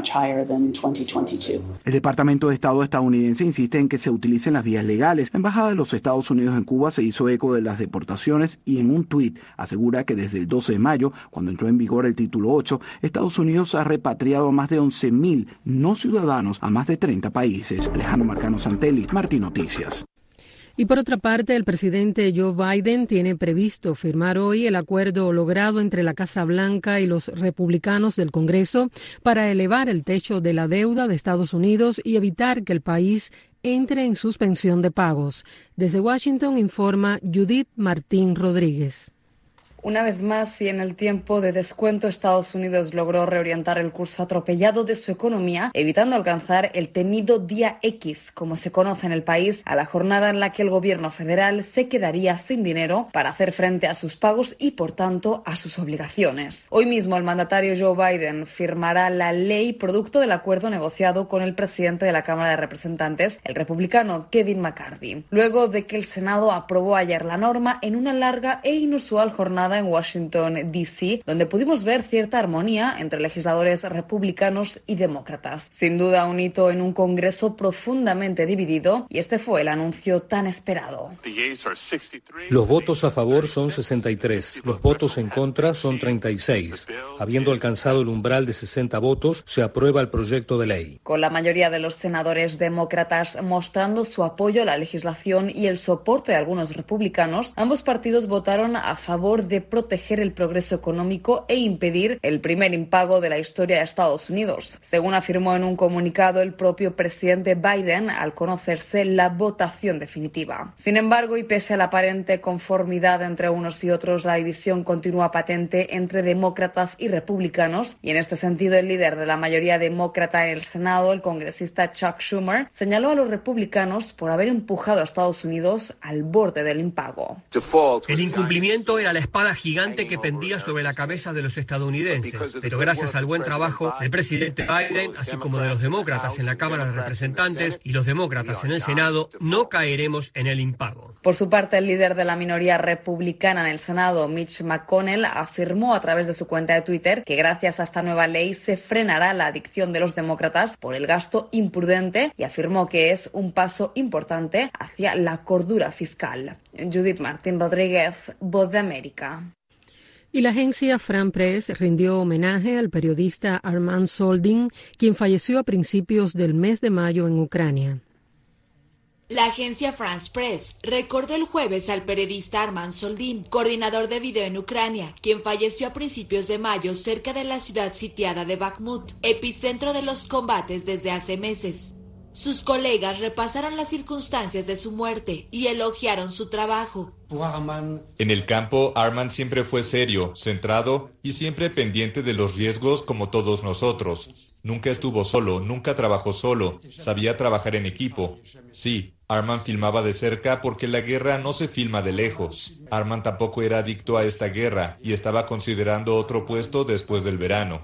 El Departamento de Estado estadounidense insiste en que se utilicen las vías legales. La Embajada de los Estados Unidos en Cuba se hizo eco de las deportaciones y en un tuit asegura que desde el doce de mayo, cuando entró en vigor el título ocho, Estados Unidos ha repatriado a más de once mil no ciudadanos a más de treinta países. Alejandro Marcano Santelli, Martí Noticias. Y por otra parte, el presidente Joe Biden tiene previsto firmar hoy el acuerdo logrado entre la Casa Blanca y los republicanos del Congreso para elevar el techo de la deuda de Estados Unidos y evitar que el país entre en suspensión de pagos. Desde Washington informa Judith Martín Rodríguez. Una vez más y en el tiempo de descuento, Estados Unidos logró reorientar el curso atropellado de su economía, evitando alcanzar el temido día X, como se conoce en el país, a la jornada en la que el gobierno federal se quedaría sin dinero para hacer frente a sus pagos y, por tanto, a sus obligaciones. Hoy mismo el mandatario Joe Biden firmará la ley producto del acuerdo negociado con el presidente de la Cámara de Representantes, el republicano Kevin McCarthy, luego de que el Senado aprobó ayer la norma en una larga e inusual jornada en Washington, D C, donde pudimos ver cierta armonía entre legisladores republicanos y demócratas. Sin duda un hito en un Congreso profundamente dividido, y este fue el anuncio tan esperado. Los votos a favor son sesenta y tres, los votos en contra son treinta y seis. Habiendo alcanzado el umbral de sesenta votos, se aprueba el proyecto de ley. Con la mayoría de los senadores demócratas mostrando su apoyo a la legislación y el soporte de algunos republicanos, ambos partidos votaron a favor de proteger el progreso económico e impedir el primer impago de la historia de Estados Unidos, según afirmó en un comunicado el propio presidente Biden al conocerse la votación definitiva. Sin embargo, y pese a la aparente conformidad entre unos y otros, la división continúa patente entre demócratas y republicanos, y en este sentido el líder de la mayoría demócrata en el Senado, el congresista Chuck Schumer, señaló a los republicanos por haber empujado a Estados Unidos al borde del impago. El incumplimiento era la espada gigante que pendía sobre la cabeza de los estadounidenses, pero gracias al buen trabajo del presidente Biden, así como de los demócratas en la Cámara de Representantes y los demócratas en el Senado, no caeremos en el impago. Por su parte, el líder de la minoría republicana en el Senado, Mitch McConnell, afirmó a través de su cuenta de Twitter que gracias a esta nueva ley se frenará la adicción de los demócratas por el gasto imprudente, y afirmó que es un paso importante hacia la cordura fiscal. Judith Martín Rodríguez, Voz de América. Y la agencia France Presse rindió homenaje al periodista Armand Soldin, quien falleció a principios del mes de mayo en Ucrania. La agencia France Presse recordó el jueves al periodista Armand Soldin, coordinador de video en Ucrania, quien falleció a principios de mayo cerca de la ciudad sitiada de Bakhmut, epicentro de los combates desde hace meses. Sus colegas repasaron las circunstancias de su muerte y elogiaron su trabajo. En el campo, Armand siempre fue serio, centrado y siempre pendiente de los riesgos como todos nosotros. Nunca estuvo solo, nunca trabajó solo, sabía trabajar en equipo. Sí, Armand filmaba de cerca porque la guerra no se filma de lejos. Armand tampoco era adicto a esta guerra y estaba considerando otro puesto después del verano.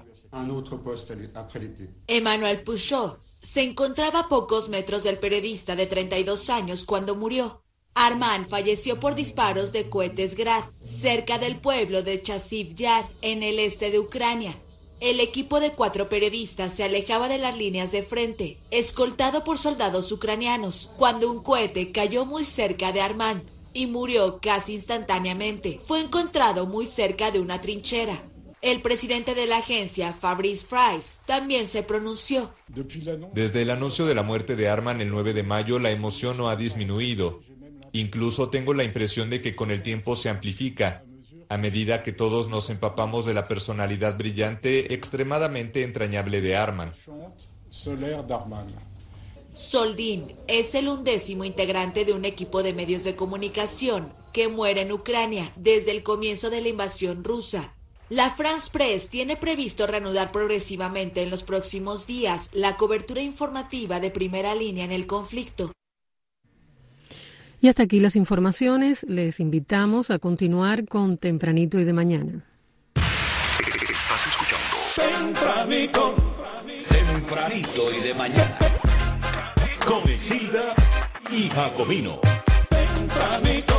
Emmanuel Pouchot se encontraba a pocos metros del periodista de treinta y dos años cuando murió. Armand falleció por disparos de cohetes Grad, cerca del pueblo de Chasiv Yar, en el este de Ucrania. El equipo de cuatro periodistas se alejaba de las líneas de frente, escoltado por soldados ucranianos, cuando un cohete cayó muy cerca de Armand y murió casi instantáneamente. Fue encontrado muy cerca de una trinchera. El presidente de la agencia, Fabrice Fries, también se pronunció. Desde el anuncio de la muerte de Armand el nueve de mayo, la emoción no ha disminuido. Incluso tengo la impresión de que con el tiempo se amplifica, a medida que todos nos empapamos de la personalidad brillante, extremadamente entrañable de Armand. Soldin es el undécimo integrante de un equipo de medios de comunicación que muere en Ucrania desde el comienzo de la invasión rusa. La France Presse tiene previsto reanudar progresivamente en los próximos días la cobertura informativa de primera línea en el conflicto. Y hasta aquí las informaciones. Les invitamos a continuar con Tempranito y de Mañana. Estás escuchando Tempranito, Tempranito y de Mañana, con Isilda y Jacobino. Tempranito.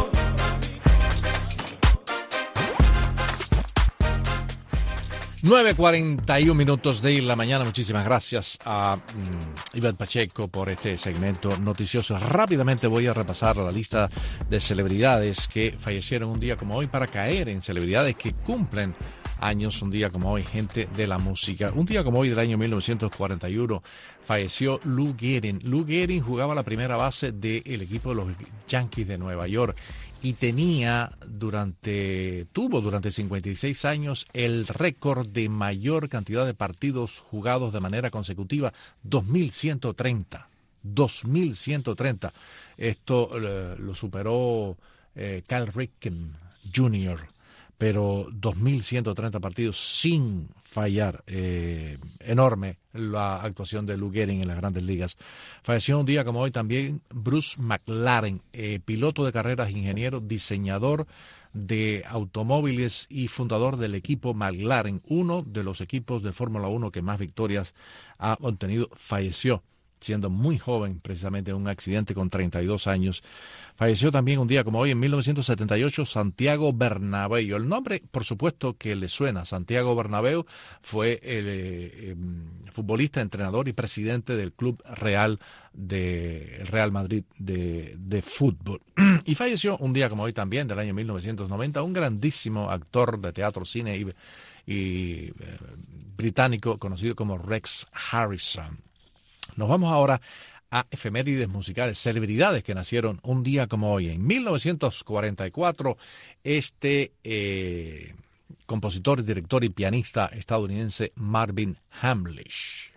nueve cuarenta y un minutos de la mañana. Muchísimas gracias a um, Iván Pacheco por este segmento noticioso. Rápidamente voy a repasar la lista de celebridades que fallecieron un día como hoy para caer en celebridades que cumplen años un día como hoy, gente de la música. Un día como hoy del año mil novecientos cuarenta y uno falleció Lou Gehrig. Lou Gehrig jugaba la primera base del equipo de los Yankees de Nueva York y tenía durante, tuvo durante cincuenta y seis años el récord de mayor cantidad de partidos jugados de manera consecutiva, dos mil ciento treinta. dos mil ciento treinta. Esto eh, lo superó eh, Cal Ripken junior pero dos mil ciento treinta partidos sin fallar. Eh, enorme la actuación de Lou Gehrig en las Grandes Ligas. Falleció un día como hoy también Bruce McLaren, eh, piloto de carreras, ingeniero, diseñador de automóviles y fundador del equipo McLaren, uno de los equipos de Fórmula uno que más victorias ha obtenido. Falleció siendo muy joven, precisamente en un accidente con treinta y dos años. Falleció también un día como hoy, en mil novecientos setenta y ocho, Santiago Bernabéu. El nombre, por supuesto, que le suena. Santiago Bernabéu fue el eh, eh, futbolista, entrenador y presidente del Club Real de el Real Madrid de, de fútbol. Y falleció un día como hoy también, del año mil novecientos noventa, un grandísimo actor de teatro, cine y, y eh, británico, conocido como Rex Harrison. Nos vamos ahora a efemérides musicales, celebridades que nacieron un día como hoy. En mil novecientos cuarenta y cuatro, este eh, compositor, director y pianista estadounidense Marvin Hamlisch.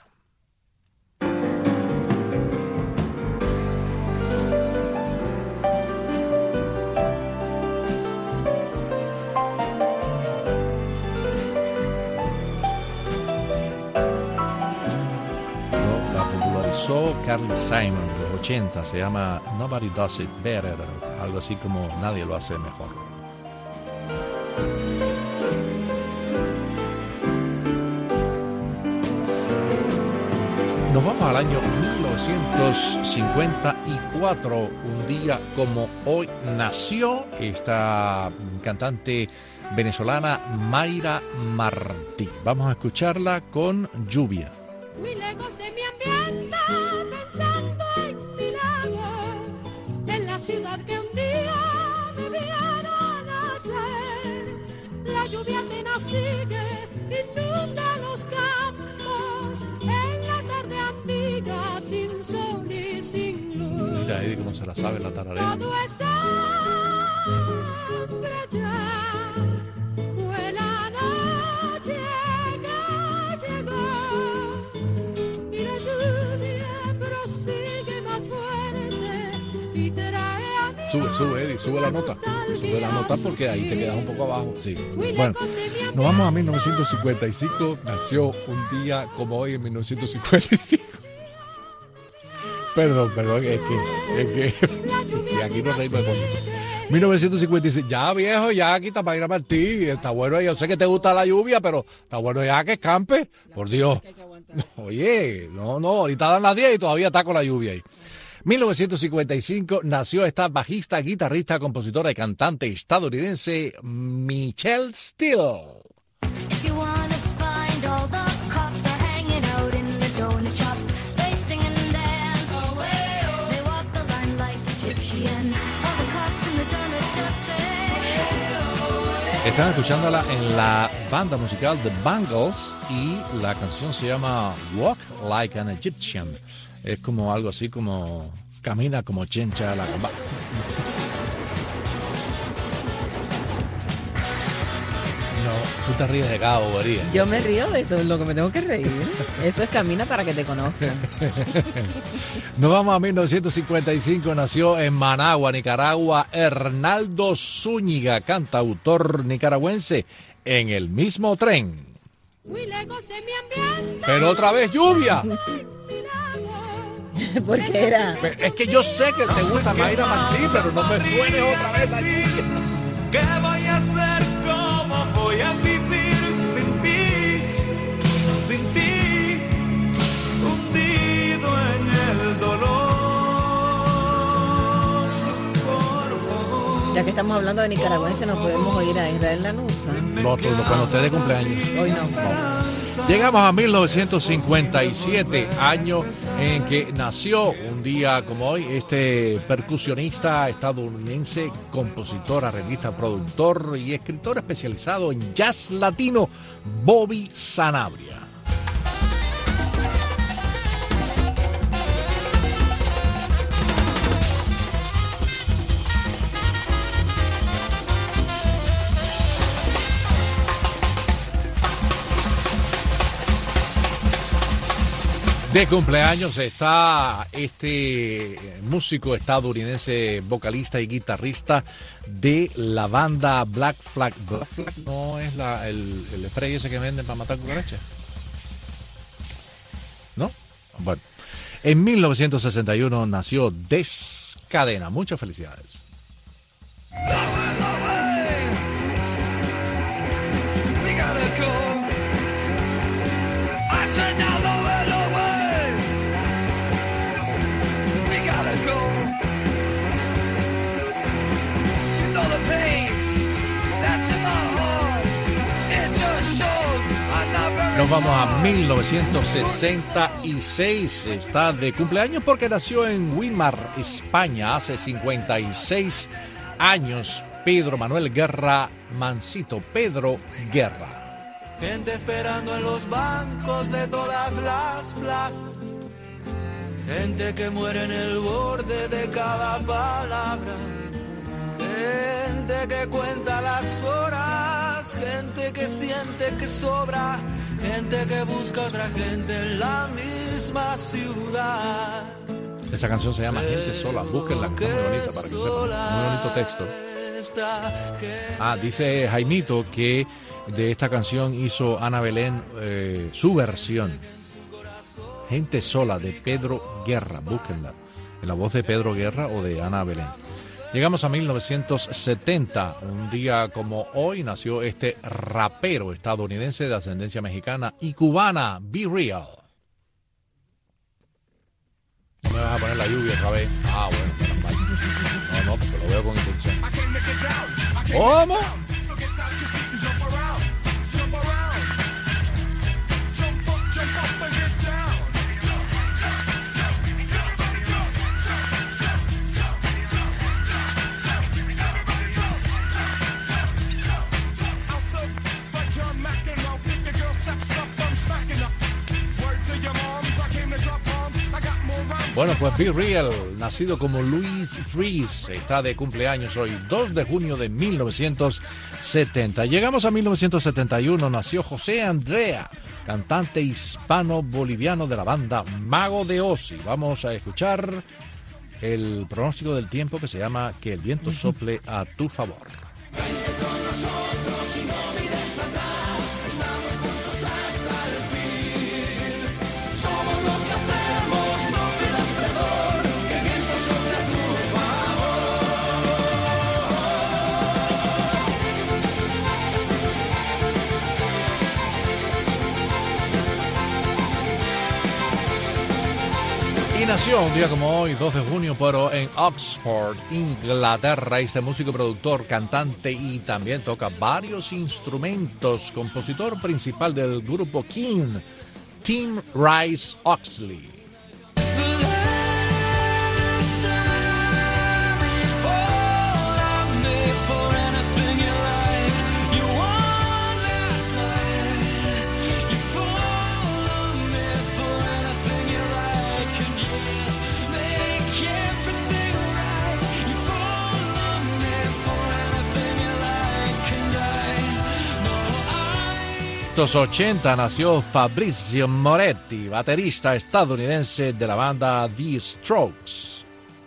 Carly Simon, de los ochenta, se llama Nobody Does It Better, algo así como Nadie lo hace mejor. Nos vamos al año mil novecientos cincuenta y cuatro, un día como hoy nació esta cantante venezolana Mayra Martí. Vamos a escucharla con Lluvia. Muy lejos de mi ambiente, pensando en mi lago, en la ciudad que un día me viera nacer. La lluvia apenas sigue, inunda los campos, en la tarde antigua, sin sol y sin luz. Mira ahí cómo se la sabe la tararea. Todo es hambre ya, fue la noche que llegó. Sube, sube, Eddie, sube la nota. Sube la nota porque ahí te quedas un poco abajo. Sí. Bueno, nos vamos a mil novecientos cincuenta y cinco. Nació un día como hoy en mil novecientos cincuenta y cinco. Perdón, perdón, es que, es que y aquí no reímos de mil novecientos cincuenta y seis. Ya, viejo, ya quita para ir a Martí. Está bueno, yo sé que te gusta la lluvia, pero está bueno ya que escampe. Por Dios. Oye, no, no, ahorita dan las diez y todavía está con la lluvia ahí. mil novecientos cincuenta y cinco nació esta bajista, guitarrista, compositora y cantante estadounidense Michelle Steele. Están escuchándola en la banda musical The Bangles y la canción se llama Walk Like an Egyptian. Es como algo así como camina como chencha la gamba. No, tú te ríes de cada bobería. Yo me río de todo lo que me tengo que reír. Eso es camina para que te conozcan. Nos vamos a mil novecientos cincuenta y cinco. Nació en Managua, Nicaragua, Hernaldo Zúñiga, cantautor nicaragüense, en el mismo tren. Muy lejos de mi ambiente. Pero otra vez lluvia. ¿Por qué era? Es que yo sé que te gusta Mayra Martí, pero no me suene otra vez la lluvia. ¿Qué voy a hacer? ¿Cómo voy a vivir sin ti? Sin ti, hundido en el dolor. Por favor. Ya que estamos hablando de nicaragüenses, ¿nos podemos oír a Israel Lanusa? No, tú, no, cuando esté de cumpleaños. Hoy no. no. Llegamos a mil novecientos cincuenta y siete, año en que nació un día como hoy este percusionista estadounidense, compositor, arreglista, productor y escritor especializado en jazz latino, Bobby Sanabria. De cumpleaños está este músico estadounidense, vocalista y guitarrista de la banda Black Flag. Black Flag no es la, el, el spray ese que venden para matar cucarachas, ¿no? Bueno, en mil novecientos sesenta y uno nació Descadena. Muchas felicidades. Nos vamos a mil novecientos sesenta y seis. Está de cumpleaños porque nació en Weimar, España, hace cincuenta y seis años. Pedro Manuel Guerra Mansito. Pedro Guerra. Gente esperando en los bancos de todas las plazas. Gente que muere en el borde de cada palabra. Gente que cuenta las horas. Gente que siente que sobra. Gente que busca otra gente en la misma ciudad. Esa canción se llama Gente Sola. Búsquenla, que está muy bonita para que sepan. Muy bonito texto. Ah, dice Jaimito que de esta canción hizo Ana Belén eh, su versión. Gente Sola, de Pedro Guerra. Búsquenla. En la voz de Pedro Guerra o de Ana Belén. Llegamos a mil novecientos setenta, un día como hoy nació este rapero estadounidense de ascendencia mexicana y cubana, Be Real. ¿No me vas a poner la lluvia otra vez? Ah, bueno, menos mal. No, no, porque lo veo con intención. ¿Cómo? Bueno, pues Be Real, nacido como Luis Freeze, está de cumpleaños hoy, dos de junio de mil novecientos setenta. Llegamos a mil novecientos setenta y uno, nació José Andrea, cantante hispano-boliviano de la banda Mago de Oz. Vamos a escuchar el pronóstico del tiempo que se llama Que el viento sople a tu favor. Vente con nosotros y no mires atrás, estamos juntos hasta el fin. Somos lo que hacemos, no pidas perdón, que el viento sople a tu Y nació un día como hoy, dos de junio, pero en Oxford, Inglaterra. Este músico, productor, cantante y también toca varios instrumentos. Compositor principal del grupo King, Tim Rice Oxley. En mil novecientos ochenta nació Fabrizio Moretti, baterista estadounidense de la banda The Strokes.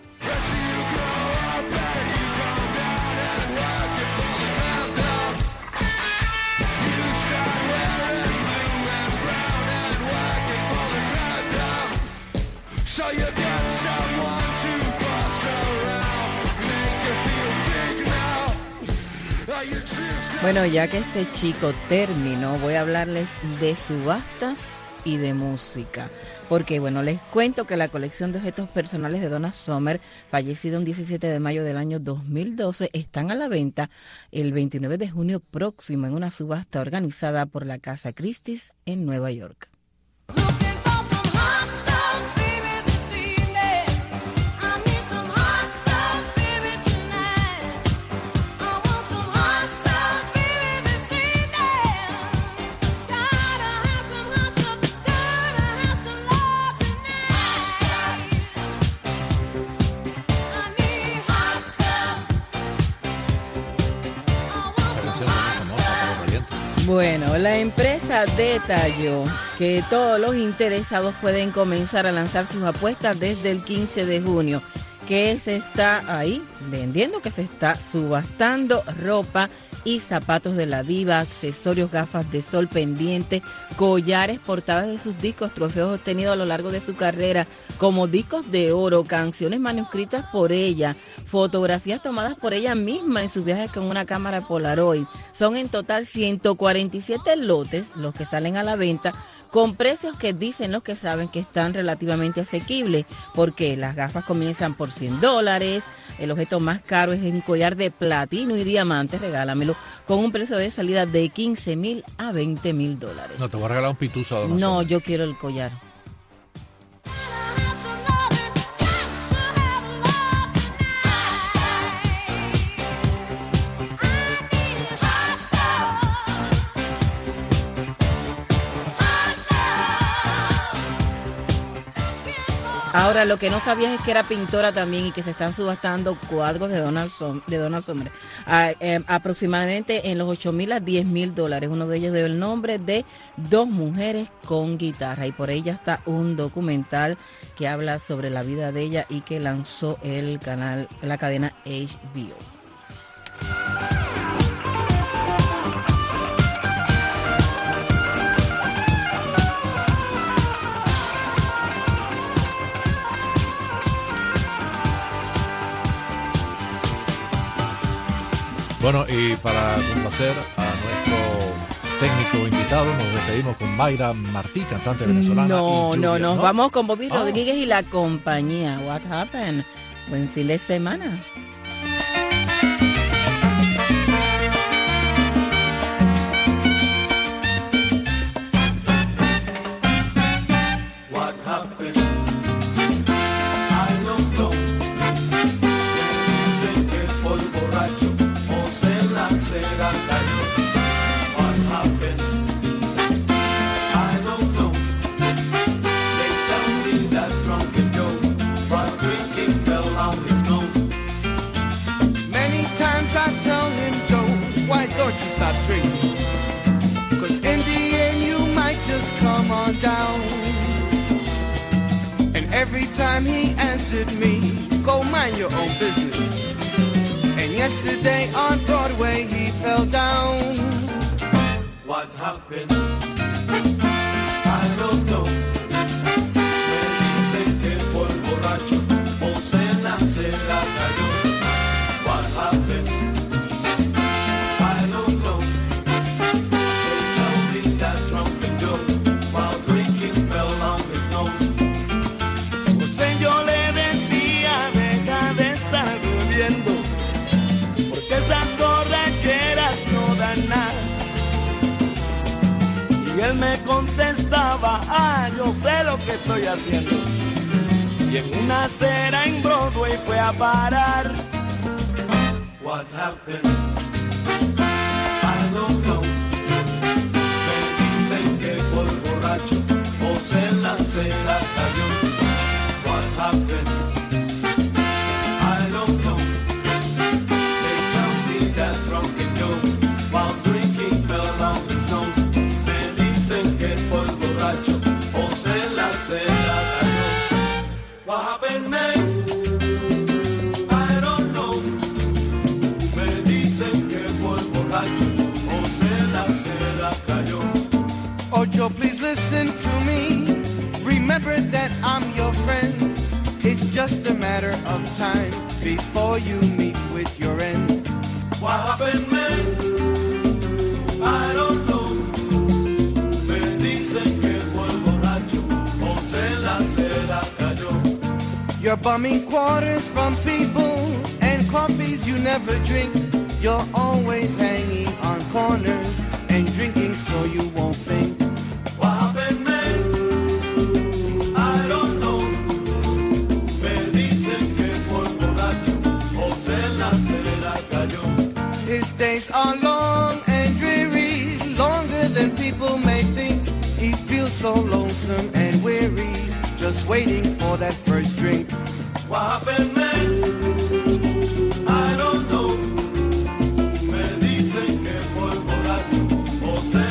Bueno, ya que este chico terminó, voy a hablarles de subastas y de música. Porque, bueno, les cuento que la colección de objetos personales de Donna Summer, fallecida un diecisiete de mayo del año dos mil doce, están a la venta el veintinueve de junio próximo en una subasta organizada por la Casa Christie's en Nueva York. Bueno, la empresa detalló que todos los interesados pueden comenzar a lanzar sus apuestas desde el quince de junio, que se está ahí vendiendo, que se está subastando ropa y zapatos de la diva, accesorios, gafas de sol, pendientes, collares, portadas de sus discos, trofeos obtenidos a lo largo de su carrera, como discos de oro, canciones manuscritas por ella, fotografías tomadas por ella misma en sus viajes con una cámara Polaroid. Son en total ciento cuarenta y siete lotes los que salen a la venta, con precios que dicen los que saben que están relativamente asequibles, porque las gafas comienzan por cien dólares, el objeto más caro es un collar de platino y diamantes, regálamelo, con un precio de salida de quince mil a veinte mil dólares. No, te voy a regalar un pituzo. De no, yo quiero el collar. Ahora, lo que no sabías es que era pintora también y que se están subastando cuadros de Donna Summer, de Donna Summer a, eh, aproximadamente en los ocho mil a diez mil dólares. Uno de ellos lleva el nombre de Dos mujeres con guitarra, y por ella está un documental que habla sobre la vida de ella y que lanzó el canal, la cadena H B O. Bueno, y para complacer a nuestro técnico invitado, nos despedimos con Mayra Martí, cantante venezolana. No, y Julia, no, nos ¿no? vamos con Bobby Oh. Rodríguez y la compañía. What happened? Buen fin de semana. What happened? I don't know. Dicen que por borracho o se la cera cayó. What happened? I don't know. They tell me that drunken Joe, while drinking, fell on his nose. Many times I tell him, Joe, why don't you stop drinking? 'Cause in the end you might just come on down. And every time he answered me, go mind your own business. And yesterday on Broadway he fell down. What happened? I don't know. Me dicen que por borracho o se la se la cayó. What happened? I don't know. They tell me that drunken Joe, while drinking, fell on his nose. Pues yo le decía, deja de estar bebiendo, porque esas borracheras no dan nada. Y él me contestaba, ah, yo sé lo que estoy haciendo. Y en una acera en Broadway fue a parar. What happened? I don't know. Me dicen que por borracho o se la acera cayó. What happened? I don't know. They tell me that drunken Joe, while drinking, fell on his nose. Me dicen que por borracho o se la se la cayó. What happened, man? I don't know. Me dicen que por borracho o se la se la cayó. Ocho, please listen to me. Remember that I'm your friend. It's just a matter of time before you meet with your end. What happened, man? I don't know. Me dicen que por borracho o se la se la cayó. You're bumming quarters from people and coffees you never drink. You're always hanging on corners and drinking so you won't think. What happened, man? I don't know. Me dicen que por borracho o se la se la cayó. His days are long and dreary, longer than people may think. He feels so lonesome and weary, just waiting for that first drink. What happened, man? I don't know. Me dicen que por borracho o se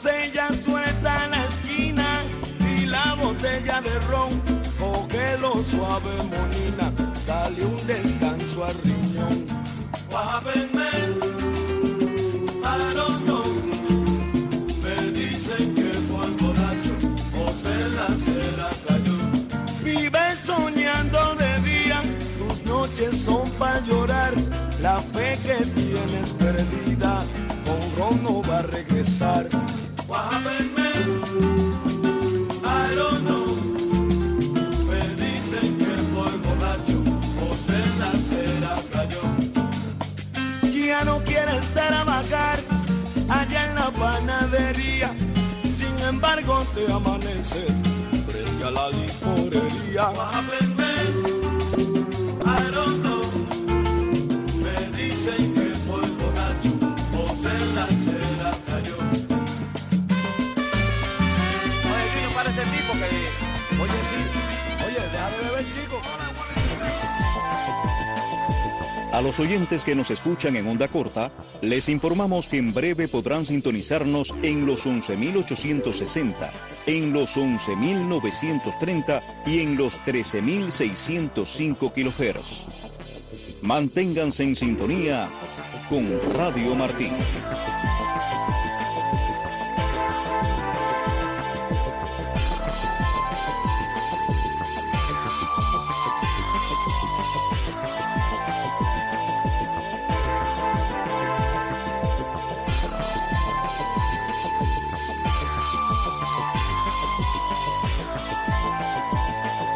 ella suelta en la esquina y la botella de ron, cógelo suave, monina, dale un descanso al riñón. What happened, man? I don't know. Me dicen que fue borracho o se la se la cayó. Vives soñando de día, tus noches son para llorar. La fe que tienes perdida, con ron no va a regresar. What happened, man? I don't know. Me dicen que fue borracho o se la se la cayó. Ya no quieres trabajar allá en la panadería, sin embargo te amaneces frente a la licorería. What happened, man? I don't know. Me dicen que fue borracho o se la se la cayó. Oye, Guillo, para ese tipo que... Oye, sí. Oye, deja de beber, chico. A los oyentes que nos escuchan en onda corta, les informamos que en breve podrán sintonizarnos en los once mil ochocientos sesenta, en los once mil novecientos treinta y en los trece mil seiscientos cinco kilohertz. Manténganse en sintonía con Radio Martí.